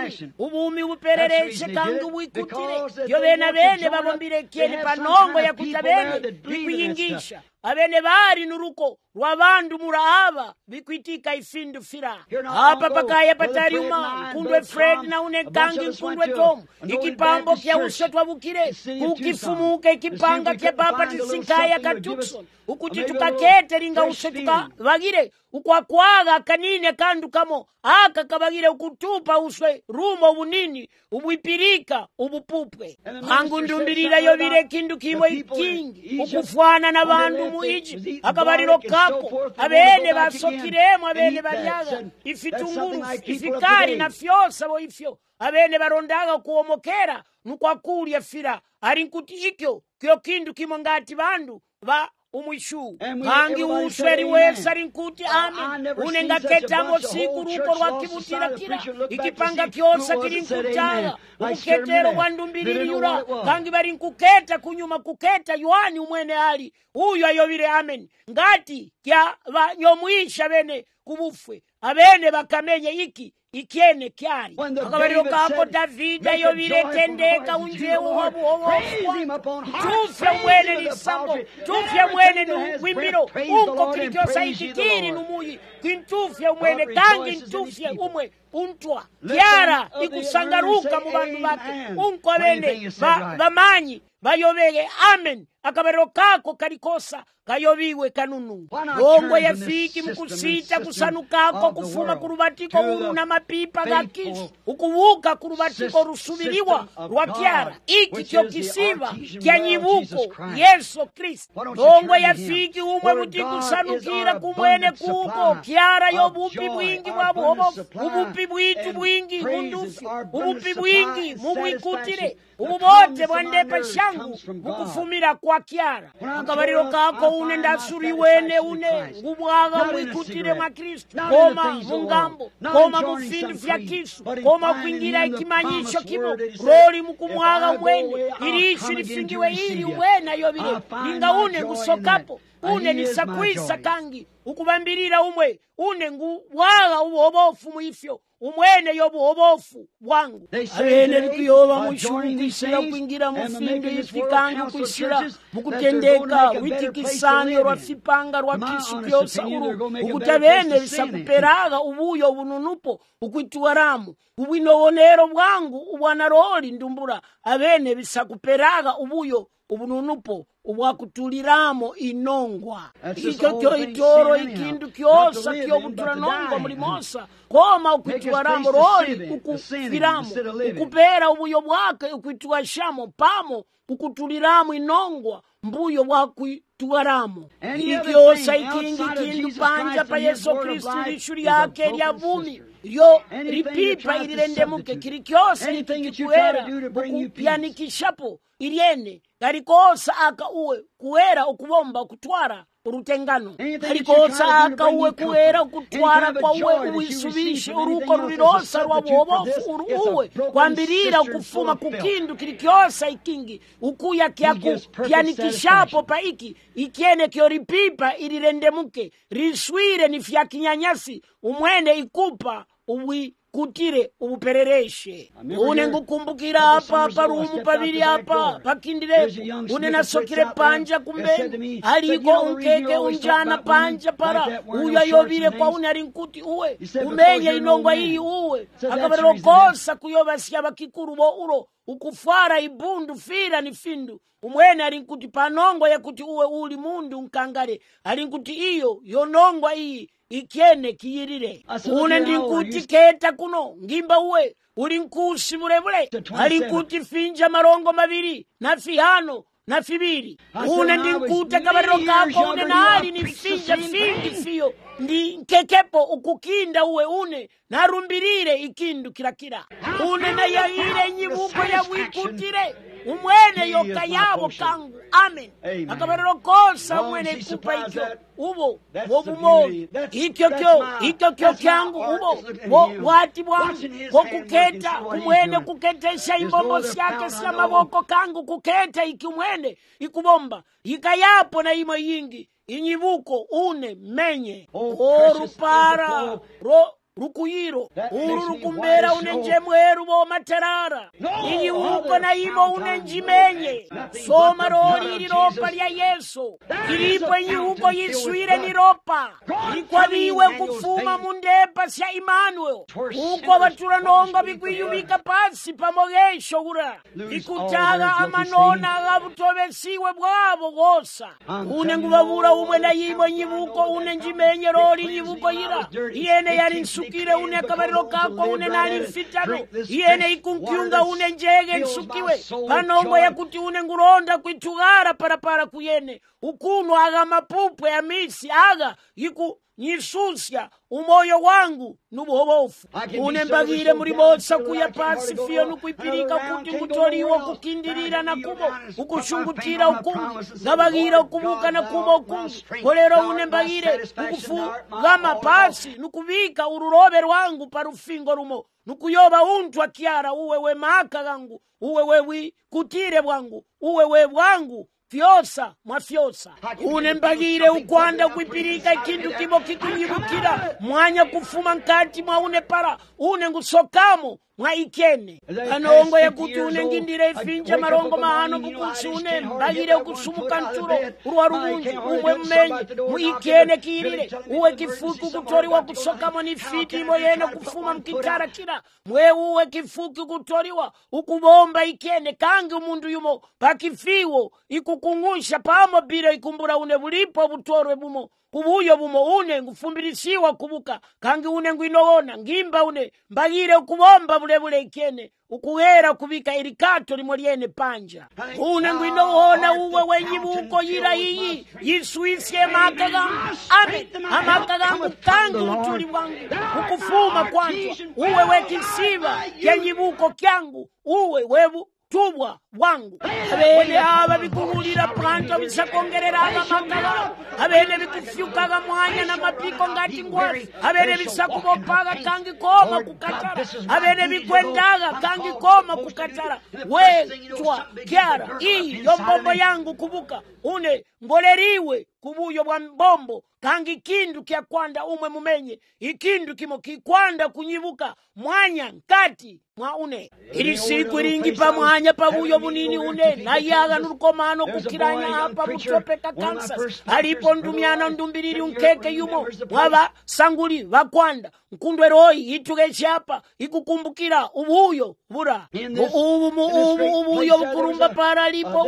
ubumi uperereshe kangi wikutire yo bene babombire kieni panongo yakutabene bikuyingisha abene bari nuruko rwabandu murahaba bikwitika ifindu fira hapa pakaya patariuma kundwe Fred na une kangi kundwe Tom ikipambo kya usotwa bukire kukifumuke ikipanga kya baba tisinkaya katukson ukuti tukakete ringa usetuka bagire ukwakwaga kanine kandu kamo aka kabagire ukutupa uswe rumo bunini ubwipirika ubupupwe hangu ndumbirira yobire kindu kimwe ikingi ukufwana na bandu mu Egypt akabariro kako abene basokiremo abene baryaga ifitunguru ifikari na fyosa bo ifyo abene barondaga kuomokera nukwakulya fira ari nkuti ikyo kyo kindu kimwe ngati bandu ba umwishu kangi usweri wesa rinkuti amen unenga ketamo siku ruko rwakibutira kira ikipanga kyosa kirinkutaga uketero wandumbiriri yura kangi barinkuketa kunyuma kuketa yuani umwene ali uyu ayobire amen ngati kya banyomwisha bene kubufwe abene bakamenye iki ikiene kyari akabariro kako Davida yobire tendeka unjewo wabuhowo tufya mwene lisambo tufya mwene nuwimbiro unko kilikyosa ikikiri numuyi kintufya mwene kangi ntufya umwe untwa kyara ikusangaruka mu bantu bake unko abene bamanyi bayobege amen akabariro kako kalikosa kayobiwe kanunu. Ngongwe yafiki mkusita kusanukako kufuma kurubatiko uru na mapipa gakisu ukubuka kurubatiko rusubiriwa rwa Kyara. Iki kyo kisiba kya nyibuko Yesu Kristo. Ngongwe yafiki umwe mutikusanukira kumwene kuko Kyara yobupi bwingi mwabuhobofu, ubupi bwitu bwingi mundufi, ubupi bwingi mubwikutire, ububote bwandepa shangu mukufumira kwa Kyara. Akabariro kako une ndasuri wene une ngubwaga mwikutire mwa Kristo. Koma mungambo, koma mufindu vya kisu, koma kuingira ikimanyisho kimo roli mukumwaga mwene irishi lifingiwe iri uwena yobile linga une ngusokapo une nisakwisa kangi ukubambirira umwe une ngubwaga ubuhobofu mwifyo umwene yobuhobofu bwangu. Abene likuyoba mwishungishira kuingira mufindu ifikangi kwishira mukutendeka witikisani rwafipanga rwakisu kyosa uru ukutabene bisakuperaga ubuyo bununupo ukwituwaramu ubwinobonero bwangu ubwana roli ndumbura abene bisakuperaga ubuyo ubununupo ubwakutuliramo inongwa. Icyo kyo itoro ikindu kyosa kyobutura nongwa muri mosa koma ukwituwaramo roli ukufiramo ukupera ubuyo bwake ukwituwashamo pamo ukutuliramo inongwa mbuyo bwakwituwaramo. Ikyosa ikingi kindu panja pa Yesu Kristu lishuri yake lyavumi yo ripipa ilirendemuke kirikyosa ikikuwera bukupyanikishapo iliene galikosa aka uwe kuwera ukubomba kutwara urutengano galikosa aka uwe kuwera kutwara kwa uwe uwisubishe uruko rulirosa rwa buhobofu uwe kwambirira ukufuma kukindu kirikyosa ikingi ukuya kyaku pyanikishapo pa iki ikiene kyo ripipa ilirendemuke riswire ni fya kinyanyasi umwene ikupa kutire ubuperereshe. Une ngukumbukira hapa parumu pabiri hapa pakindirepo une nasokire panja kumbe aliko unkeke unjana panja para uya yobire kwa une arinkuti uwe umenye inongwa hii uwe akabariro kosa kuyobasya bakikuru bo uro ukufara ibundu fira ni findu umwene arinkuti panongwa yakuti uwe uli mundu nkangale arinkuti iyo yonongwa hii ikiene kiyirire une ndinkuti keta kuno ngimba uwe uli nkusi bulebule alinkuti finja marongo mabiri na fihano na fibiri une ndinkuti akabariro kako une naali ni finja fingi fiyo ndi nkekepo ukukinda uwe une narumbirire ikindu kirakira une na yaire nyibuko ya wikutire umwene yoka yabo kangu. Amen. Akabariro kosa umwene ikupa ikyo ubo wobumoyi ikyo kyo kyangu ubo wati bwangu kuketa umwene kuketesha imbombo syake sya maboko kangu kuketa iki umwene ikubomba ikayapo na imo yingi inyibuko une menye orupara rukuyiro uru rukumbera unenjemweru bo matarara iyi uko na imo unenjimenye soma roli iliropa lya Yesu ilipo iyi uko yiswire ni ropa ikwabiwe kufuma mundepa sya Emmanuel uko baturanonga bikwiyubika pasi pamogesho ura ikutaga amanona agabutobesiwe bwabo gosa une ngubabura umwe na yimo nyibuko unenjimenye roli nyibuko yira iyene yari sukire une akabariro kako une nali mfitano iyene ikunkyunga une njege nsukiwe panongo yakuti une nguronda kwitugara parapara kuyene ukunu aga mapupu ya misi aga yiku nyisusia umoyo wangu nubuhobofu une mbagire muri botsa kuya pasi fiyo nukwipirika kuti ngutoliwa kukindirira na kubo ukushungutira ukungu nabagira ukubuka na kubo ukungu kolero une mbagire ukufu gama pasi nukubika ururobe rwangu parufingo rumo nukuyoba untu akiara uwe we maka gangu uwe we kutire bwangu uwe we bwangu fyosa mwafyosa une mbagire ukwanda kwipirika ikindu kibo kikunyibukira mwanya kufuma nkati mwa une para une ngusokamo mwa ikene kanongo yakuti une ngindire ifinja marongo mahano bukunsi une mbagire ukusumuka ntulo urwa rubunji umwe mmenye mu ikene kirire uwe kifuki kutoriwa kusokamo ni fiti imo yene kufuma mkitara kira mwe uwe kifuki kutoriwa ukubomba ikene kangi umundu yumo pakifiwo ikukungusha pamo bira ikumbura une bulipo butorwe bumo kubuyo bumo une ngufumbirisiwa kubuka kangi une nguinowona ngimba une mbagire ukubomba bulebule ikene ukuhera kubika irikato limo lyene panja une nguinowona uwe wenyibuko yira iyi yiswisye makaga amen amakaga kangi utuli wangu ukufuma kwanza uwe wekisiba kenyibuko kyangu uwe webu tubwa wangu abene aba bikuhulira pranto bisakongerera amakala abene bikufyukaga mwanya na mapiko ngati ngwasi abene bisakubopaga kangi koma kukatara abene bikwendaga kangi koma kukatara wetwa kyara iyi yombombo yangu kubuka une ngoleriwe kubuyo bwa mbombo kangi kindu kya kwanda umwe mumenye ikindu kimo kikwanda kunyibuka mwanya nkati mwa une ili siku iringi pa mwanya pa buyo bunini une na yaga nurukomano kukiranya hapa mutopeka Kansas alipo ndumiana ndumbiriri unkeke yumo waba sanguli wakwanda nkundwe roi itugeche hapa ikukumbukira ubuyo bura ubuyo bukurumba para alipo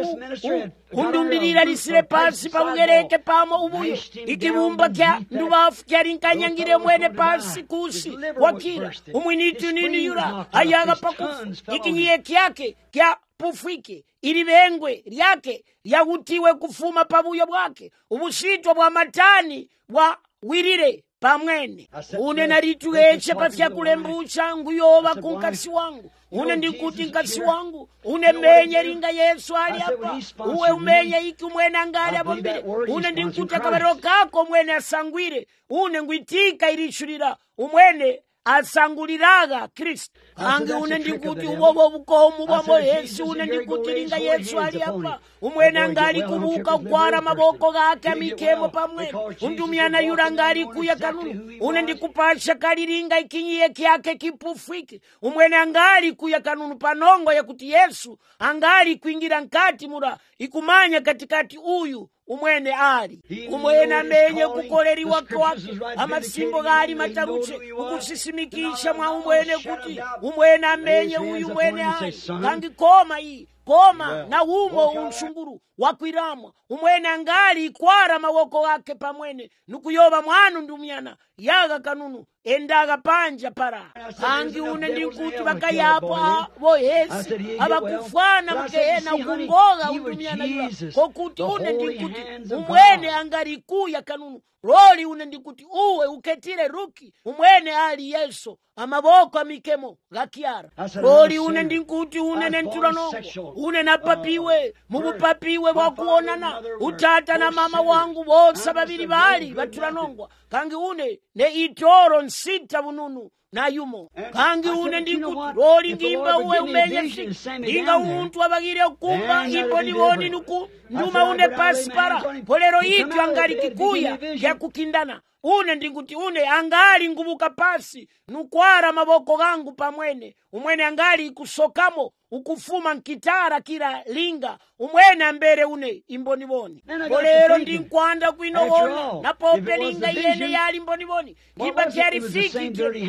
undumbirira lisire pasi pa ugereke pamo ubuyo ikibumba kya ndubafu kya rinkanyangire mwene pasi kusi wakira umwinitu nini yura ayaga pakufu ikinyiye kyake kya pufwike ilibengwe lyake yagutiwe kufuma pabuyo bwake ubusitwa bwa matani bwa wirire pamwene une naritugeche pafya kulembucha nguyoba kunkasi wangu une ndikuti nkasi wangu une menye ringa Yesu ali hapa uwe umenye iki mwene angali abombire une ndikuti akabaro kako mwene asangwire une ngwitika irishurira umwene asanguliraga Kristo ange une ndikuti ubobo bukomu bwamo Yesu une ndikuti ringa Yesu ali hapa umwene angali kubuka kwara maboko gake amikemo pamwe undumiana yura angali kuya kanunu une ndikupasha kaliringa ikinyiye kyake kipufiki umwene angali kuya kanunu panongo yakuti Yesu angali kuingira nkati mura ikumanya katikati uyu umwene ali umwene amenye kukoleriwa kwake amasimbo gali mataruche ukusisimikisha mwa umwene kuti umwene amenye uyu umwene ali kangi koma iyi koma na umo unshunguru wakwiramwa umwene angali kwara mawoko wake pamwene nukuyoba mwanu ndumiana yaga kanunu endaga panja para kangi une ndikuti bakayapo abo Yesu abakufana mkehena ukungoga undumiana yura kokuti une ndikuti umwene angali kuya kanunu roli une ndikuti uwe uketire ruki umwene ali Yesu amaboko amikemo gakiara roli une ndikuti une nenturanongo une napapiwe mubupapiwe wakuonana utata na mama wangu bose babiri bali baturanongwa kangi une ne itoro nsita bununu na yumo kangi une ndikuti roli ngimba uwe umenye inga umuntu abagire kumba ipo niboni nuku nduma une pasi para polero itu angali kikuya kya kukindana une ndikuti une angali ngubuka pasi nukwara maboko gangu pamwene umwene angali kusokamo ukufuma nkitara kila linga umwene ambere une imboniboni polero ndinkwanda kwinowona na pope linga yene yali imboniboni iba kyarifiki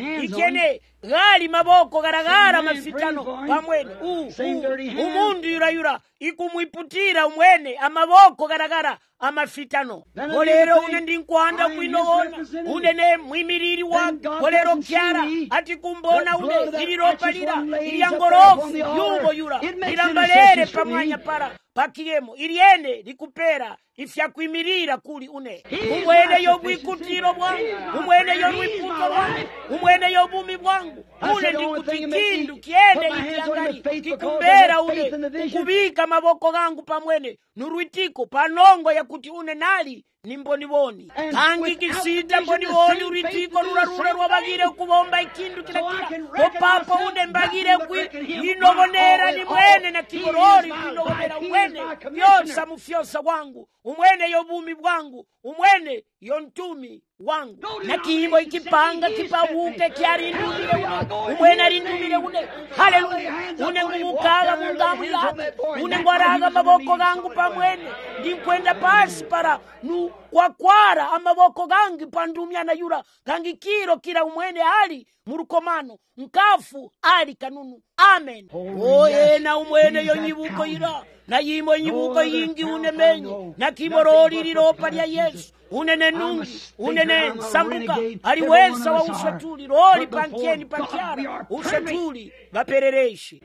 ikene gali maboko garagara mafitano pamwene umundu yurayura ikumwiputira umwene amaboko garagara amafitano polero une ndinkwanda kwinowona une ne mwimiriri wa polero kyara ati kumbona une iliropa lira iliyangorofu yubo yura ilambalere pamwanya para pakiyemo iliene likupera ifya kwimirira kuli une umwene yobwikutiro bwangu umwene yobwiputo bwangu umwene yobumi bwangu une ndikuti kindu kiende ikiangali kikumbera une kubika maboko gangu pamwene nurwitiko panongo yakuti une nali nimboniboni kangi kisita mboniboni uritiko rurarura rwabagire kubomba ikindu kinakira popapa une mbagire inobonera ni mwene na kiborori inobonera mwene yosa mufyosa wangu umwene yobumi bwangu umwene yontumi wangu na kiimbo ikipanga kipabuke kiarindumire umwene arindumire une haleluya une ngukaga mungamu yake une ngwaraga maboko gangu pamwene ndinkwenda pasi para nu kwakwara amaboko gangi pandumya na yura gangi kiro kira umwene ali murukomano nkafu ali kanunu amen oye na umwene yonyibuko ira na yimo nyibuko yingi unemenye na kiborori liropa lya Yesu unene nungi unene sambuka aliweza wa ushatuli roli pankieni pankiara ushatuli baperereshi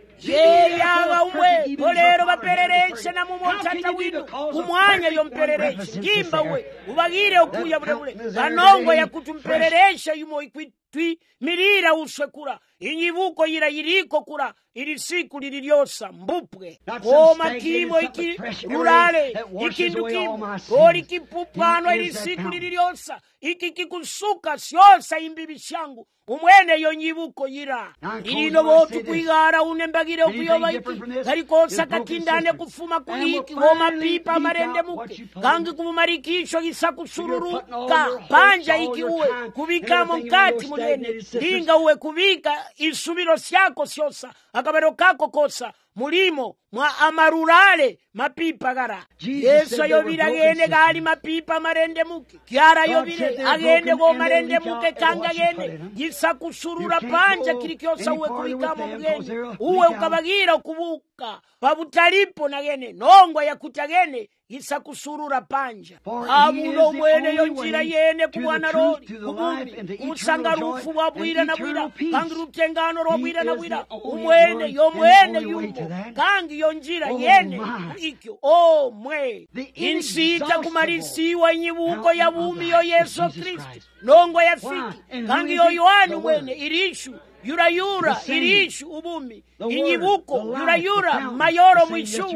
yaga umwe kolero baperereshi na mumotata winu kumwanya yomperereshi ngimba we ubagire ukuya bure kanongo ya kutumpereresha yumo ikwitwi mirira uswekura inyibuko yira yiriko kura iri siku lililyosa mbupwe koma kimo iki rurale ikindukimo kori kipupano iri siku lililyosa iki kikusuka syosa imbibi shangu umwene yonyibuko yira ilino botu kuigara unembagire okuyoba iki karikosa kakindane kufuma kuiki goma pipa marende muke kangi kumumarikisho gisakusururuka panja iki uwe kubikamo mkati munene linga uwe kubika isubiro syako syosa akabero kako kosa mulimo mwa amarurale mapipa gara Yesu yobira agende gali mapipa marende muke kiara yobire agende go marende muke kanga agende gisakusurura panja kirikyosa uwe kubikamo mgeni uwe ukabagira kubuka babutalipo nagene nongo ya kutagene gisakusurura panja abuno mwene yonjira yene kubwana roli kubumbi umusanga rufu wabwira na bwira kangi rutengano rwabwira na bwira umwene yomwene yumbo kangi yonjira yene ikyo mwe insita kumarisiwa inyibuko ya bumi yo Yesu Kristo nongo ya fiki kangi yo Yohani mwene irishu yura irishu ubumi inyibuko yura mayoro mwishu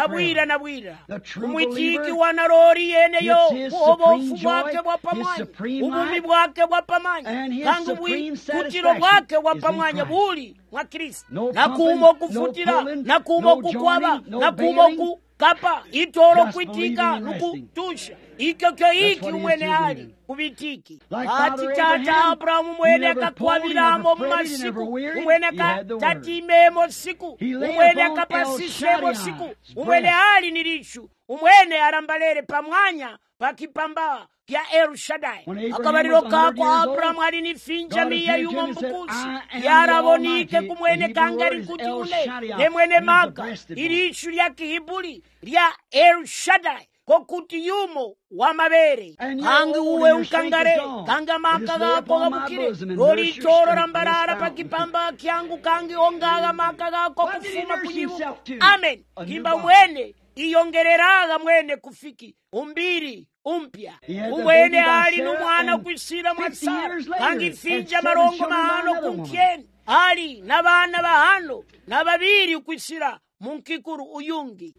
na bwira umwitiki wanarori yene yo uhobofu bwake bwapamanya ubumi bwake bwapamanya kangi bwitiro bwake bwapamanya buli mwa Kristo nakumo kufutira nakumo kukwaba nakumo kukapa itoro kwitika nukutusha ikyo iki umwene ali kubitiki ati tata Abrahamu mwene akakwabiramo masiku umwene akatatime siku umwene akapasishe siku umwene ali nirishu umwene arambalere pamwanya pakipamba kya El Shaddai akabariro kako Abrahamu ali nifinja miya yumo mbukusi yarabonike kumwene kangari kuti une nemwene maka irishu lya kihibuli lya El Shaddai kokuti yumo wa mabere kangi uwe unkangare kanga maka gako gabukire roli toro rambarara pakipamba kyangu kangi ongaga maka gako kufuma kujibu amen kimba mwene iyongereraga mwene kufiki umbiri umpya umwene ali numwana kwisira mwatsara kangi finja marongo mahano kumkyeni ali nabana bahano nababiri kwisira munkikuru uyungi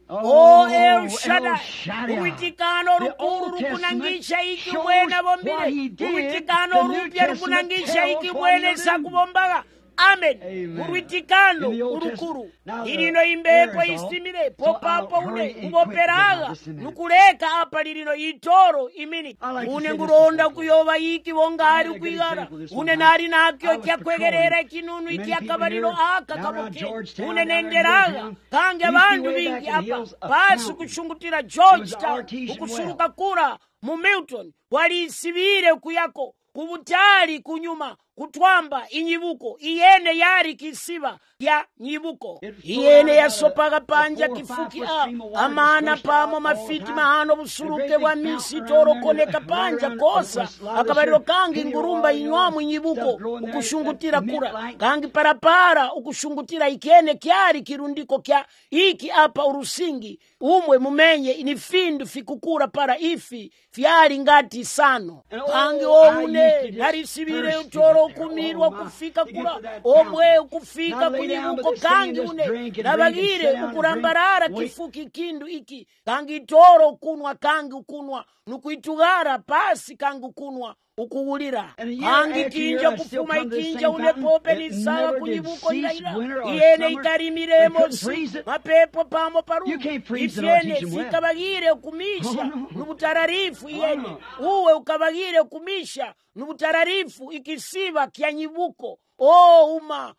El Shaddai uwitikano rukuru rukunangisha iki mwene bombire uwitikano rupya rukunangisha iki mwene sakubombaga amen uwitikano urukuru ilino imbepo istimire popapo une uboperaga nukuleka apa lilino itoro imini une nguronda kuyoba iki wongari ukwigara une nari nakyo kyakwegerera kinunu iki akabariro aka kaboke une nenderaga kange bandu bingi apa pasi kushungutira Georgetown ukusuruka kura mu Milton walisibire kuyako kubutali kunyuma kutwamba inyibuko iyene yari kisiba ya nyibuko iyene yasopaga panja kifuki amana pamo mafiti mahano busuruke wa misi toro koneka panja kosa akabariro kangi ngurumba inywamu nyibuko ukushungutira kura kangi parapara ukushungutira ikene kyari kirundiko kya iki apa urusingi umwe mumenye inifindu fikukura para ifi fyari ngati sano kangi oune narisibire utoro kumirwa kufika kula omwe kufika kunyibuko kangi une nabagire ukurambarara kifuki kindu iki kangi toro kunwa kangi ukunwa nukuitugara pasi kangi ukunwa ukuwulira kangi kinja kufuma ikinja une pope ni sawa kunyibuko ilaila iyene ikarimiremo si mapepo pamo paru ifyene sikabagire kumisha nubutararifu iyene uwe ukabagire kumisha nubutararifu ikisiba kya nyibuko uma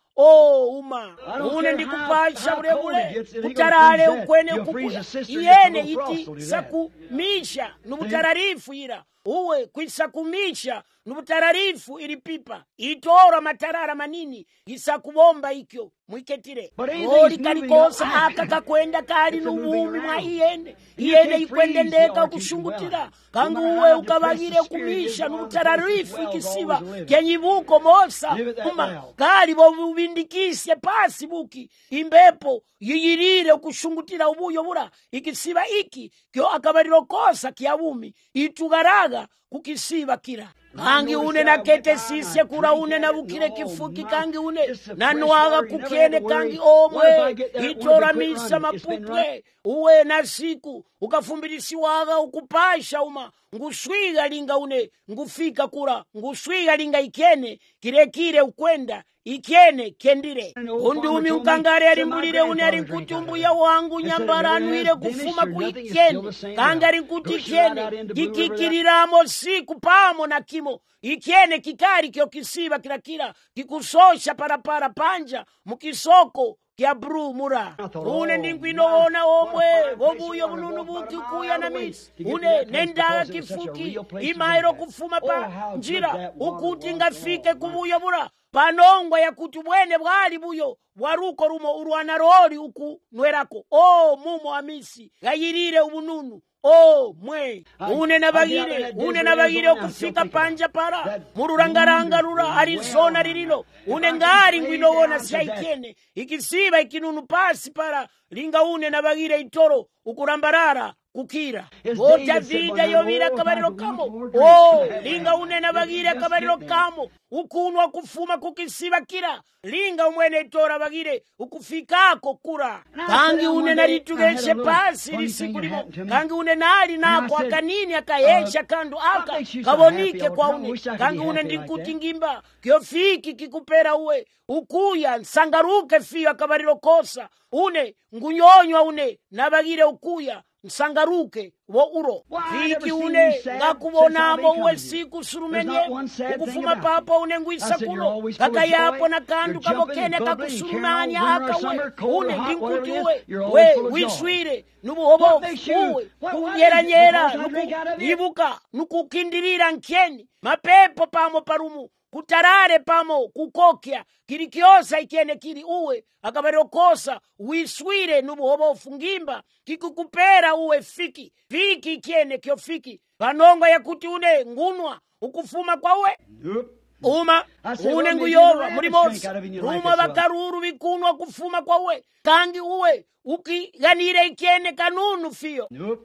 une ndikupasha bulebule utarale ukwene ukukuya iyene iti sakumisha nubutararifu ira uwe kwisakumisha nubutararifu ili pipa itora matarara manini isakubomba ikyo mwiketire oli kalikosa akakakwenda kali nubumi mwa iyene ikwende ndeka kushungutira kangu uwe ukabagire kumisha nubutararifu ikisiba kenyibuko mosa kali bobubindikisye pasi buki imbepo yiyirire kushungutira ubuyo bura ikisiba iki kyo akabaliro kosa kyabumi itugaraga kukisiba kira kangi une nakete sisye kura une nabukire kifuki kangi une nanwaga kukyene kangi omwe itora misa mapupwe uwe na siku ukafumbirisiwaga ukupasha nguswiga linga une ngufika kura nguswiga linga ikene kirekire ukwenda ikene kendire undumi ukangare arimbulire une ari kutumbuya wangu nyambara anuire kufuma kuikene kangi ari kuti ikene kikikiriramo siku pamo na kimo ikene kikari kyo kisiba kirakira kikusosha parapara panja mukisoko kya bru mura une ndingwinoona omwe bobuyo bununu buti kuya na misi une nenda kifuki imairo kufuma pa njira ukuti ngafike kubuyo bura panongwa ya kuti bwene bwali buyo bwaruko rumo urwana roli uku nwerako mumo amisi gayirire ubununu mwe une nabagire okufika panja para mururangaranga rura Arizona ririlo une ngari ngwinowona syaikene ikisiba ikinunu pasi para linga une nabagire itoro ukurambarara kukira ota vida yovira kabariro kamo linga une nabagire kabariro kamo ukunwa kufuma kukisiba kira linga umwene itora bagire ukufikako kura kangi une naritugeshe pasi lisikulimo kangi une nali nako akanini akayesha kandu aka kabonike kwa une kangi une ndikuti ngimba kyofiki kikupera uwe ukuya nsangaruke fiyo akabariro kosa une ngunyonywa une nabagire ukuya nsangaruke wo uro viki une ngakubonamo uwe siku surumenye ukufuma papo une ngwisa kulo kakayapo na kandu kabokene kakusurumanya aka une ndinkuti we wiswire nubuhobo uwe kunyeranyera nukuyibuka nukukindirira nkeni mapepo pamo parumu kutarare pamo kukokya kirikiosa ikene kiri uwe akabarokosa wiswire nubuhobofu ngimba kikukupera uwe fiki ikene kyo fiki panonga yakuti une ngunwa ukufuma kwa uwe une nguyova muri mosi ruma bakaruru bikunwa kufuma kwa uwe kangi uwe ukiganire ikene kanunu fiyo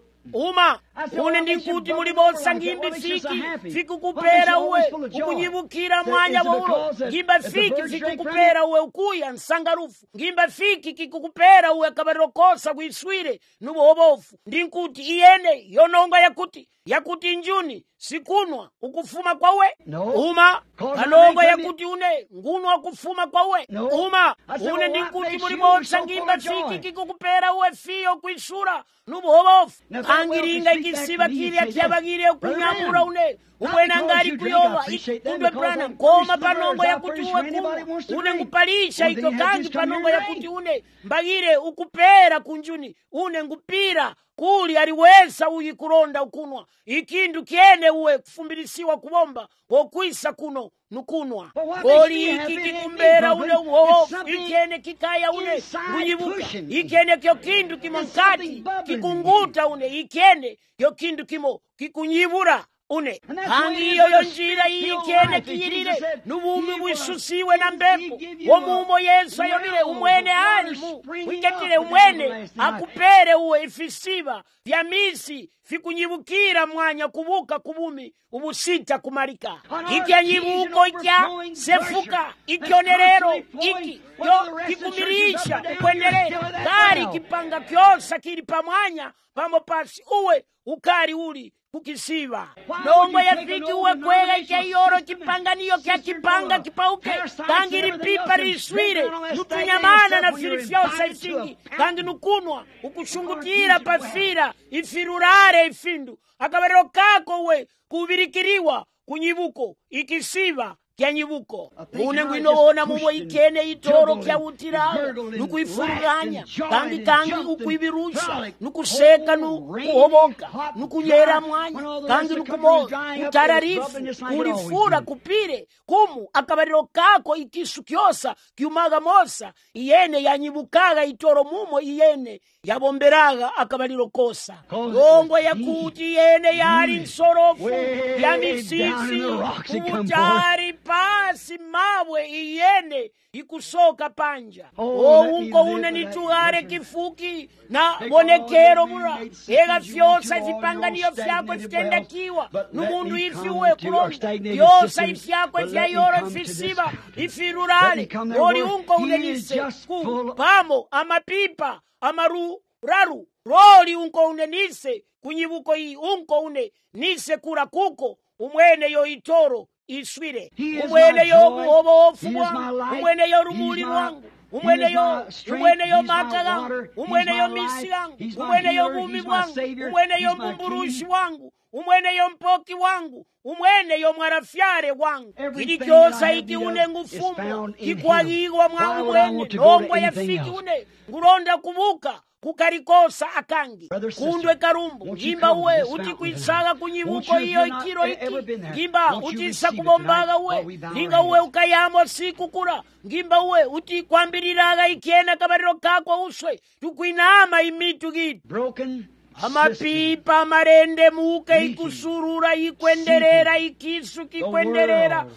une ndikuti muri bosa ngimbi fiki kupera uwe ukunyibukira mwanya boro ngimba fiki kupera uwe ukuya nsangarufu ngimba fiki kikukupera uwe kabarokosa kwiswire nubuhobofu ndinkuti iyene yononga yakuti njuni sikunwa ukufuma kwa we kanonga yakuti une ngunwa kufuma kwa we une ndinkuti muri bosa ngimba fiki kikukupera uwe fiyo kwisura nubuhobofu angiringa ikisiba kiri kyabagire kunyamura une umwena ngari kuyoba undwe prana koma panongo yakuti une ngupalisha iko kangi panongo yakuti une mbagire ukupera kunjuni une ngupira kuli aliweza uyikuronda ukunwa ikindu kiene uwe kufumbirisiwa kubomba wokwisa kuno nukunwa koli iki kikumbera une uho ikene kikaya une kuyibuka ikene kyo kindu kimonkati kikunguta une ikene kyo kindu kimo kikunyibura une hangi iyo njira ikene kiyirire nubumi bwisusiwe na mbepo womumo Yesu ayonire umwene ali wiketire ukwatile umwene akupere uwe ifisiba vya misi fikunyibukira mwanya kubuka kubumi ubusita kumarika ikya nyibuko ikya sefuka ikyonerero iki yo kikumirisha kwenderera kari kipanga kyosa kili pamwanya pamo pasi uwe ukari uli kukisiba nongo yafiki uwe kwega ikayoro kipanganiyo kya kipanga kipauke kangi ripipa riswire nutunyamana na filifyosa ifingi kangi nukunwa ukushungukira pafira ifirurare ifindu akabariro kako uwe kubirikiriwa kunyibuko ikisiba kya nyibuko une ngwinowona mubo ikene itoro kya utirawo nukuifuruganya kangi ukuibirusha nukuseka nukuhoboka nukunyera mwanya kangi nukumoga utararifu kulifura kupire kumu akabariro kako ikisu kyosa kiumaga mosa iyene yanyibukaga itoro mumo iyene yabomberaga akabariro kosa longo yakuti iyene yari nsorofu ya misisi kutari pasi mawe iyene ikusoka panja unko une nitugare kifuki na bonekero bura ega fyosa ifipanganiyo fyako ifitendakiwa numundu ifiwe kuromba fyosa ifyako ifyayoro ifisiba ifirurale oli unko une nise pamo amapipa amaruraru roli unko une nise kunyibuko iyi unko une nise kura kuko umwene yo itoro iswire umwene yo obofu umwene yo rumuli rwangu umwene yo mata gangu umwene yo misi gangu umwene yo bumi bwangu umwene yo mbumburushi wangu umwene yo mpoki wangu umwene yo mwarafyare wangu ili kyosa iki une ngufumo kikwagigwa mwa umwene nongo yafiki une nguronda kubuka kukarikosa akangi kundwe karumbu ngimba uwe uti kuisaga kunyibuko iyo ikiro iki ngimba utisa kubombaga uwe linga uwe ukayamo siku kura ngimba uwe uti kwambiriraga ikiena kabariro kako uswe tukuinama imitu gitu amapipa amarende muke ikusurura ikwenderera ikisu kikwenderera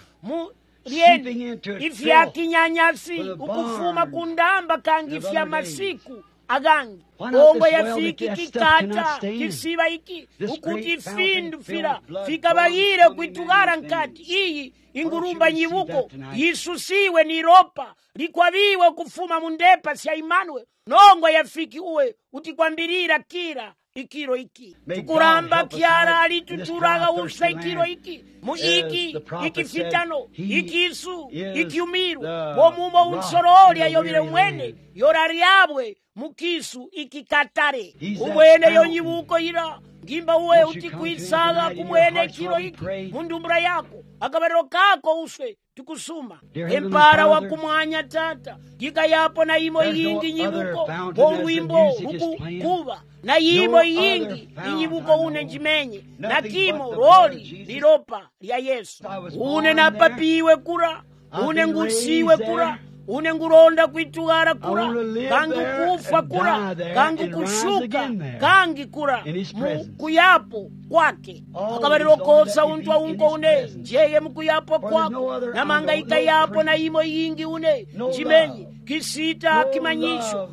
rieni ifya kinyanyasi ukufuma kundamba kangi ifya masiku agangi ongo yafiki kikata kisiba iki ukuti findu fira fikabagire kwitugara nkati iyi ingurumba nyibuko yisusiwe ni ropa likwabiwe kufuma mundepa sya Imanwe nongo yafiki uwe utikwambirira kira ikiro iki tukuramba kiara alituturaga usa ikiro iki mu iki fitano ikisu ikiumiru womumo unsoroli ayobire umwene yorariabwe mukisu ikikatare umwene yonyibuko ira ngimba uwe utikwisaga kumwene ikiro iki mundumbura yako akabariro kako uswe tukusuma empara wa kumwanya tata gika yapo na imo yingi nyibuko bongwimbo ukukuba na yimo yingi inyibuko une njimenye na kimo roli liropa lya Yesu une napapiwe kura une ngusiwe kura une nguronda kwitugara kura kangi kufa kura kangi kushuka kangi kura mukuyapo kwake akabariro kosa untwa unko une njeye mukuyapo kwako na mangaika yapo na imo yingi une njimenye kisita kimanyisho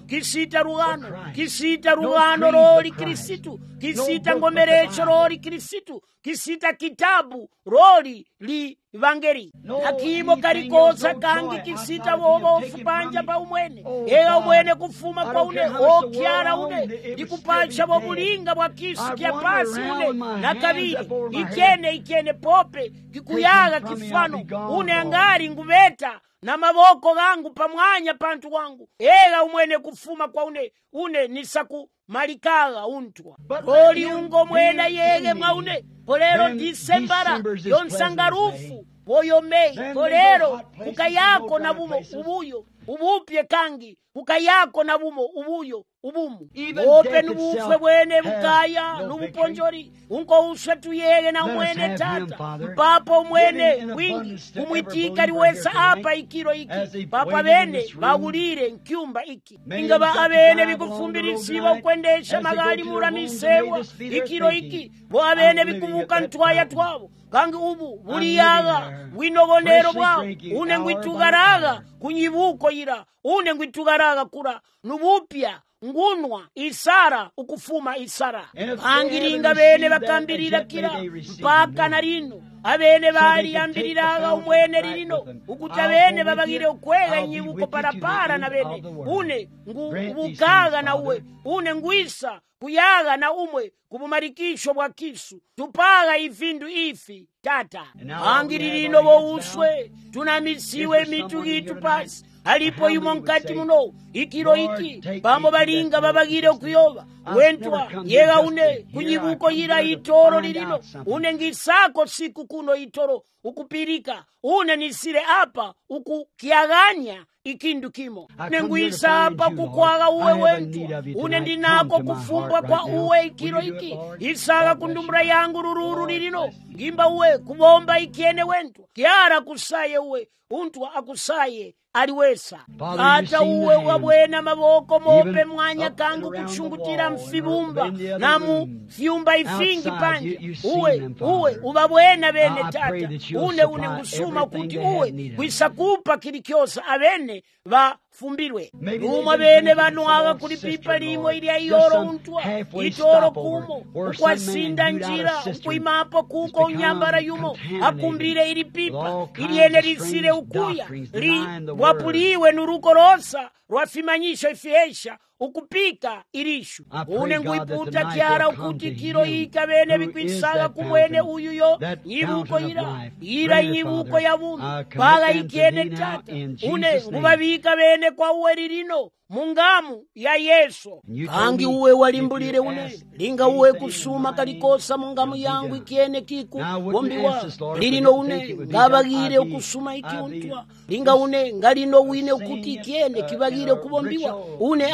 kisita rugano roli Kristu kisita ngomerecho roli Kristu kisita kitabu roli li vangeri hakimo karikosa kangi kisita bobo fupanja pa umwene ega umwene kufuma kwa une okyara une ikupacha bobulinga bwa kisu kya pasi une na kabili ikene pope kikuyaga kifano une angari ngubeta na maboko gangu pamwanya pantu wangu ega umwene kufuma kwa une nisaku malikaga untwa oli ungo mwena yege mwaune polero Disembara yonsangarufu boyo Mei polero kukayako na bumo ubuyo ubupye kangi kukayako na bumo ubuyo ubumu ope nubufwe bwene bukaya nubuponjori unko uswe tuyege na mwene tata papa umwene wingi umwitika liwesa apa ikiro iki papa bene bagulire nkyumba iki ingaba abene bikufumbirisiba ukwendesha magali muramisewa ikiro iki bo abene bikubuka ntwaya twabo kangi ubu buliyaga winobonero bwawo une ngwitugaraga kunyibuko ira une ngwitugaraka kura nubupya ngunwa isara ukufuma isara angiringa bene bakambirira kira mpaka na lino abene baliyambiriraga umwene lino ukuti abene babagire ukwega nyibuko parapara na bene une ngubukaga na uwe une ngwisa kuyaga na umwe kubumarikisho bwa kisu tupaga ivindu ifi tata angirino bouswe tunamisiwe mitugitu pasi alipo yumo nkati muno ikiro iki bambo balinga babagire okuyoba wentwa yega une kunyibuko yira itoro lilino une ngisako siku kuno itoro ukupirika une nisire apa ukukiaganya ikindu kimo nenguisa apa kukwaga uwe wentwa une ndinako kufumbwa kwa uwe ikiro iki isaga kundumbra yangu rururu lilino ngimba uwe kubomba ikiene wentwa kiara kusaye uwe untwa akusaye aliwesa ata uwe wabwena maboko mope mwanya kangu kuchungutira mfibumba na mufyumba ifingi panje uwe ubabwena bene tata une ngusuma kuti uwe kwisakupa kilikyosa abene bafumbirwe umwe bene banwaga kuli pipa limwe ili ayoro untwa itoro kumo ukwasinda njira ukwimapo kuko unyambara yumo akumbire ili pipa ili ene lisire ukuya wapuliwe nurukorosa rwafimanyisho ifyesha ukupika irishu une nguiputa kiara ukuti kiro ika bene bikwisaga kumwene uyuyo nyibuko ira nyibuko ya bundu paga ikiene tata une ngubabika bene kwa uwe lilino mungamu ya Yesu kangi uwe walimbulire une linga uwe kusuma kalikosa mungamu yangu ikiene kiku bombiwa lilino une ngabagire ukusuma ikiuntwa linga une ngalino wine ukuti ikiene kibagire kubombiwa une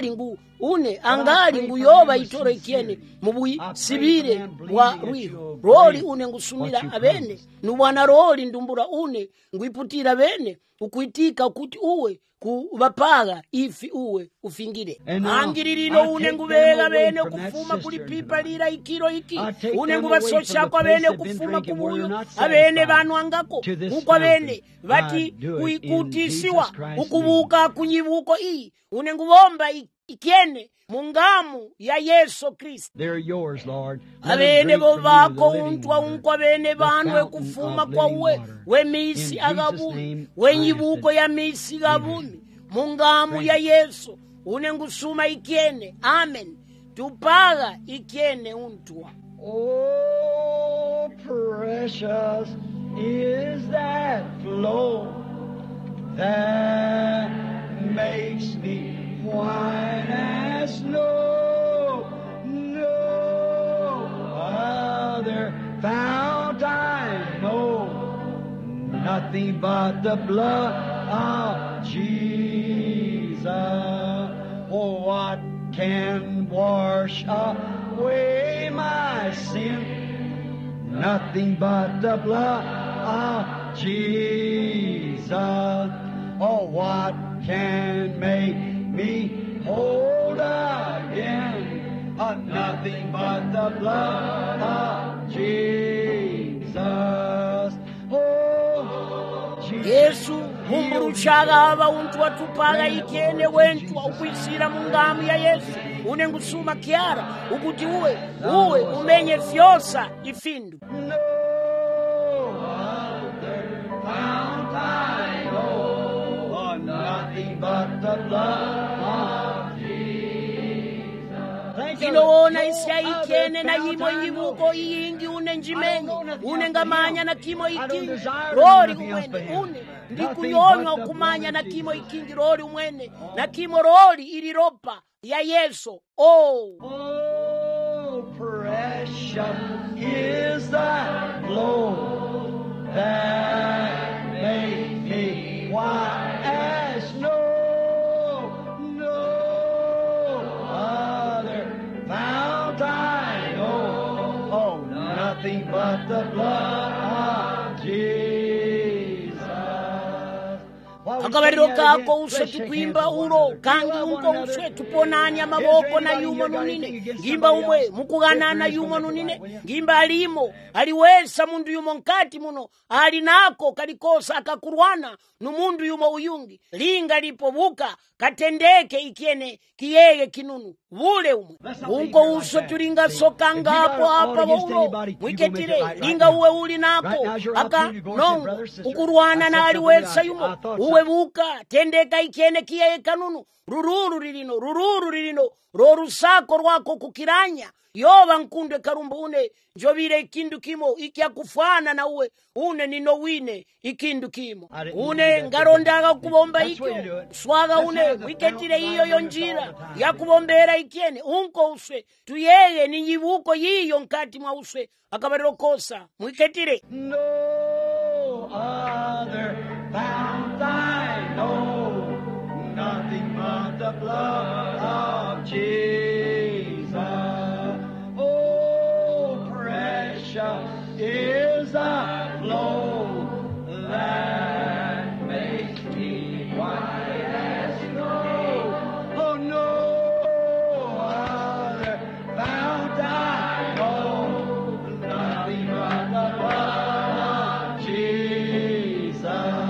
angali nguyoba itoro ikiene mubui sibire wa rwiho roli une ngusumira abene nubwana roli ndumbura une nguiputira bene ukuitika ukuti uwe kubapaga ifi uwe ufingire angiririno une ngubega bene kufuma kuli pipa lira ikiro iki une ngubasosha kwa bene kufuma kubuyo abene banwangako uko bene bati kuikutisiwa ukubuka kunyibuko iyi une ngubomba ikiene mungamu ya Yesu Kristo abene bobako untwa unkwa bene banwe kufuma kwa uwe wemisi agabuni wenyibuko ya misi gabuni mungamu ya Yesu une ngusuma ikiene amen tupaga ikiene untwa. Oh, precious is that flow that makes me white as snow. No other fount I know, nothing but the blood of Jesus. Oh, what can wash away my sin? Nothing but the blood of Jesus. Oh, what can make me whole again? Nothing but the blood of Jesus. Oh, Jesus. Yesu humburushaga aba untu watupaga ikiene wentu ukwisira mungamu ya Yesu une ngusuma kiara ukuti uwe umenye fyosa ifindu. No other fount I know, nothing but the blood of Jesus. Kinoona isya ikiene na yimo yibuko iyingi une njimenyi une ngamanya na kimo ikingi rori umwene ndikunyonywa kumanya na kimo ikingi rori umwene na kimo rori iliropa ya Yesu. Oh, precious is that flow that makes me white as snow. No other fount I know. Oh, nothing but the blood of Jesus. akabaliro kako uswe tukwimba ulo kangi unko uswe tuponanya maboko na yumo nunine ngimba umwe mukuganana yumo nunine ngimba alimo aliwesa mundu yumo nkati muno ali nako kalikosa akakurwana numundu yumo uyungi linga lipobuka katendeke ikiene kiyeye kinunu vule umwe unko uswe tulinga sokanga hapo hapa waulo mwiketire linga uwe uli nako aka nongo ukurwana na aliwesa yumo uwe buka tendeka ikiene kiyeye kanunu rururu rilino rorusako rwako kukiranya yoba nkundwe karumbu une njobire ikindu kimo ikyakufana na uwe une ninowine ikindu kimo une ngarondaga kubomba ikyo swaga une mwiketire iyo yonjira yakubombera ikiene unko uswe tuyeye ninyibuko yiyo nkati mwa uswe akabariro kosa mwiketire No other found I know, nothing but the blood of Jesus. Oh, precious is the flow that makes me white as snow. Oh, no other found I know, nothing but the blood of Jesus.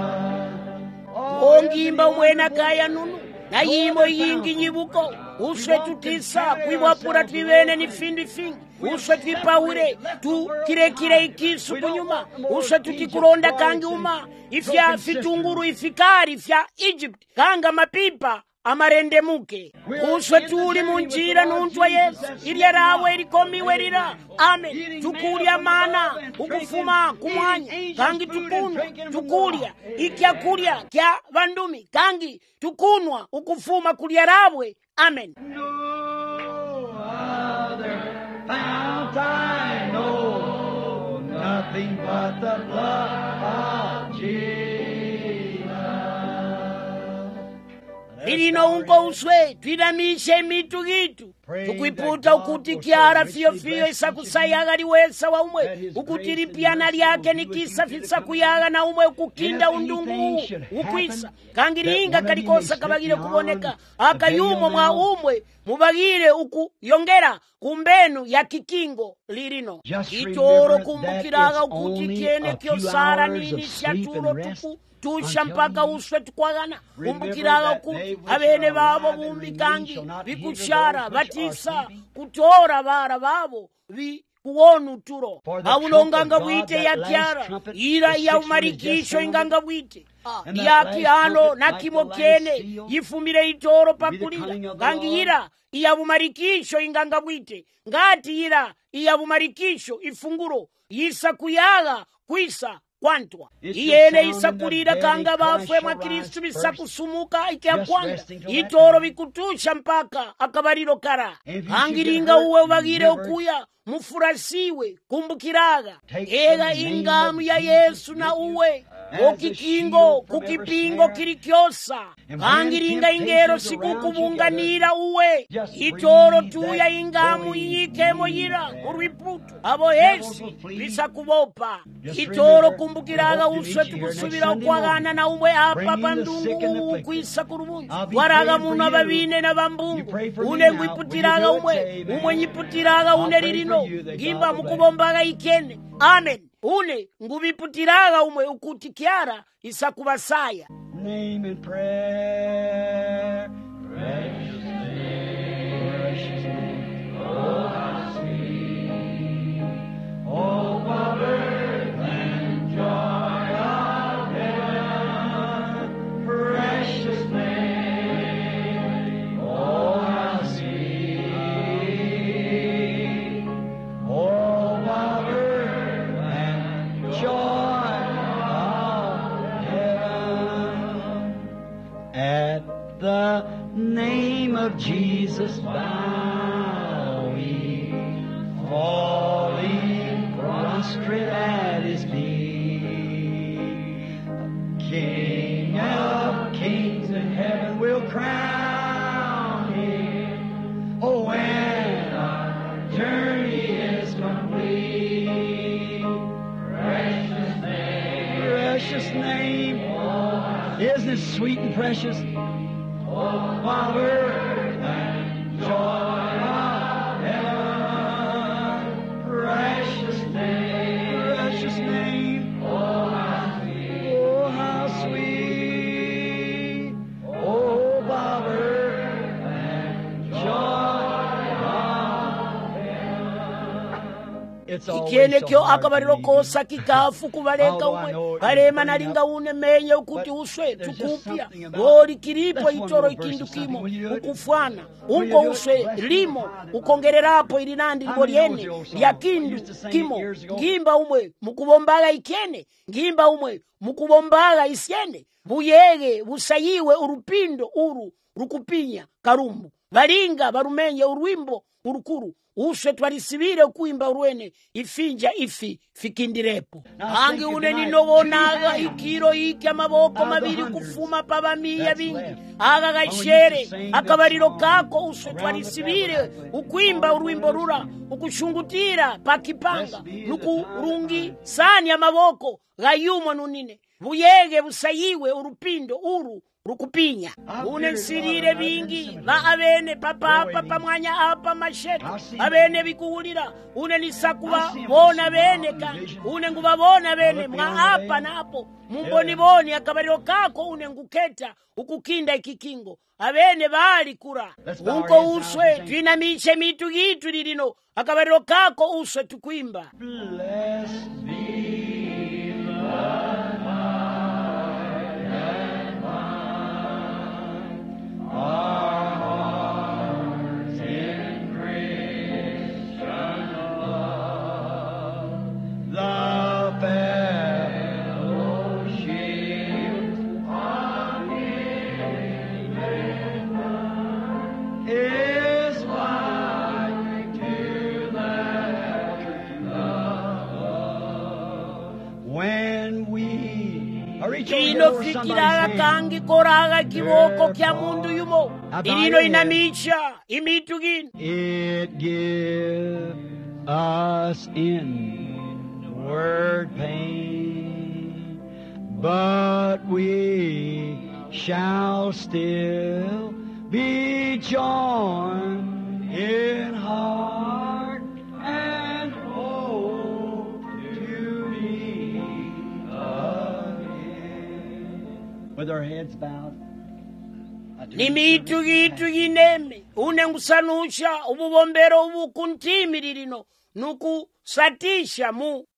ongimba mwena kaya nunu na yimo yingi nyibuko uswe tutisa kwibwapura twibene ni findu fingi uswe twipaure tu kirekire ikisu kunyuma uswe tutikuronda kangi uma ifya fitunguru ifikari ifya Egypt kanga mapipa amarende muke uswe tuli munjira nuntwa Yesu ilya rawe ilikomiwe lira amen tukulya mana ukufuma kumwanya kangi tukunwa tukulya ikyakulya kya bandumi kangi tukunwa ukufuma kulya rawe amen No other fount I know, nothing but the blood of Jesus. ilino unko uswe twinamishe mitu gitu tukwiputa ukuti kyara fiyo isakusayaga liwesa wa umwe ukutilipiana lyake nikisafisa kuyaga na umwe ukukinda undungu ukwisa kangiringa kalikosa kabagire kuboneka akayumo mwa umwe mubagire ukuyongera kumbenu ya kikingo lirino itoro kumbukiraga ukuti kiene kyosara nini syaturo tuku tusha mpaka uswe tukwagana kumbukiraga kuti abene babo bumbi kangi bikushara batisa kutora bara babo kuwonu turo aulonganga bwite ya kyara ira ya umarikisho inganga bwite ya kiano na kimo kene yifumire itoro pakulira kangi ira iya bumarikisho inganga bwite ngati ira iya bumarikisho ifunguro yisa kuyaga kwisa kwantwa iyene isakulira kanga bafwe mwa Kristu bisakusumuka ikyakwanda itoro bikutusha mpaka akabariro kara angiringa uwe ubagire okuya mufurasiwe kumbukiraga ega ingamu ya Yesu na uwe okikingo kukipingo kirikyosa kangiringa ingero sikukubunganira uwe itoro tuya ingamu yikemo yira urwiputu abo Yesu bisakubopa itoro kumbukiraga uswe tukusubira okwagana na uwe apa pandungu kwisa kurubunzi waraga muno ababine na bambungu une ngwiputiraga umwe nyiputiraga une lirino ngimba mukubombaga ikene amen une ngubiputiraga umwe ukuti kyara isakubasaya Name and prayer, precious name, oh how sweet, oh what earth and joy of heaven, precious name, oh how sweet, oh what earth and joy of heaven. At the name of Jesus bowing, falling prostrate at his feet, King of kings in heaven will crown him. Oh, when our journey is complete, precious name, isn't it sweet and precious? Oh, power and joy of heaven, precious name, oh, how sweet, oh, power and joy of heaven. It's always Kiene so kyo hard akabariro to kosa kikafu kubaleka Although I know umwe it kalema is nalinga une menye ukuti uswe there's just tukupya something about goli it. kilipo Let's itoro one little verse ikindu or something. kimo Will you do it? ukufwana Will you unko do it? uswe Bless you, limo Father. ukongererapo ilinandi How many libolyene knows the old song? lya We kindu used to sing it kimo years ago. ngimba umwe mukubombaga ikene ngimba umwe mukubombaga isyene buyege busayiwe urupindo uru rukupinya karumbu balinga barumenye urwimbo urukuru uswe twarisibire kuimba urwene ifinja ifi fikindirepo hangi une ninobonaga ikiro iki amaboko mabiri kufuma pabamiya bingi aga gashere akabariro kako uswe twarisibire ukwimba urwimbo rura ukushungutira pakipanga nukurungi sani amaboko gayumwa nunine buyege busayiwe urupindo uru rukupinya une nsirire bingi ba abene papa pamwanya apa mashete abene bikuhulira une nisakuba bona bene kandi une ngubabona bene mwa apa napo mumboni boni akabariro kako une nguketa ukukinda ikikingo abene bali kura uko uswe twinamiche mitu gitu lilino akabariro kako uswe tukwimba Blessed be our hearts in Christian love, the fellowship of heaven is like to that love. When we reach over Ino somebody's fikiraga hand, kangi koraga kiboko kya mundu yumo ilino inamicha imitu gino it give us inward pain, but we shall still be joined in heart and hope to meet again. With our heads bowed. nimitu gitu gineme une ngusanusha ububombero ubukuntimiriro nukusatisha mu